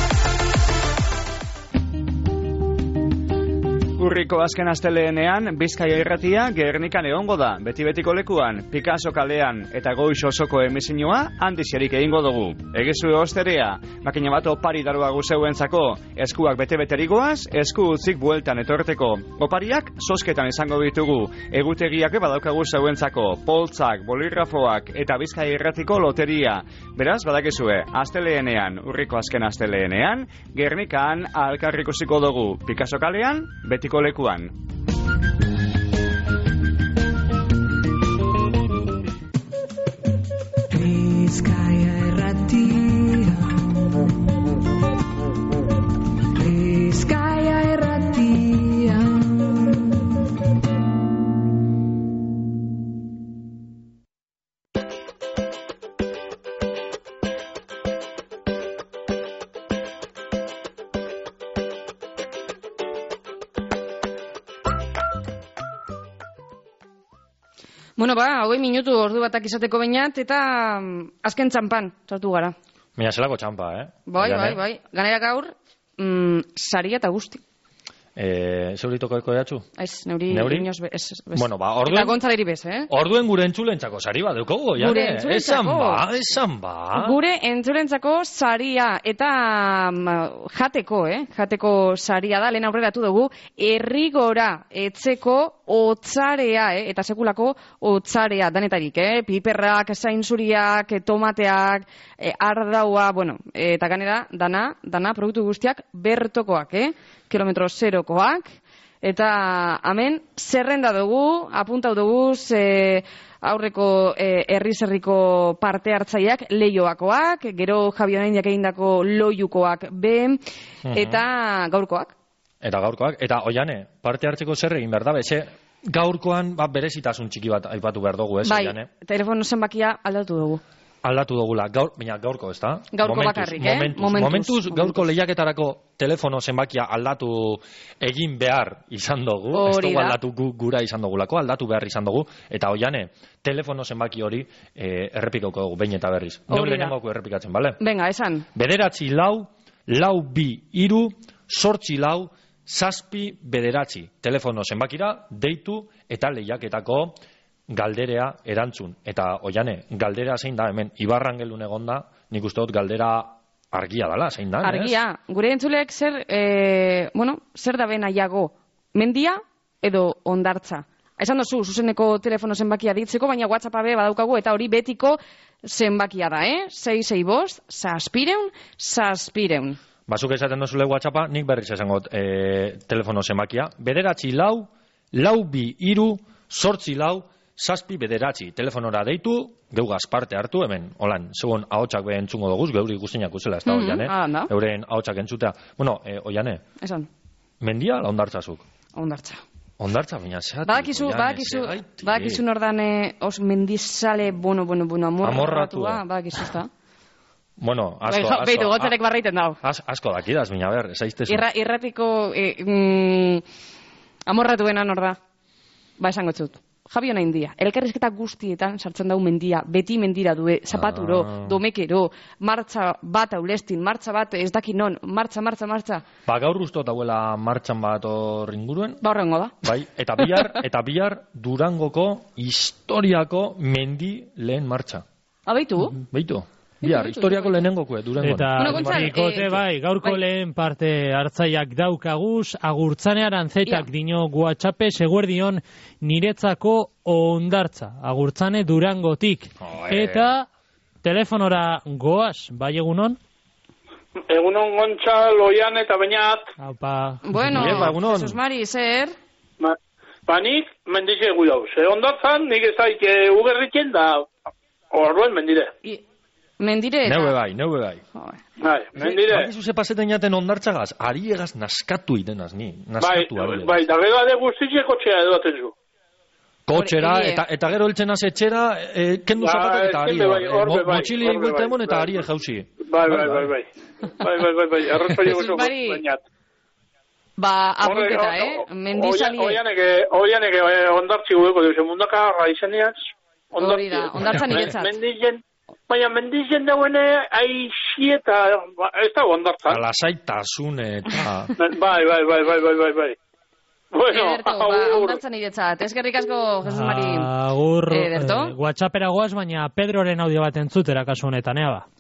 [SPEAKER 8] Urriko azken asteleenean, Bizkaia irratia Gernikan egongo da, beti-betiko lekuan, Picasso kalean eta Goiz osoko emezinoa handixerik egingo dugu. Egizue osterea, makina bat opari darua guzeuentzako, eskuak bete-beterigoaz, esku utzik bueltan etorteko. Opariak, sosketan izango ditugu, egutegiak badaukagu zeuentzako, poltzak, bolirrafoak eta Bizkaia irratiko loteria. Beraz, badakizue, asteleenean, urriko azken asteleenean, Gernikan alkarrikusiko dugu, Picasso kalean, beti lekuan.
[SPEAKER 6] Bizkaia erratia, Bizkaia erratia.
[SPEAKER 2] Bueno, ba, hogei minutu ordu batak izateko bainat, eta azken txampan, sartu gara.
[SPEAKER 3] Mira, zelako txampa, eh?
[SPEAKER 2] Bai, bai, bai. Ganera gaur, mm, saria eta guzti.
[SPEAKER 3] Eh, Zeuritoko eko edatzu?
[SPEAKER 2] Ez, neuri,
[SPEAKER 3] neuri?
[SPEAKER 2] inoz be, ez, bez.
[SPEAKER 3] Bueno, ba, orduen...
[SPEAKER 2] Eta gontzaleri bez, eh?
[SPEAKER 3] Orduen gure entzulentzako sari bat dukogu, jane?
[SPEAKER 2] Gure entzulentzako.
[SPEAKER 3] Esan ba, esan ba.
[SPEAKER 2] Gure entzulentzako saria, eta um, jateko, eh? Jateko saria da, lehen aurreratu dugu, errigora etzeko otzarea, eh? Eta sekulako otzarea, danetarik, eh? Piperrak, zainzuriak, tomateak, eh, ardaua, bueno, eta ganera, dana, dana, produktu guztiak bertokoak, eh? Kilometro zerokoak, eta hemen zerrenda dugu, apuntau dugu, ze aurreko e, herri-zerriko parte hartzaileak leioakoak, gero Javionainak egindako loiukoak be, eta gaurkoak.
[SPEAKER 3] Eta gaurkoak, eta oiane, parte hartzeko zer egin behar da, beze, gaurkoan ba, berezitasun txiki bat aipatu behar dugu, ez,
[SPEAKER 2] bai,
[SPEAKER 3] oiane?
[SPEAKER 2] Bai, telefono zenbakia aldatu dugu.
[SPEAKER 3] Aldatu dugula, gaur, baina gaurko ez da?
[SPEAKER 2] Gaurko momentuz, bakarrik, eh?
[SPEAKER 3] Momentuz,
[SPEAKER 2] momentuz,
[SPEAKER 3] momentuz,
[SPEAKER 2] momentuz.
[SPEAKER 3] gaurko lehiaketarako telefono zenbakia aldatu egin behar izan dugu, ez dugu aldatu gu, gura izan dugulako, aldatu behar izan dugu, eta oiane, telefono zenbaki hori eh, errepikauko dugu, behin eta berriz. Neu lehenengoko errepikatzen, bale?
[SPEAKER 2] Venga, esan.
[SPEAKER 3] Bederatzi lau, lau bi iru, sortzi lau, zazpi bederatzi. Telefono zenbakira, deitu eta lehiaketako galderea erantzun. Eta, oiane, galdera zein da, hemen, Ibarrangelun egonda, nik uste dut galdera argia dala, zein da,
[SPEAKER 2] argia. Ez? Gure entzulek zer, e, bueno, zer da benaiago, mendia edo ondartza. Esan dozu, zuzeneko telefono zenbakia ditzeko, baina WhatsAppa be badaukagu, eta hori betiko zenbakia da, eh? sei sei bost, zazpireun, zazpireun.
[SPEAKER 3] Bazuk esaten dozule WhatsAppa, nik berriz esangot e, telefono zenbakia. Bederatzi lau, lau bi iru, sortzi lau, zazpi bederatzi, telefonora deitu, geugaz parte hartu, hemen, holan, zegoen ahotsak be entzungo doguz, geuri guztinak uzela, ez da,
[SPEAKER 2] mm -hmm,
[SPEAKER 3] oiane,
[SPEAKER 2] ah,
[SPEAKER 3] euren ahotsak entzutea. Bueno, e, oiane,
[SPEAKER 2] esan.
[SPEAKER 3] Mendia ala ondartzazuk?
[SPEAKER 2] Ondartza.
[SPEAKER 3] Ondartza, baina zehatu.
[SPEAKER 2] Badakizu, badakizu, badakizu nordan eh, os mendizale, bueno, bueno, bueno, amorratua, badakizu, ez da?
[SPEAKER 3] Bueno, asko,
[SPEAKER 2] asko. Beitu, gotzarek
[SPEAKER 3] a,
[SPEAKER 2] barreiten dau.
[SPEAKER 3] As, asko dakidaz, baina ber, ezaiztezu.
[SPEAKER 2] Irra, irratiko eh, mm, amorratuena nor da? Ba, esango txut. Javio nahi india. Elkarrizketa guztietan sartzen dau mendia. Beti mendira due, zapaturo, ah. domekero, martxa bat aulestin, martxa bat ez daki non, martxa, martxa, martxa.
[SPEAKER 3] Ba, gaur guztot dauela martxan bat horringuruen.
[SPEAKER 2] Ba, horrengo da.
[SPEAKER 3] Bai, eta bihar, eta bihar Durangoko historiako mendi lehen martxa.
[SPEAKER 2] Ah, beitu?
[SPEAKER 3] Beitu. Bihar, historiako lehenengoko, Durangon.
[SPEAKER 1] Eta, Marikote, bai, gaurko bai. Lehen parte hartzaiak daukaguz, agurtzanearan zetak yeah. dino guatxape, seguerdion niretzako ondartza, agurtzane Durangotik. Oh, eh. Eta, telefonora goaz, bai egunon?
[SPEAKER 18] Egunon gontxa, loian eta bainat.
[SPEAKER 1] Aupa.
[SPEAKER 2] Bueno, Jesus Mari, zer?
[SPEAKER 18] Ba, ba nik, mendize egu dauz. E, ondartzan, nik ez daik e, ugerritzen da, orduen mendire.
[SPEAKER 2] I... Mendire eta...
[SPEAKER 3] Neue bai, neue bai.
[SPEAKER 18] Bai, mendire.
[SPEAKER 3] Bai, zuze pasetan jaten ondartzagaz, ari egaz naskatu itenaz, ni. Naskatu
[SPEAKER 18] bai, bai, da gero ade guztitxe kotxea edo atenzu.
[SPEAKER 3] Kotxera, eta, eta gero eltzen etxera, e, kendu ba, zapatak eta ari.
[SPEAKER 18] Bai, orbe bai.
[SPEAKER 3] Motxili eguelta emon eta ari jauzi.
[SPEAKER 18] Bai, bai, bai, bai. Bai, bai, bai, bai. Arrozpa llego bainat.
[SPEAKER 2] Ba, apunketa, eh? Mendizali...
[SPEAKER 18] Oianeke, oianeke ondartzi gueko duze mundaka raizeneaz.
[SPEAKER 2] Hori da, ondartzan iretzat.
[SPEAKER 18] Mendizen... Baina mendizen dagoene aixi eta ez da ondartzan.
[SPEAKER 3] Lasaitasune eta...
[SPEAKER 18] Bai, bai, bai, bai, bai, bai, bai. Bueno,
[SPEAKER 2] Ederto, ba, ondartzan iretzat. Eskerrik asko, Jesus Mari.
[SPEAKER 1] Agur, Ederto. Eh, WhatsAppera goaz, baina Pedroren audio bat entzutera kasu honetan, ea ba.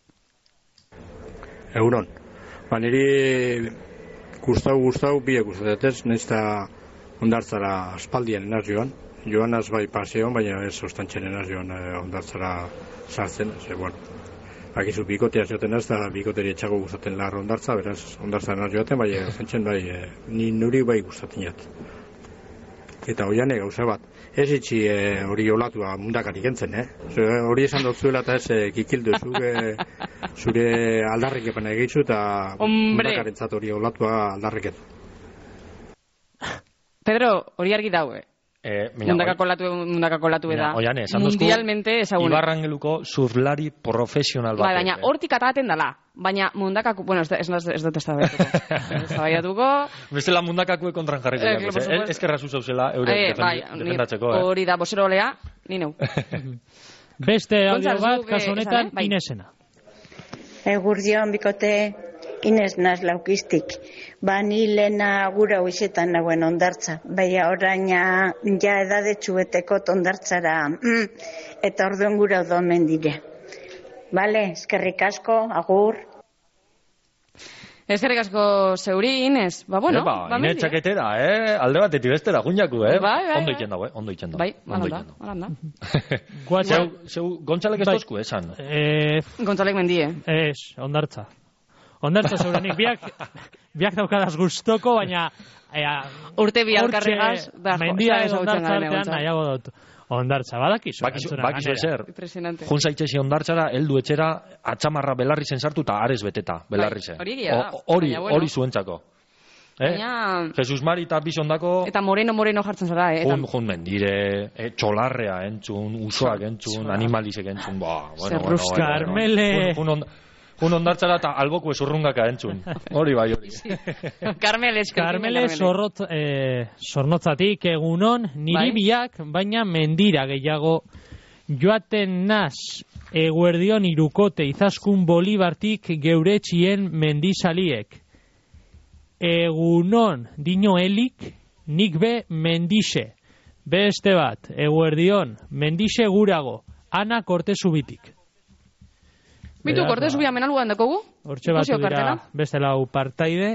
[SPEAKER 19] Egunon. Ba, niri gustau, gustau, biek gustatetez, nezta ondartzara aspaldien enaz joan. Joan az bai paseon, baina ez ostantxen enaz joan eh, ondartzara sartzen, ze, bueno, akizu bikotea joaten ez, da bikoteri etxago gustaten larro ondartza, beraz, ondartza enaz joaten, bai, zentzen bai, e, ni nuri bai gustaten jat. Eta hoiane gauza bat, ez itxi hori e, olatua mundakarik entzen, eh? Hori esan dut zuela eta ez e, kikildu zuge, zure aldarrik epan egitzu eta mundakarentzat hori olatua aldarrik etu.
[SPEAKER 2] Pedro, hori argi daue.
[SPEAKER 3] Eh,
[SPEAKER 2] mundakako latu, mundakako latu eda.
[SPEAKER 3] Oiane, esan
[SPEAKER 2] mundialmente ezaguna.
[SPEAKER 3] Ibarrangeluko zurlari profesional bat.
[SPEAKER 2] Ba, baina hortik ataten dala. baina mundakaku, bueno, ez, ez, ez dut ez da baiatuko.
[SPEAKER 3] Bestela mundakakue kontran jarriko. Eh, Eskerra zuzauzela, eure defendatzeko.
[SPEAKER 2] Hori da, bosero olea, ni neu.
[SPEAKER 1] Beste audio bat, kasu honetan, Inesena.
[SPEAKER 20] Egurdion bikote, Ines naz laukistik. Ba, ni lehena gura hoizetan nagoen ondartza. Baina oraina ja edadetxueteko ondartzara. Mm, eta orduen gura odomen dire. Bale, eskerrik asko, agur.
[SPEAKER 2] Eskerrik asko zeuri, Ines. Ba, bueno,
[SPEAKER 3] Eba,
[SPEAKER 2] ba,
[SPEAKER 3] Ines txaketera, eh? Alde batetik bestera, junjaku, eh?
[SPEAKER 2] Bai, bai,
[SPEAKER 3] ondo iken dago, eh? Ondo iken dago.
[SPEAKER 2] Bai, alanda, alanda.
[SPEAKER 3] Zeu, zeu, Gontzalek ez dauzku, esan?
[SPEAKER 1] Eh,
[SPEAKER 2] Gontzalek mendie.
[SPEAKER 1] Ez, ondartza. Ondartza zeurenik, biak, biak daukadaz gustoko, baina... Ea,
[SPEAKER 2] urte bi alkarregaz, da,
[SPEAKER 1] mendia ez ondartza artean, nahiago dut. Ondartza, badakizu.
[SPEAKER 3] Bakizu, bakizu ezer. Jun zaitxesi ondartzara, heldu etxera, atxamarra belarri zen sartu eta ares beteta, belarri zen.
[SPEAKER 2] Hori egia da.
[SPEAKER 3] Hori, hori zuentzako. Eh? Jesus Mari eta Bisondako...
[SPEAKER 2] Eta moreno, moreno jartzen zara, eh?
[SPEAKER 3] Jun, jun mendire, eh, txolarrea entzun, usoak entzun, animalisek entzun, ba, bueno, bueno, bueno.
[SPEAKER 1] Karmele...
[SPEAKER 3] Jun, Un ondartzara eta alboku esurrungaka entzun. Hori bai, hori.
[SPEAKER 2] Karmele,
[SPEAKER 1] Karmele zorrot, eh, zornotzatik egunon, niri bai? Biak, baina mendira gehiago joaten naz eguerdion irukote izaskun Bolibartik geure txien mendizaliek. Egunon dino helik, nik be mendixe. Beste bat, eguerdion, mendixe gurago, Ana Kortezubitik.
[SPEAKER 2] Bitu, Kortezu bi amen alugan dakogu?
[SPEAKER 1] Hortxe batu dira beste lau partaide.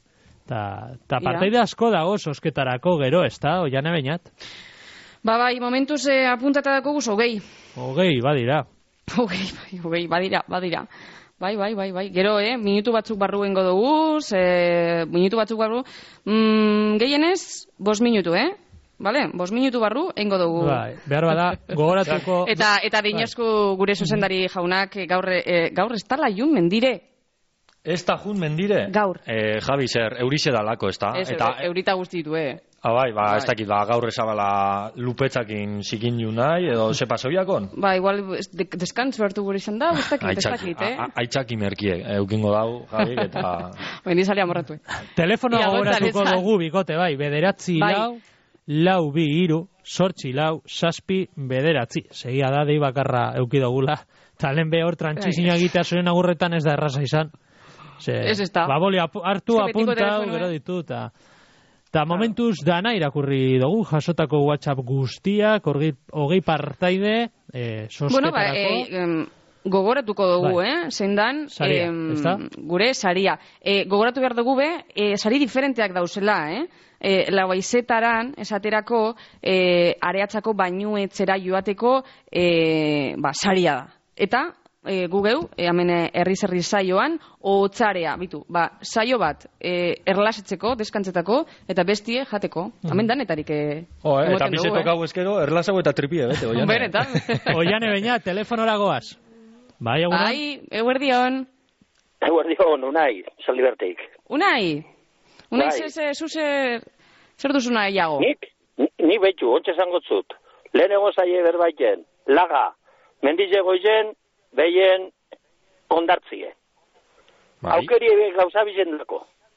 [SPEAKER 1] Ta partaide asko dago sosketarako gero, ez da? Oiane bainat.
[SPEAKER 2] Ba, bai, momentuz eh, apuntata dakogu, hogei.
[SPEAKER 1] Hogei, badira.
[SPEAKER 2] Hogei, bai, hogei, badira, badira. Bai, bai, bai, bai. Gero, eh, minutu batzuk barru engo dugu, eh, minutu batzuk barru. Mm, gehienez, bost minutu, eh? Vale, bost minutu barru, engo dugu.
[SPEAKER 1] Bai, behar bada, gogoratuko...
[SPEAKER 2] Eta, eta dinosku gure zuzendari jaunak gaur, e, gaur ez tala jun mendire.
[SPEAKER 3] Ez da jun mendire?
[SPEAKER 2] Gaur.
[SPEAKER 3] Eh, Javi, zer, eurixe dalako, ez da?
[SPEAKER 2] Ez, eta, eurita guztitu, eh?
[SPEAKER 3] Ah, bai, ba, ez dakit, ba, gaur ezabala lupetzakin zikin ju nahi, edo ze pasoiakon?
[SPEAKER 2] Ba, igual, deskantzu hartu gure izan da, ez dakit, ez dakit, eh?
[SPEAKER 3] Aitzaki merkie, eukingo dau, Javi, eta...
[SPEAKER 2] Baina izalea morratu, eh?
[SPEAKER 1] Telefonoa gogoratuko dugu, bikote, bai, bederatzi lau... Lau bi hiru, sortzi lau, saspi bederatzi. Segia da, dei bakarra eukidogula. Talen behor, trantxizina egitea zuen agurretan ez da erraza izan.
[SPEAKER 2] Ez ez da.
[SPEAKER 1] Baboli, hartu apunta, gero ditu, eta... Ta momentuz dana irakurri dugu, jasotako WhatsApp guztiak, hogei partaide, eh, sosketarako...
[SPEAKER 2] Bueno, ba, eh, gogoratuko dugu, eh? Zein dan,
[SPEAKER 1] saria,
[SPEAKER 2] eh, gure saria. Eh, gogoratu behar dugu be, eh, sari diferenteak dauzela, eh? E, lauaizetaran, esaterako, e, areatzako bainuetzera joateko e, ba, saria da. Eta, e, gugeu, e, hemen herri-zerri saioan, otzarea, bitu, ba, saio bat e, erlasetzeko, deskantzetako, eta bestie jateko. Mm. Hemen danetarik e,
[SPEAKER 3] oh, eh, eta bizetok hau ezkero, erlasago eta tripie, bete, oiane.
[SPEAKER 2] Benetan.
[SPEAKER 1] Oiane baina, telefonora goaz. Bai, egunon?
[SPEAKER 2] Bai, eguerdion.
[SPEAKER 21] Eguerdion, Unai, Zaldibertik.
[SPEAKER 2] Unai. Unai, bai. Ze, zuze, zer duzu nahi jago?
[SPEAKER 21] Nik, ni behitu, ontsa zangotzut. Lehen egon zaie berbaiten, laga, mendize goizen, behien ondartzie. Bai. Aukeri gauza bizen dako.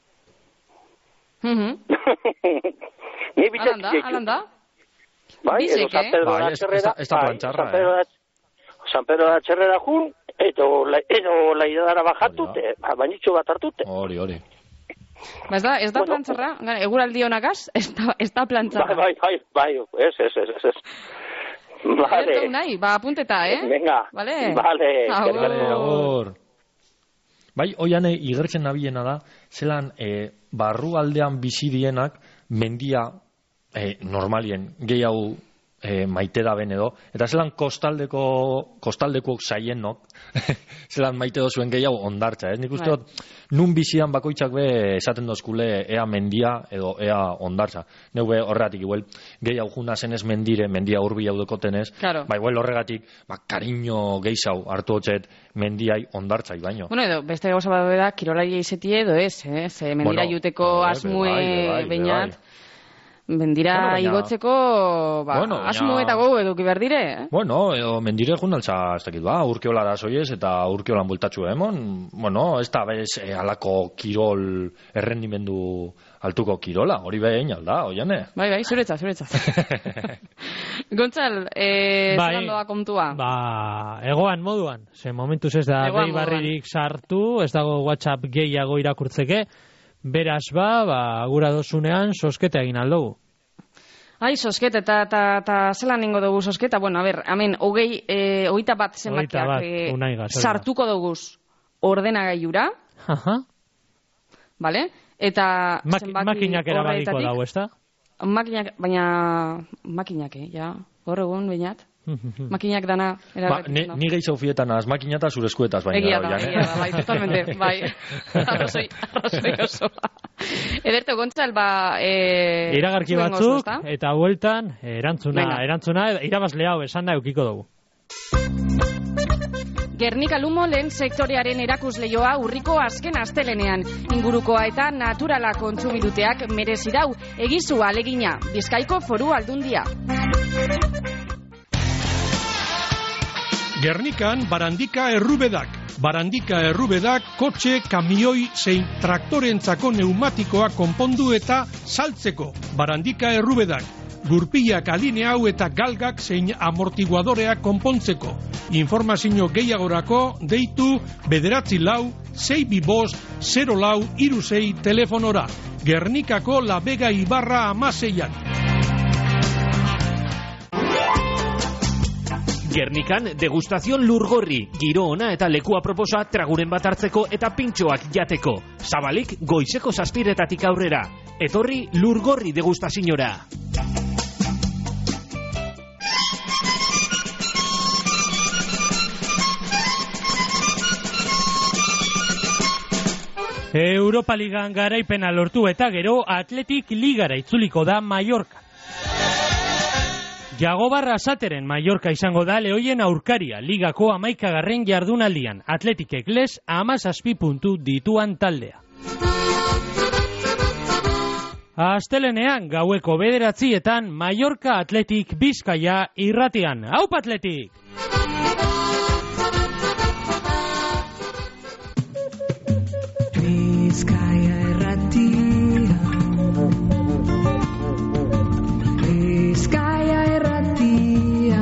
[SPEAKER 2] Mhm.
[SPEAKER 21] Ni bizen
[SPEAKER 2] dako. Alanda,
[SPEAKER 21] bai, edo San Pedro da txerrera. Ez da plantxarra, eh? San Pedro da txerrera jun, edo laidadara bajatute, bainitxo bat hartute.
[SPEAKER 3] Hori, hori.
[SPEAKER 2] Ba, ez da, ez da bueno, plantzarra, eguraldi honagaz, ez da, ez da plantzarra.
[SPEAKER 21] Bai, bai, bai, bai, ez, ez, ez, ez. Vale.
[SPEAKER 2] Nahi, ba, apunteta, eh?
[SPEAKER 21] Venga,
[SPEAKER 2] vale.
[SPEAKER 21] Vale.
[SPEAKER 3] Vale, agur. Bai, oian igertzen nabiena da, zelan, eh, barru aldean bizi dienak, mendia, eh, normalien, gehiago eh, maite da ben edo, eta zelan kostaldeko, kostaldeko zaienok, zelan maite dozuen gehiago ondartza, ez? Nik uste dut, nun bizian bakoitzak be esaten dozkule ea mendia edo ea ondartza. Neu be horregatik, igual, gehiago juna zenez mendire, mendia urbi hau dekotenez,
[SPEAKER 2] claro.
[SPEAKER 3] Ba, igual horregatik, ba, kariño gehiago hartu hotzet mendiai ondartzai baino.
[SPEAKER 2] Bueno, edo, beste gauza bat da, kirolari izetie edo ez, eh? Ze mendira bueno, juteko asmue bainat. Mendira
[SPEAKER 3] Bueno, baina-
[SPEAKER 2] igotzeko, ba,
[SPEAKER 3] Bueno, baina-
[SPEAKER 2] asmo eta gau eduki behar dire, eh?
[SPEAKER 3] Bueno, edo mendire jundaltza, ez dakit ba, urkiolara soiez eta urkiolan bultatxu emon, bueno, ez da bez eh, alako kirol errendimendu altuko kirola, hori behin alda, oiane?
[SPEAKER 2] Bai, bai, zuretzat, zuretzat. Gontzal, eh,
[SPEAKER 1] Bai.
[SPEAKER 2] zelan doa kontua?
[SPEAKER 1] Ba, egoan moduan, ze momentuz ez da
[SPEAKER 2] Egoan
[SPEAKER 1] behi barririk sartu, ez dago WhatsApp gehiago irakurtzeke, beraz ba, ba, gura dozunean sosketa egin aldugu.
[SPEAKER 2] Ai, sosketa, eta, eta, eta zelan ingo dugu sosketa? Bueno, a ber, hemen, hogei, eh, hogeita bat
[SPEAKER 1] Hogeita
[SPEAKER 2] zenbakiak
[SPEAKER 1] bat,
[SPEAKER 2] eh,
[SPEAKER 1] unai gaz, hori da.
[SPEAKER 2] sartuko duguz ordenagailura,
[SPEAKER 1] Aha.
[SPEAKER 2] vale? Eta
[SPEAKER 1] Mak
[SPEAKER 2] zenbaki
[SPEAKER 1] makinak erabadiko
[SPEAKER 2] horretatik-
[SPEAKER 1] dago, ez da?
[SPEAKER 2] Makinak, baina makinak, eh, ja, hor egun, bainat. Makinak dana
[SPEAKER 3] Ba,
[SPEAKER 2] erabakitzen
[SPEAKER 3] ni,
[SPEAKER 2] da.
[SPEAKER 3] ni gehi zaufietan az makinata zure eskuetaz baina.
[SPEAKER 2] Egia da,
[SPEAKER 3] oian, eh?
[SPEAKER 2] egia da, bai, totalmente, bai. Arrazoi, arrazoi osoa. Ederto, Gontzal, ba... Eh,
[SPEAKER 1] Iragarki
[SPEAKER 2] zuen gozo,
[SPEAKER 1] batzuk,
[SPEAKER 2] ezta?
[SPEAKER 1] eta bueltan, erantzuna,
[SPEAKER 2] Venga.
[SPEAKER 1] erantzuna, irabazle hau esan da eukiko dugu.
[SPEAKER 2] Gernika Lumo lehen sektorearen erakusleioa urriko azken astelenean. Ingurukoa eta naturala kontsumiduteak merezi dau, egizu alegina, Bizkaiko Foru Aldundia.
[SPEAKER 7] Gernikan Barandika Errubedak. Barandika Errubedak kotxe, kamioi zein traktorentzako neumatikoak konpondu eta saltzeko. Barandika Errubedak. Gurpilak alineau eta galgak zein amortiguadoreak konpontzeko. Informazio gehiagorako deitu bederatzi lau, sei bi bost, zero lau, iru sei telefonora. Gernikako Labega Ibarra amaseian.
[SPEAKER 9] Gernikan degustazion lurgorri, giro ona eta lekua proposa traguren bat hartzeko eta pintxoak jateko. Zabalik goizeko zazpiretatik aurrera. Etorri lurgorri degustaziora.
[SPEAKER 1] Europa Ligan garaipena lortu eta gero Atletik Ligara itzuliko da Mallorca. Jagobarra Sateren Mallorca izango da lehoien aurkaria ligako amaikagarren jardunaldian. Atletikek les amazazpi puntu dituan taldea. Astelenean gaueko bederatzietan Mallorca Atletik Bizkaia irratian. Haup Atletik!
[SPEAKER 6] Bizkaia erratia Bizkaia erratia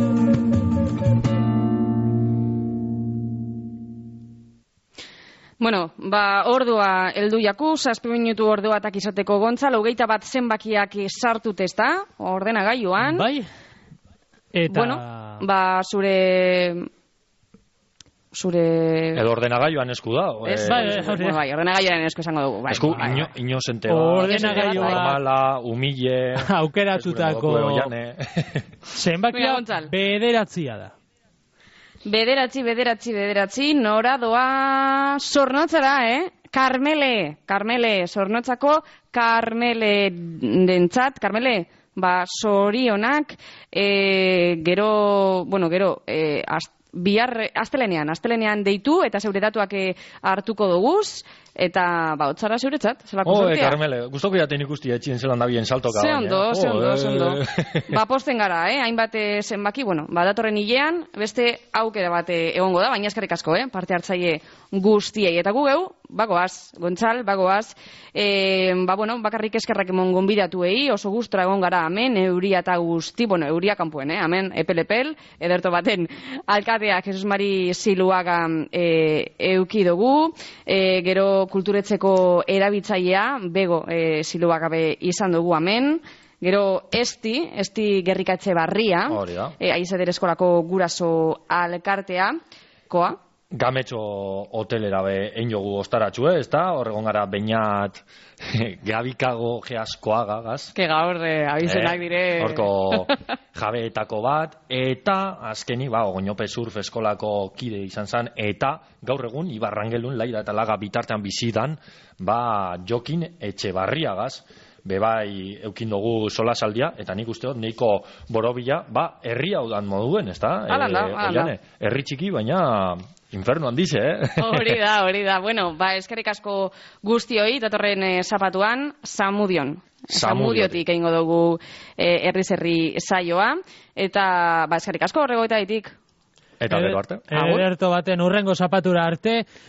[SPEAKER 2] Bueno, ba, ordua heldu jaku, zazpi minutu orduatak izateko Gontzal, hogeita bat zenbakiak sartut ez da, ordenagailuan.
[SPEAKER 1] Bai. Eta...
[SPEAKER 2] Bueno, ba, zure... Zure...
[SPEAKER 3] Edo ordenagailuan esku da.
[SPEAKER 2] Ez,
[SPEAKER 3] eh,
[SPEAKER 2] bai, bueno, bai, ordenagailuan esku esango dugu. Bai,
[SPEAKER 3] esku
[SPEAKER 2] bai,
[SPEAKER 3] ino,
[SPEAKER 2] bai.
[SPEAKER 3] inosente bat.
[SPEAKER 1] Ordenagailua.
[SPEAKER 3] Normala, humile.
[SPEAKER 1] Aukeratutako... Zenbakia bederatzia da.
[SPEAKER 2] Bederatzi, bederatzi, bederatzi, nora doa Zornotzara, eh? Karmele, Karmele, Zornotzako Karmele dentzat, Karmele, ba, zorionak, e, gero, bueno, gero, e, ast, bihar, astelenean, astelenean deitu, eta zeure datuak hartuko duguz, eta, ba, otzara zeuretzat, zelako
[SPEAKER 3] Oh,
[SPEAKER 2] sortea.
[SPEAKER 3] Karmele, gustoko jaten ikusti etxien zelan da bien saltoka.
[SPEAKER 2] Ze
[SPEAKER 3] baina,
[SPEAKER 2] ondo,
[SPEAKER 3] eh?
[SPEAKER 2] ze ondo,
[SPEAKER 3] Oh,
[SPEAKER 2] ze ondo.
[SPEAKER 3] eh.
[SPEAKER 2] Ba, posten gara, eh? Hainbat eh, zenbaki, bueno, ba, datorren hilean, beste aukera bat eh, egongo da, baina eskerrik asko, eh? Parte hartzaile guztiei. Eta gu geu, bagoaz, Gontzal, bagoaz, e, ba, bueno, bakarrik eskerrak emon gonbidatuei, oso gustora egon gara, hemen, euria eta guzti, bueno, euria kanpuen, eh? Hemen, epel-epel, ederto baten, alkateak Jesus Mari Ziluaga e, euki dugu, e, gero kulturetzeko erabiltzailea, bego e, Ziluaga be izan dugu hemen, gero esti, esti gerrikatxe barria,
[SPEAKER 3] Hori da.
[SPEAKER 2] e, aizeder eskolako guraso alkartea, koa,
[SPEAKER 3] Gametxo hotelera be egin jogu ostaratxue, ez da? Horregon gara bainat geabikago geaskoaga, gaz?
[SPEAKER 2] ke gaur eh, abizenak dire...
[SPEAKER 3] Horko jabeetako bat, eta azkeni, ba, Ogoñope Surf eskolako kide izan zen, eta gaur egun Ibarrangelun laida eta laga bitartean bizidan, ba, Jokin Etxebarriagaz, bebai eukin dugu sola saldia, eta nik uste dut neiko borobila, ba, herri hau dan moduen, ez da?
[SPEAKER 2] Hala da, hala da.
[SPEAKER 3] Herri txiki, baina inferno handize, eh?
[SPEAKER 2] Hori da, hori da. Bueno, ba, eskerrik asko guztioi, datorren eh, zapatuan, Zamudion. Zamudiotik egingo dugu eh, herriz herri saioa, eta ba, eskerrik asko horregoetaitik.
[SPEAKER 3] Eta gero arte.
[SPEAKER 1] Ederto baten urrengo zapatura arte,